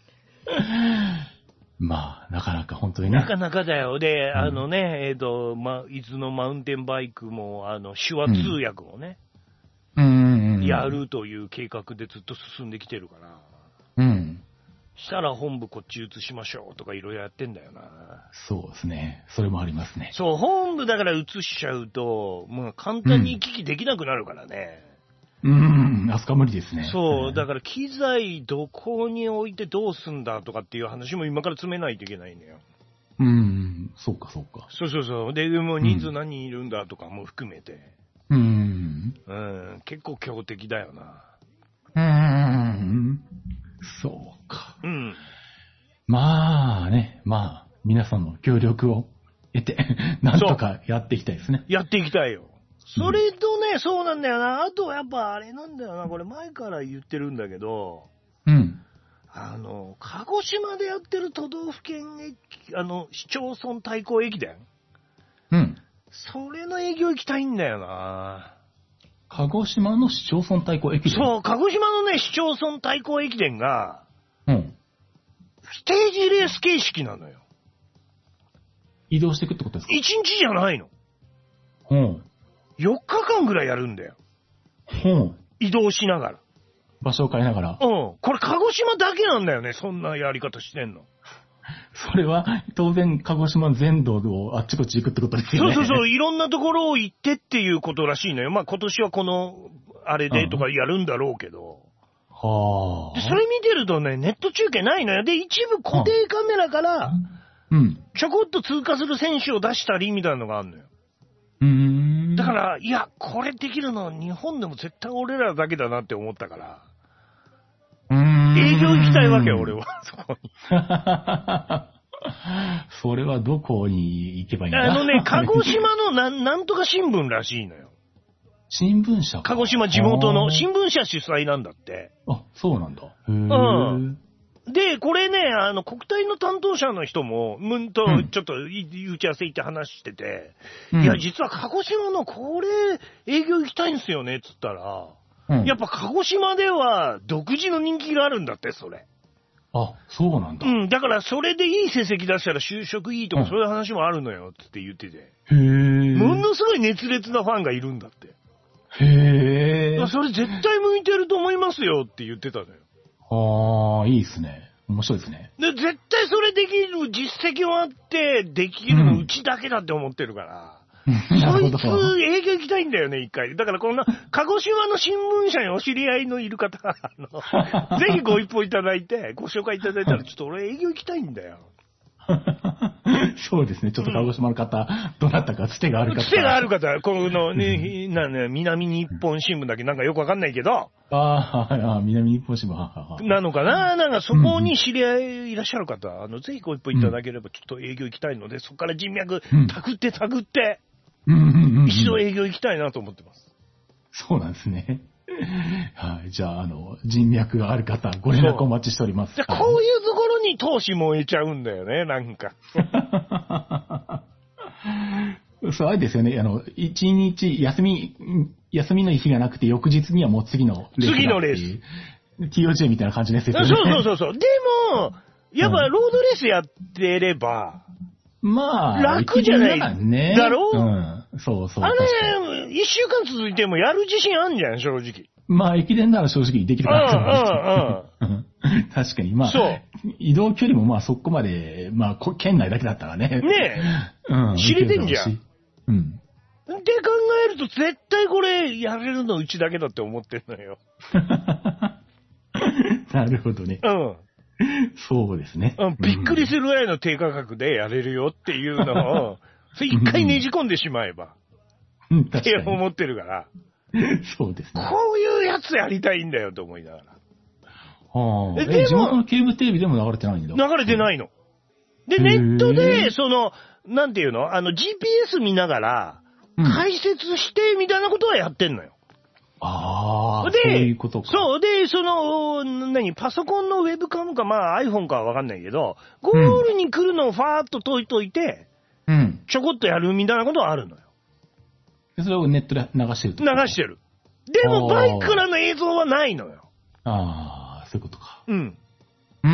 [SPEAKER 3] まあ、なかなか本当にね。
[SPEAKER 4] なかなかだよ。で、うん、あのね、えっ、ー、と、ま、伊豆のマウンテンバイクも、あの、手話通訳をね、
[SPEAKER 3] うん、うん、
[SPEAKER 4] やるという計画でずっと進んできてるから。
[SPEAKER 3] うん。
[SPEAKER 4] したら本部こっち移しましょうとかいろいろやってんだよな。
[SPEAKER 3] そうですね。それもありますね。
[SPEAKER 4] そう、本部だから移しちゃうと、もう簡単に行き来できなくなるからね。
[SPEAKER 3] うん、うん、あそこは無理ですね。
[SPEAKER 4] そう、だから機材どこに置いてどうすんだとかっていう話も今から詰めないといけないんだよ。
[SPEAKER 3] うん、そうかそうか。
[SPEAKER 4] そうそうそう。で、でも人数何人いるんだとかも含めて。
[SPEAKER 3] うん。
[SPEAKER 4] うん、結構強敵だよな。
[SPEAKER 3] うん。そうか。
[SPEAKER 4] うん。
[SPEAKER 3] まあね、まあ、皆さんの協力を得て、なんとかやっていきたいですね。
[SPEAKER 4] やっていきたいよ。それとね、うん、そうなんだよな。あとはやっぱあれなんだよな。これ前から言ってるんだけど、
[SPEAKER 3] うん。
[SPEAKER 4] あの、鹿児島でやってる都道府県駅、あの、市町村対抗駅伝。
[SPEAKER 3] うん。
[SPEAKER 4] それの営業行きたいんだよな。
[SPEAKER 3] 鹿児島の市町村対抗駅伝？
[SPEAKER 4] そう、鹿児島のね、市町村対抗駅伝が、
[SPEAKER 3] うん。
[SPEAKER 4] ステージレース形式なのよ。
[SPEAKER 3] 移動していくってことですか？
[SPEAKER 4] 一日じゃないの。
[SPEAKER 3] うん。
[SPEAKER 4] よっかかんぐらいやるんだよ。
[SPEAKER 3] うん。
[SPEAKER 4] 移動しながら。
[SPEAKER 3] 場所を変えながら。
[SPEAKER 4] うん。これ鹿児島だけなんだよね、そんなやり方してんの。
[SPEAKER 3] それは、当然、鹿児島全土をあっちこっち行くってことですよね。
[SPEAKER 4] そうそうそう、いろんなところを行ってっていうことらしいのよ。まあ今年はこの、あれでとかやるんだろうけど。
[SPEAKER 3] はあ、
[SPEAKER 4] で、それ見てるとね、ネット中継ないのよ。で、一部固定カメラから、
[SPEAKER 3] うん。
[SPEAKER 4] ちょこっと通過する選手を出したりみたいなのがあるのよ。
[SPEAKER 3] うーん。
[SPEAKER 4] だから、いや、これできるのは日本でも絶対俺らだけだなって思ったから。
[SPEAKER 3] うーん。
[SPEAKER 4] 営業行きたいわけよ、俺は。そこに。
[SPEAKER 3] それはどこに行けばいいんだ？
[SPEAKER 4] あのね、鹿児島のなん、なんとか新聞らしいのよ。
[SPEAKER 3] 新聞社か。
[SPEAKER 4] 鹿児島地元の新聞社主催なんだって。
[SPEAKER 3] あ、そうなんだ。へ
[SPEAKER 4] ー。うん。で、これね、あの、国体の担当者の人も、むんと、ちょっと、打ち合わせ行って話してて、うん、いや、実は鹿児島のこれ、営業行きたいんですよね、つったら、うん、やっぱ鹿児島では、独自の人気があるんだって、それ。
[SPEAKER 3] あ、そうなんだ。
[SPEAKER 4] うん、だからそれでいい成績出したら就職いいとか、そういう話もあるのよ、つって言ってて。
[SPEAKER 3] へー。
[SPEAKER 4] ものすごい熱烈なファンがいるんだって。
[SPEAKER 3] へー。
[SPEAKER 4] それ絶対向いてると思いますよって言ってたのよ。
[SPEAKER 3] ああ、いいですね。面白いですね。
[SPEAKER 4] で、絶対それできる実績もあって、できるのうちだけだって思ってるから。うん、そいつ営業行きたいんだよね、一回。だからこんな、鹿児島の新聞社にお知り合いのいる方、あの、ぜひご一報いただいて、ご紹介いただいたら、ちょっと俺営業行きたいんだよ。
[SPEAKER 3] そうですね。ちょっと鹿児島の方、うん、どなたかつてがある方。
[SPEAKER 4] つてがある方、このね、なね、南日本新聞だけなんかよくわかんないけど。あ
[SPEAKER 3] あ、南日本新聞、はは
[SPEAKER 4] なのかな、なんかそこに知り合いいらっしゃる方、うん、あの、ぜひご一報いただければ、ちょっと営業行きたいので、うん、そこから人脈、たぐってたぐって、うん、一度営業行きたいなと思ってます。
[SPEAKER 3] そうなんですね。はい。じゃあ、あの、人脈がある方、ご連絡お待ちしております。
[SPEAKER 4] じゃあ、こういうところに投資も得ちゃうんだよね、なんか。
[SPEAKER 3] そう、あれですよね。あの、一日休み、休みの日がなくて、翌日にはもう次の
[SPEAKER 4] レース。次のレース。
[SPEAKER 3] ティーオージェー みたいな感じですよね。
[SPEAKER 4] そうそうそうそう。でも、やっぱロードレースやってれば、
[SPEAKER 3] まあ、
[SPEAKER 4] 楽じゃない。
[SPEAKER 3] ね。
[SPEAKER 4] だろ？
[SPEAKER 3] うん。そうそう。
[SPEAKER 4] あれ、一週間続いてもやる自信あんじゃん、正直。
[SPEAKER 3] まあ、駅伝なら正直できるかなと思
[SPEAKER 4] うんうんうん。
[SPEAKER 3] 確かに、まあ、
[SPEAKER 4] そう。
[SPEAKER 3] 移動距離もまあそこまで、まあ、県内だけだったらね。
[SPEAKER 4] ねえ。
[SPEAKER 3] うん。
[SPEAKER 4] 知れてんじゃん。
[SPEAKER 3] うん。
[SPEAKER 4] で考えると絶対これやれるのうちだけだって思ってるのよ。
[SPEAKER 3] なるほどね。
[SPEAKER 4] うん。
[SPEAKER 3] そうですね。
[SPEAKER 4] うん。びっくりするぐらいの低価格でやれるよっていうのを、それ一回ねじ込んでしまえば。
[SPEAKER 3] うん。
[SPEAKER 4] って思ってるから。
[SPEAKER 3] そうですね。
[SPEAKER 4] こういうやつやりたいんだよと思いながら。
[SPEAKER 3] はあ。え、地元のケーブルテレビでも流れてないんだ。
[SPEAKER 4] 流れてないの。で、ネットで、その、なんていうのあの、ジーピーエス 見ながら、解説してみたいなことはやってんのよ。
[SPEAKER 3] ああ、
[SPEAKER 4] で、
[SPEAKER 3] そういうことか。
[SPEAKER 4] そう。で、その、何、パソコンのウェブカムか、まあ iPhone かはわかんないけど、ゴールに来るのをファーっと解いといて、うん。ちょこっとやるみたいなことはあるのよ。
[SPEAKER 3] それをネットで流してると。
[SPEAKER 4] 流してる。でも、バイクからの映像はないのよ。
[SPEAKER 3] ああ、そういうことか。
[SPEAKER 4] うん。
[SPEAKER 3] うん。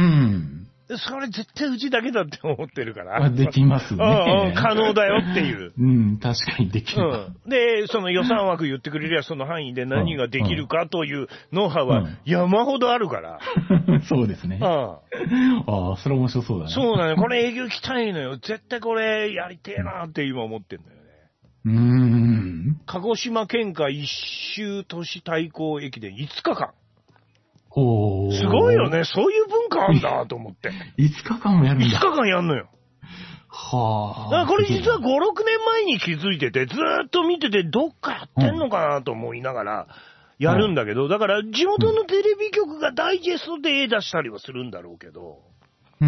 [SPEAKER 4] それ絶対うちだけだって思ってるから。
[SPEAKER 3] できますね。
[SPEAKER 4] 可能だよっていう。
[SPEAKER 3] うん、確かにできる。
[SPEAKER 4] うん。で、その予算枠言ってくれりゃその範囲で何ができるかというノウハウは山ほどあるから。
[SPEAKER 3] そうですね。ああ、それ面白そうだね。
[SPEAKER 4] そうなのよ。これ営業行きたいのよ。絶対これやりてえなって今思ってんだよね。
[SPEAKER 3] うーん。
[SPEAKER 4] 鹿児島県下一周都市対抗駅伝いつかかん。
[SPEAKER 3] おー。
[SPEAKER 4] すごいよね。そういう文化あんだと思って。
[SPEAKER 3] いつかかんもやるんだ。
[SPEAKER 4] いつかかんやんのよ。
[SPEAKER 3] はあ。
[SPEAKER 4] だからこれ実はご、ろくねんまえに気づいてて、ずーっと見てて、どっかやってんのかなと思いながらやるんだけど、うん、だから地元のテレビ局がダイジェストで絵出したりはするんだろうけど、
[SPEAKER 3] うん。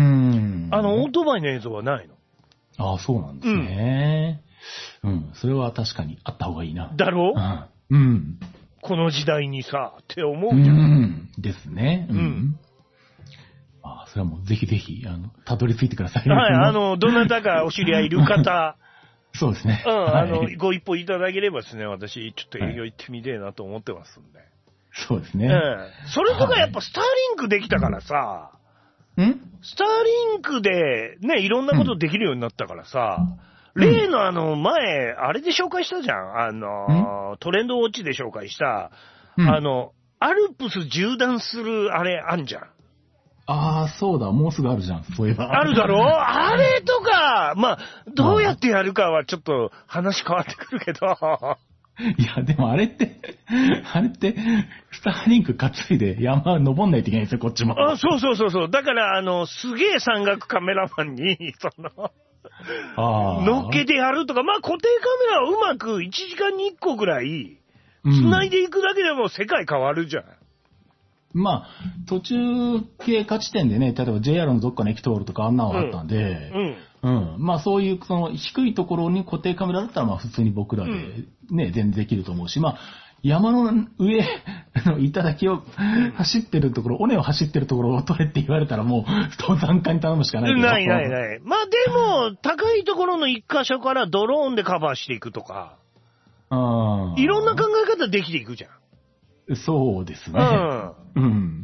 [SPEAKER 4] あの、オートバイの映像はないの。
[SPEAKER 3] ああ、そうなんですね。うん。うん、それは確かにあった方がいいな。
[SPEAKER 4] だろ
[SPEAKER 3] う、うん、うん。
[SPEAKER 4] この時代にさ、って思うじゃん。うん。
[SPEAKER 3] ですね。うん。うん、ああ、それはもうぜひぜひ、あの、たどり着いてください。
[SPEAKER 4] はい、あの、どなたかお知り合いいる方。
[SPEAKER 3] そうですね。
[SPEAKER 4] うん、あの、はい、ご一歩いただければですね、私、ちょっと営業行ってみてえなと思ってますんで。はい、
[SPEAKER 3] そうですね。
[SPEAKER 4] うん。それとかやっぱスターリンクできたからさ、
[SPEAKER 3] はい、ん
[SPEAKER 4] スターリンクでね、いろんなことできるようになったからさ、うん、例のあの、前、あれで紹介したじゃん。あの、トレンドウォッチで紹介した、うん、あの、アルプス縦断するあれあんじゃん。
[SPEAKER 3] ああ、そうだ、もうすぐあるじゃん、そういえば。
[SPEAKER 4] あるだろあれとか、まあ、どうやってやるかはちょっと話変わってくるけど。
[SPEAKER 3] いや、でもあれって、あれって、スターリンク担いで山登んないといけないんですよ、こっちも。
[SPEAKER 4] あ、そうそうそうそう。だから、あの、すげえ山岳カメラマンに、その、あ乗っけてやるとか、まあ固定カメラをうまくいちじかんにいっこぐらい、繋いでいくだけでも世界変わるじゃん。
[SPEAKER 3] うん、まあ、途中経過地点でね、例えば ジェイアール のどっかの駅通るとかあんなのがあったんで、うんうん。うん。まあそういう、その低いところに固定カメラだったら、まあ普通に僕らでね、うん、全然できると思うし、まあ、山の上の頂を走ってるところ、尾根を走ってるところを撮れって言われたらもう登山家に頼むしかないけど。
[SPEAKER 4] ないないない。まあでも、高いところの一箇所からドローンでカバーしていくとか、
[SPEAKER 3] あ
[SPEAKER 4] いろんな考え方できていくじゃ
[SPEAKER 3] ん。そうですね。うん。うん。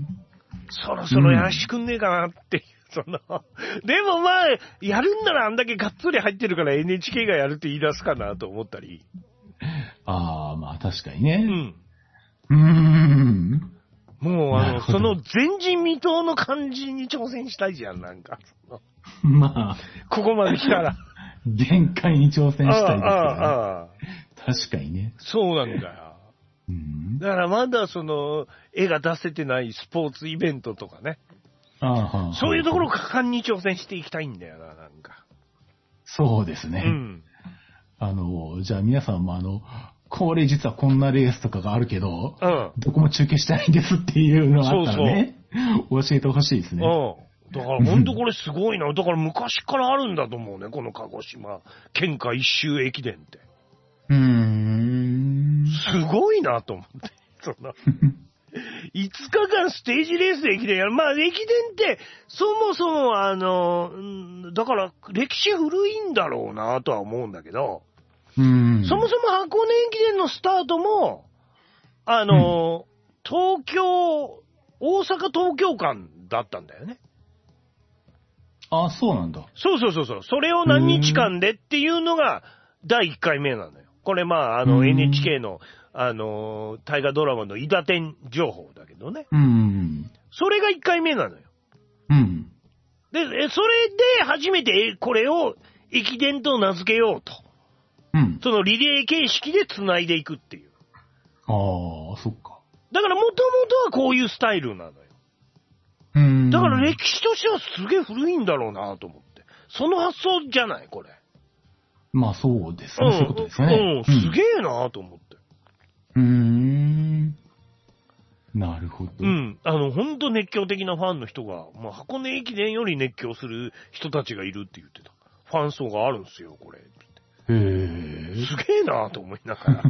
[SPEAKER 4] そろそろやらしてくんねえかなっていう。その、でもまあ、やるんならあんだけがっつり入ってるから エヌエイチケー がやるって言い出すかなと思ったり。
[SPEAKER 3] ああ、まあ確かにね。
[SPEAKER 4] うん。
[SPEAKER 3] うーん。
[SPEAKER 4] もうあの、その前人未到の感じに挑戦したいじゃん、なんか。
[SPEAKER 3] まあ。
[SPEAKER 4] ここまで来たら。
[SPEAKER 3] 限界に挑戦したいですから、ね。ああああ確かにね。
[SPEAKER 4] そうなんだよ。
[SPEAKER 3] うん、
[SPEAKER 4] だからまだその、絵が出せてないスポーツイベントとかね。
[SPEAKER 3] ああはあ、
[SPEAKER 4] そういうところを果敢に挑戦していきたいんだよな、なんか。
[SPEAKER 3] そうですね。
[SPEAKER 4] うん。
[SPEAKER 3] あの、じゃあ皆さんもあの、これ実はこんなレースとかがあるけど、
[SPEAKER 4] うん、
[SPEAKER 3] どこも中継してないんですっていうのがあったらね、そうそう教えてほしいですね。
[SPEAKER 4] うん。だから本当これすごいな。だから昔からあるんだと思うね、この鹿児島県下一周駅伝って。
[SPEAKER 3] うーん。
[SPEAKER 4] すごいなと思って。そんな。いつかかんステージレースで駅伝やる。まあ駅伝ってそもそもあの、だから歴史古いんだろうなとは思うんだけど、
[SPEAKER 3] うん
[SPEAKER 4] そもそも箱根駅伝のスタートも、あの、うん、東京、大阪東京間だったんだよね。
[SPEAKER 3] あ、そうなんだ。
[SPEAKER 4] そうそうそうそう。それを何日間でっていうのがだいいっかいめなのよ。これまあ、あの エヌエイチケー の、あのー、大河ドラマの伊達天情報だけどね。
[SPEAKER 3] うん。
[SPEAKER 4] それがいっかいめなのよ。
[SPEAKER 3] うん。
[SPEAKER 4] で、それで初めてこれを駅伝と名付けようと。
[SPEAKER 3] うん。
[SPEAKER 4] そのリレー形式で繋いでいくっていう。
[SPEAKER 3] ああ、そっか。
[SPEAKER 4] だからもともとはこういうスタイルなのよ。
[SPEAKER 3] うん。
[SPEAKER 4] だから歴史としてはすげえ古いんだろうなと思って。その発想じゃないこれ。
[SPEAKER 3] まあそうですね。
[SPEAKER 4] うん、
[SPEAKER 3] そういうことですよね。
[SPEAKER 4] うん、すげえなと思って。
[SPEAKER 3] うーん。なるほど。
[SPEAKER 4] うん。あの、ほんと熱狂的なファンの人が、まあ、箱根駅伝より熱狂する人たちがいるって言ってた。ファン層があるんですよ、これ。
[SPEAKER 3] へえ。
[SPEAKER 4] すげえなと思いながら。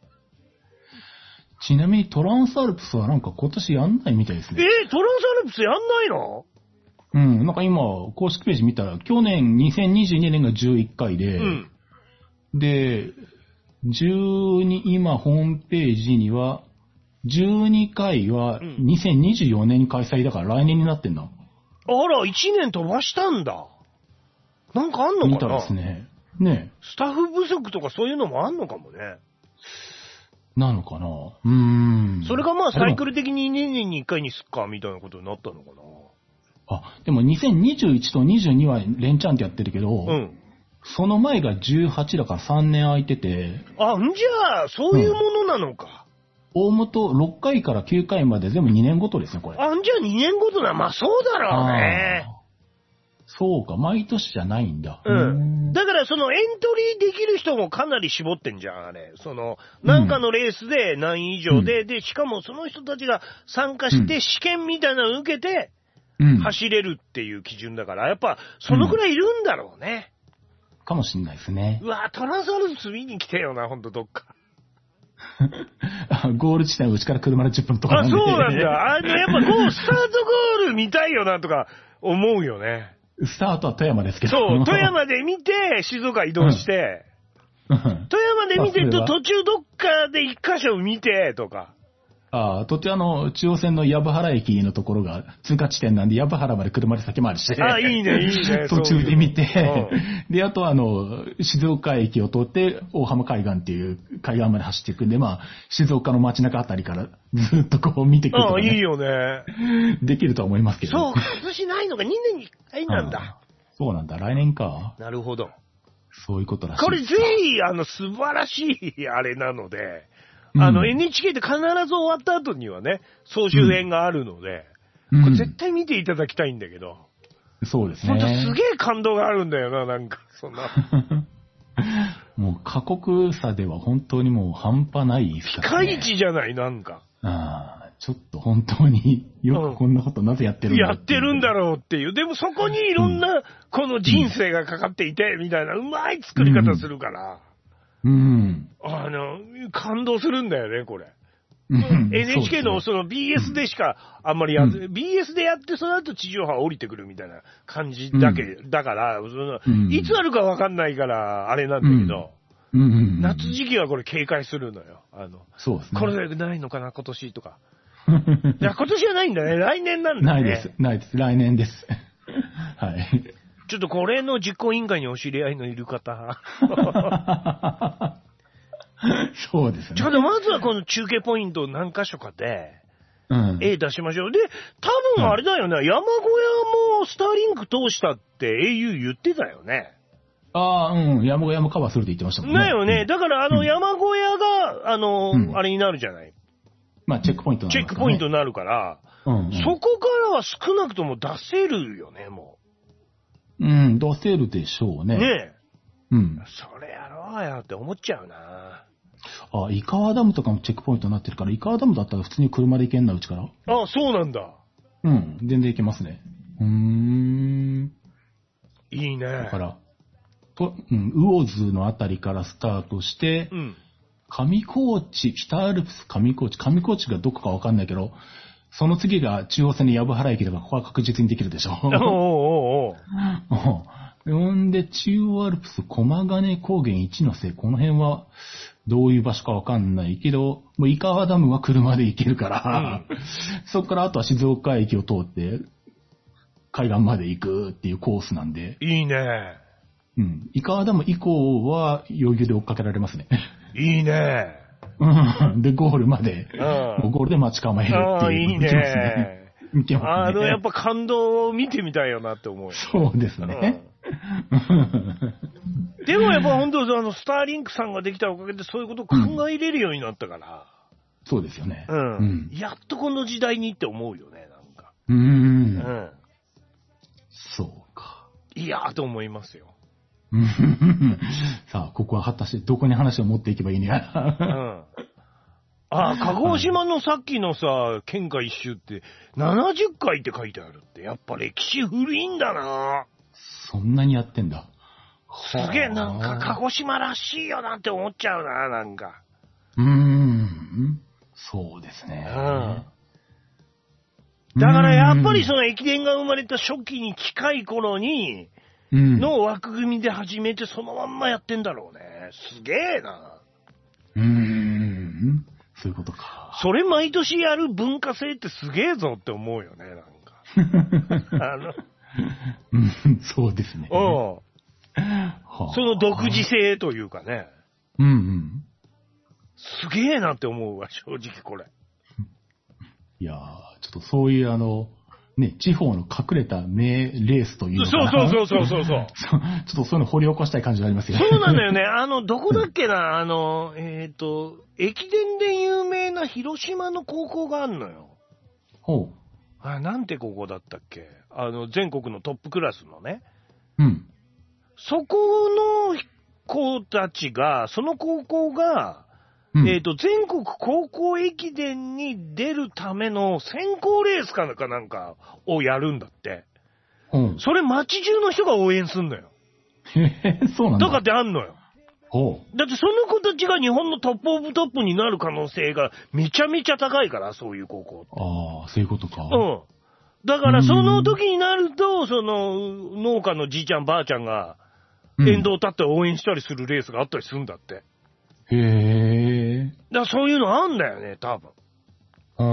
[SPEAKER 3] ちなみにトランスアルプスはなんか今年やんないみたいですね。
[SPEAKER 4] えー、トランスアルプスやんないの？
[SPEAKER 3] うん。なんか今、公式ページ見たら、去年にせんにじゅうにねんがじゅういっかいで、うん、で、じゅうに、今ホームページには、じゅうにかいはにせんにじゅうよねんに開催だから来年になってんだ。
[SPEAKER 4] あら、いちねん飛ばしたんだ。なんかあんのかな？
[SPEAKER 3] 見たですね。ね。
[SPEAKER 4] スタッフ不足とかそういうのもあんのかもね。
[SPEAKER 3] なのかな？うーん。
[SPEAKER 4] それがまあサイクル的ににねんにいっかいにすっかみたいなことになったのかな。
[SPEAKER 3] あ、でもにせんにじゅういちとにじゅうには連チャンってやってるけど、うん。その前がじゅうはちだからさんねん空いてて。
[SPEAKER 4] あ、んじゃあ、そういうものなのか。
[SPEAKER 3] うん、大元ろっかいからきゅうかいまで全部にねんごとですね、これ。
[SPEAKER 4] あ、んじゃあにねんごとだ。まあそうだろうね。
[SPEAKER 3] そうか、毎年じゃないんだ。
[SPEAKER 4] うん。だからそのエントリーできる人もかなり絞ってんじゃん、あれ。その、なんかのレースで何位以上で、うん、で、しかもその人たちが参加して試験みたいなのを受けて、走れるっていう基準だから、やっぱそのくらいいるんだろうね。
[SPEAKER 3] うん、かもしんないですね。
[SPEAKER 4] うわぁ、トランスアルプス見に来てよな、ほんとどっか。
[SPEAKER 3] ゴール地点はうちから車でじゅっぷんとかなんで。
[SPEAKER 4] あ、そうなんだ。あの、やっぱゴール、スタートゴール見たいよなとか思うよね。
[SPEAKER 3] スタートは富山ですけど。
[SPEAKER 4] そう、富山で見て、静岡移動して、うん、富山で見てと途中どっかで一箇所見て、とか。
[SPEAKER 3] ああ、途中あの、中央線の藪原駅のところが通過地点なんで、藪原まで車で先回りして。
[SPEAKER 4] あ、いいね、いいね。
[SPEAKER 3] 途中で見て、うん、で、あとあの、静岡駅を通って、大浜海岸っていう海岸まで走っていくんで、まあ、静岡の街中あたりからずっとこう見てくるとか、ね。
[SPEAKER 4] ああ、いいよね。
[SPEAKER 3] できるとは思いますけど。
[SPEAKER 4] そう、今年ないのがにねんにいっかいなんだ。
[SPEAKER 3] そうなんだ、来年か。
[SPEAKER 4] なるほど。
[SPEAKER 3] そういうことらしい。
[SPEAKER 4] これぜひ、あの、素晴らしいあれなので、あの、うん、エヌエイチケー って必ず終わった後にはね、総集編があるので、うん、これ絶対見ていただきたいんだけど。
[SPEAKER 3] そうですね。
[SPEAKER 4] ほんとすげえ感動があるんだよな、なんか、そんな。
[SPEAKER 3] もう過酷さでは本当にもう半端ないです
[SPEAKER 4] からね。ピカイチじゃない、なんか。
[SPEAKER 3] ああ、ちょっと本当によくこんなことなぜやってるんだろう、
[SPEAKER 4] うん、やってるんだろうっていう。でもそこにいろんな、この人生がかかっていて、みたいな、うまい作り方するから。
[SPEAKER 3] うん。
[SPEAKER 4] あの、感動するんだよね、これ。うん、エヌエイチケー のその ビーエス でしかあんまりやって、うん、ビーエス でやってその後地上波降りてくるみたいな感じだけ、うん、だから、そのうん、いつあるかわかんないからあれなんだけど、うんうん、夏時期はこれ警戒するのよ。あの、
[SPEAKER 3] そうですね。
[SPEAKER 4] これないのかな、今年とか。いや、今年はないんだね。来年なんだね。
[SPEAKER 3] ないです。ないです。来年です。はい。
[SPEAKER 4] ちょっとこれの実行委員会にお知り合いのいる方。
[SPEAKER 3] そうですね。
[SPEAKER 4] ちょっとまずはこの中継ポイント何箇所かで、うん、絵出しましょう。で、多分あれだよね、うん、山小屋もスターリンク通したって エーユー 言ってたよね。
[SPEAKER 3] ああ、うん、山小屋もカバーするって言ってましたもんね。
[SPEAKER 4] だよね。だからあの山小屋が、あの、うん、あれになるじゃない。
[SPEAKER 3] まあチェックポイントになる、
[SPEAKER 4] ね。チェックポイントになるから、うんうん、そこからは少なくとも出せるよね、も
[SPEAKER 3] う。うん、出せるでしょうね。
[SPEAKER 4] ねえ。
[SPEAKER 3] うん。
[SPEAKER 4] それやろうよって思っちゃうな。
[SPEAKER 3] あ、井川ダムとかもチェックポイントになってるから、井川ダムだったら普通に車で行けんな、うちから。
[SPEAKER 4] あ、そうなんだ。
[SPEAKER 3] うん、全然行けますね。うーん。
[SPEAKER 4] いいね。
[SPEAKER 3] だから、と、うん、魚津のあたりからスタートして、うん、上高地、北アルプス上高地、上高地がどこかわかんないけど、その次が中央線の藪原駅だから、ここは確実にできるでしょ。おうおうおうほんで、中央アルプス、駒ヶ根高原一ノ瀬、この辺はどういう場所かわかんないけど、もう井川ダムは車で行けるから、うん、そこからあとは静岡駅を通って、 海岸まで行くっていうコースなんで。
[SPEAKER 4] いいね。
[SPEAKER 3] うん。イカワダム以降は余裕で追っかけられますね。
[SPEAKER 4] いいね。
[SPEAKER 3] うん。で、ゴールまで、
[SPEAKER 4] うん、
[SPEAKER 3] もうゴールで待ち構えるっていう。
[SPEAKER 4] いいね。
[SPEAKER 3] 見てますね。
[SPEAKER 4] あの、やっぱ感動を見てみたいよなって思う。
[SPEAKER 3] そうですね。
[SPEAKER 4] うん、でもやっぱ本当、あの、スターリンクさんができたおかげでそういうことを考えれるようになったから。うん、
[SPEAKER 3] そうですよね。
[SPEAKER 4] うん。うん、やっとこの時代にって思うよね、なんか。
[SPEAKER 3] うーん。うん。そうか。
[SPEAKER 4] いやーと思いますよ。
[SPEAKER 3] さあ、ここは果たしてどこに話を持っていけばいいのや。うん。
[SPEAKER 4] ああ、鹿児島のさっきのさ、県下一周ってななじゅっかいって書いてあるって、やっぱ歴史古いんだな。
[SPEAKER 3] そんなにやってんだ。
[SPEAKER 4] すげえ、なんか鹿児島らしいよなって思っちゃうな、なんか。
[SPEAKER 3] うーん。そうですね。
[SPEAKER 4] うん。だからやっぱりその駅伝が生まれた初期に近い頃に、の枠組みで始めてそのまんまやってんだろうね。すげえな。
[SPEAKER 3] うーん。そういうことか。
[SPEAKER 4] それ毎年やる文化性ってすげえぞって思うよね、なんか。あの
[SPEAKER 3] うん、そうですね。
[SPEAKER 4] うん。その独自性というかね。
[SPEAKER 3] うんうん。
[SPEAKER 4] すげえなって思うわ、正直これ。
[SPEAKER 3] いやー、ちょっとそういうあの、ね、地方の隠れた名レースというのかな。
[SPEAKER 4] そうそうそうそうそう。
[SPEAKER 3] ちょっとそういうの掘り起こしたい感じがありますよね。
[SPEAKER 4] そうなんだよね。あの、どこだっけな、あの、えっと、駅伝で有名な広島の高校があるのよ。
[SPEAKER 3] ほう。
[SPEAKER 4] あ、なんて高校だったっけ？あの、全国のトップクラスのね。
[SPEAKER 3] うん。
[SPEAKER 4] そこの子たちが、その高校が、うん、えっと、全国高校駅伝に出るための選考レースかなんかなんかをやるんだって。うん。それ街中の人が応援すんのよ。
[SPEAKER 3] へえ、そうなんだ。
[SPEAKER 4] とかってあんのよ。
[SPEAKER 3] ほう。
[SPEAKER 4] だってその子たちが日本のトップオブトップになる可能性がめちゃめちゃ高いから、そういう高校って。
[SPEAKER 3] ああ、そういうことか。
[SPEAKER 4] うん。だからその時になると、その農家のじいちゃんばあちゃんが沿道立って応援したりするレースがあったりするんだって。
[SPEAKER 3] へえ。
[SPEAKER 4] だからそういうのあんだよね、多分。
[SPEAKER 3] うん。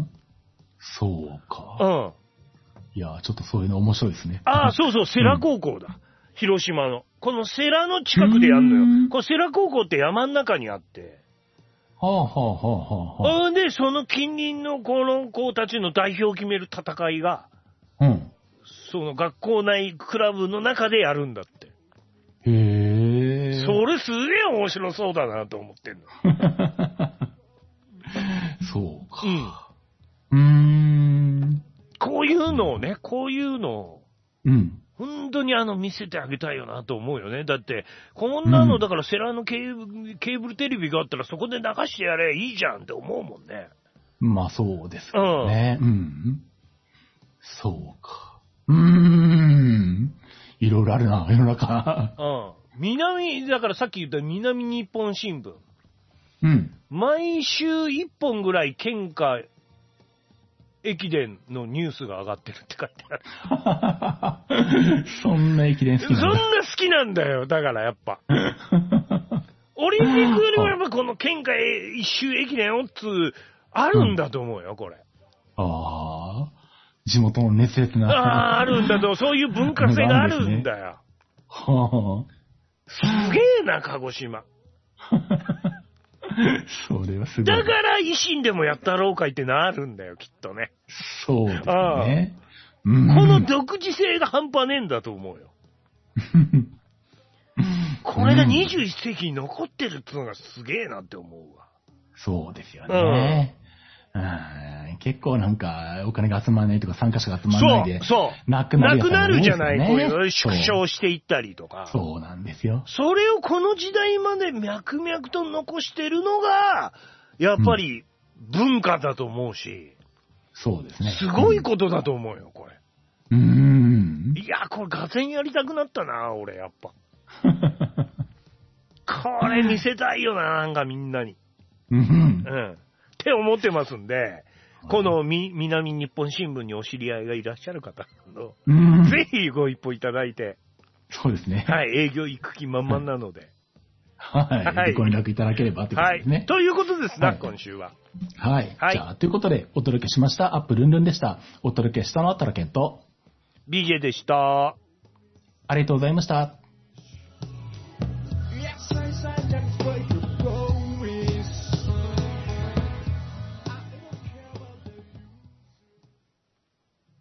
[SPEAKER 3] そうか。
[SPEAKER 4] うん。
[SPEAKER 3] いや、ちょっとそういうの面白いですね。
[SPEAKER 4] ああ、そうそう、世羅高校だ。うん、広島の。この世羅の近くでやんのよ。この世羅高校って山の中にあって。
[SPEAKER 3] はあはあはあはあ。
[SPEAKER 4] で、その近隣のこの子たちの代表を決める戦いが、
[SPEAKER 3] うん。
[SPEAKER 4] その学校内クラブの中でやるんだって。
[SPEAKER 3] へえ。
[SPEAKER 4] それすげえ面白そうだなと思ってんの。
[SPEAKER 3] そうか。
[SPEAKER 4] うん。
[SPEAKER 3] うーん。
[SPEAKER 4] こういうのをね、こういうのを、
[SPEAKER 3] うん。
[SPEAKER 4] 本当にあの見せてあげたいよなと思うよね。だって、こんなの、だからセラのケーブル、ケーブルテレビがあったらそこで流してやればいいじゃんって思うもんね。
[SPEAKER 3] まあそうですよね。うん。うん。そうか。うーん。いろいろあるな、世の中。
[SPEAKER 4] うん。南、だからさっき言った南日本新聞。
[SPEAKER 3] うん。
[SPEAKER 4] 毎週一本ぐらい県下駅伝のニュースが上がってるって書いてあ
[SPEAKER 3] る。そんな駅伝好きなんだ。
[SPEAKER 4] そんな好きなんだよ。だからやっぱ。オリンピックよりもやっぱこの県下一周駅伝をつう、あるんだと思うよ、これ。
[SPEAKER 3] うん、ああ。地元の熱烈な。
[SPEAKER 4] ああ、あるんだと、そういう文化性があるんだよ。
[SPEAKER 3] はあ。
[SPEAKER 4] すげえな、鹿児島。
[SPEAKER 3] それはすごい。
[SPEAKER 4] だから維新でもやったろうかいってなるんだよ、きっとね。
[SPEAKER 3] そうですね。
[SPEAKER 4] この独自性が半端ねえんだと思うよ。これがにじゅういっ世紀に残ってるってのがすげえなって思うわ。
[SPEAKER 3] そうですよね。うん、結構なんかお金が集まらないとか参加者が集まらないで
[SPEAKER 4] そうそう
[SPEAKER 3] なくなる、
[SPEAKER 4] ね、なくなるじゃない、こういうの縮小していったりとか。
[SPEAKER 3] そうなんですよ。
[SPEAKER 4] それをこの時代まで脈々と残してるのがやっぱり文化だと思うし、うん、
[SPEAKER 3] そうですね。
[SPEAKER 4] すごいことだと思うよ、これ。
[SPEAKER 3] うーん。
[SPEAKER 4] いや、これがぜんやりたくなったな、俺やっぱ。これ見せたいよな、なんかみんなに。
[SPEAKER 3] うん。
[SPEAKER 4] うんって思ってますんで、このみ南日本新聞にお知り合いがいらっしゃる方の、うん、ぜひご一報いただいて、
[SPEAKER 3] そうですね。
[SPEAKER 4] はい、営業行く気満々なので、
[SPEAKER 3] はい、はい、ご連絡いただければということですね。はい、
[SPEAKER 4] ということですな、はい、今週は。
[SPEAKER 3] はい。はい、じゃあ、ということで、お届けしました、アップルンルンでした。お届けしたのはタラケンと、
[SPEAKER 4] ビージェー でした。
[SPEAKER 3] ありがとうございました。
[SPEAKER 5] Yes, I said that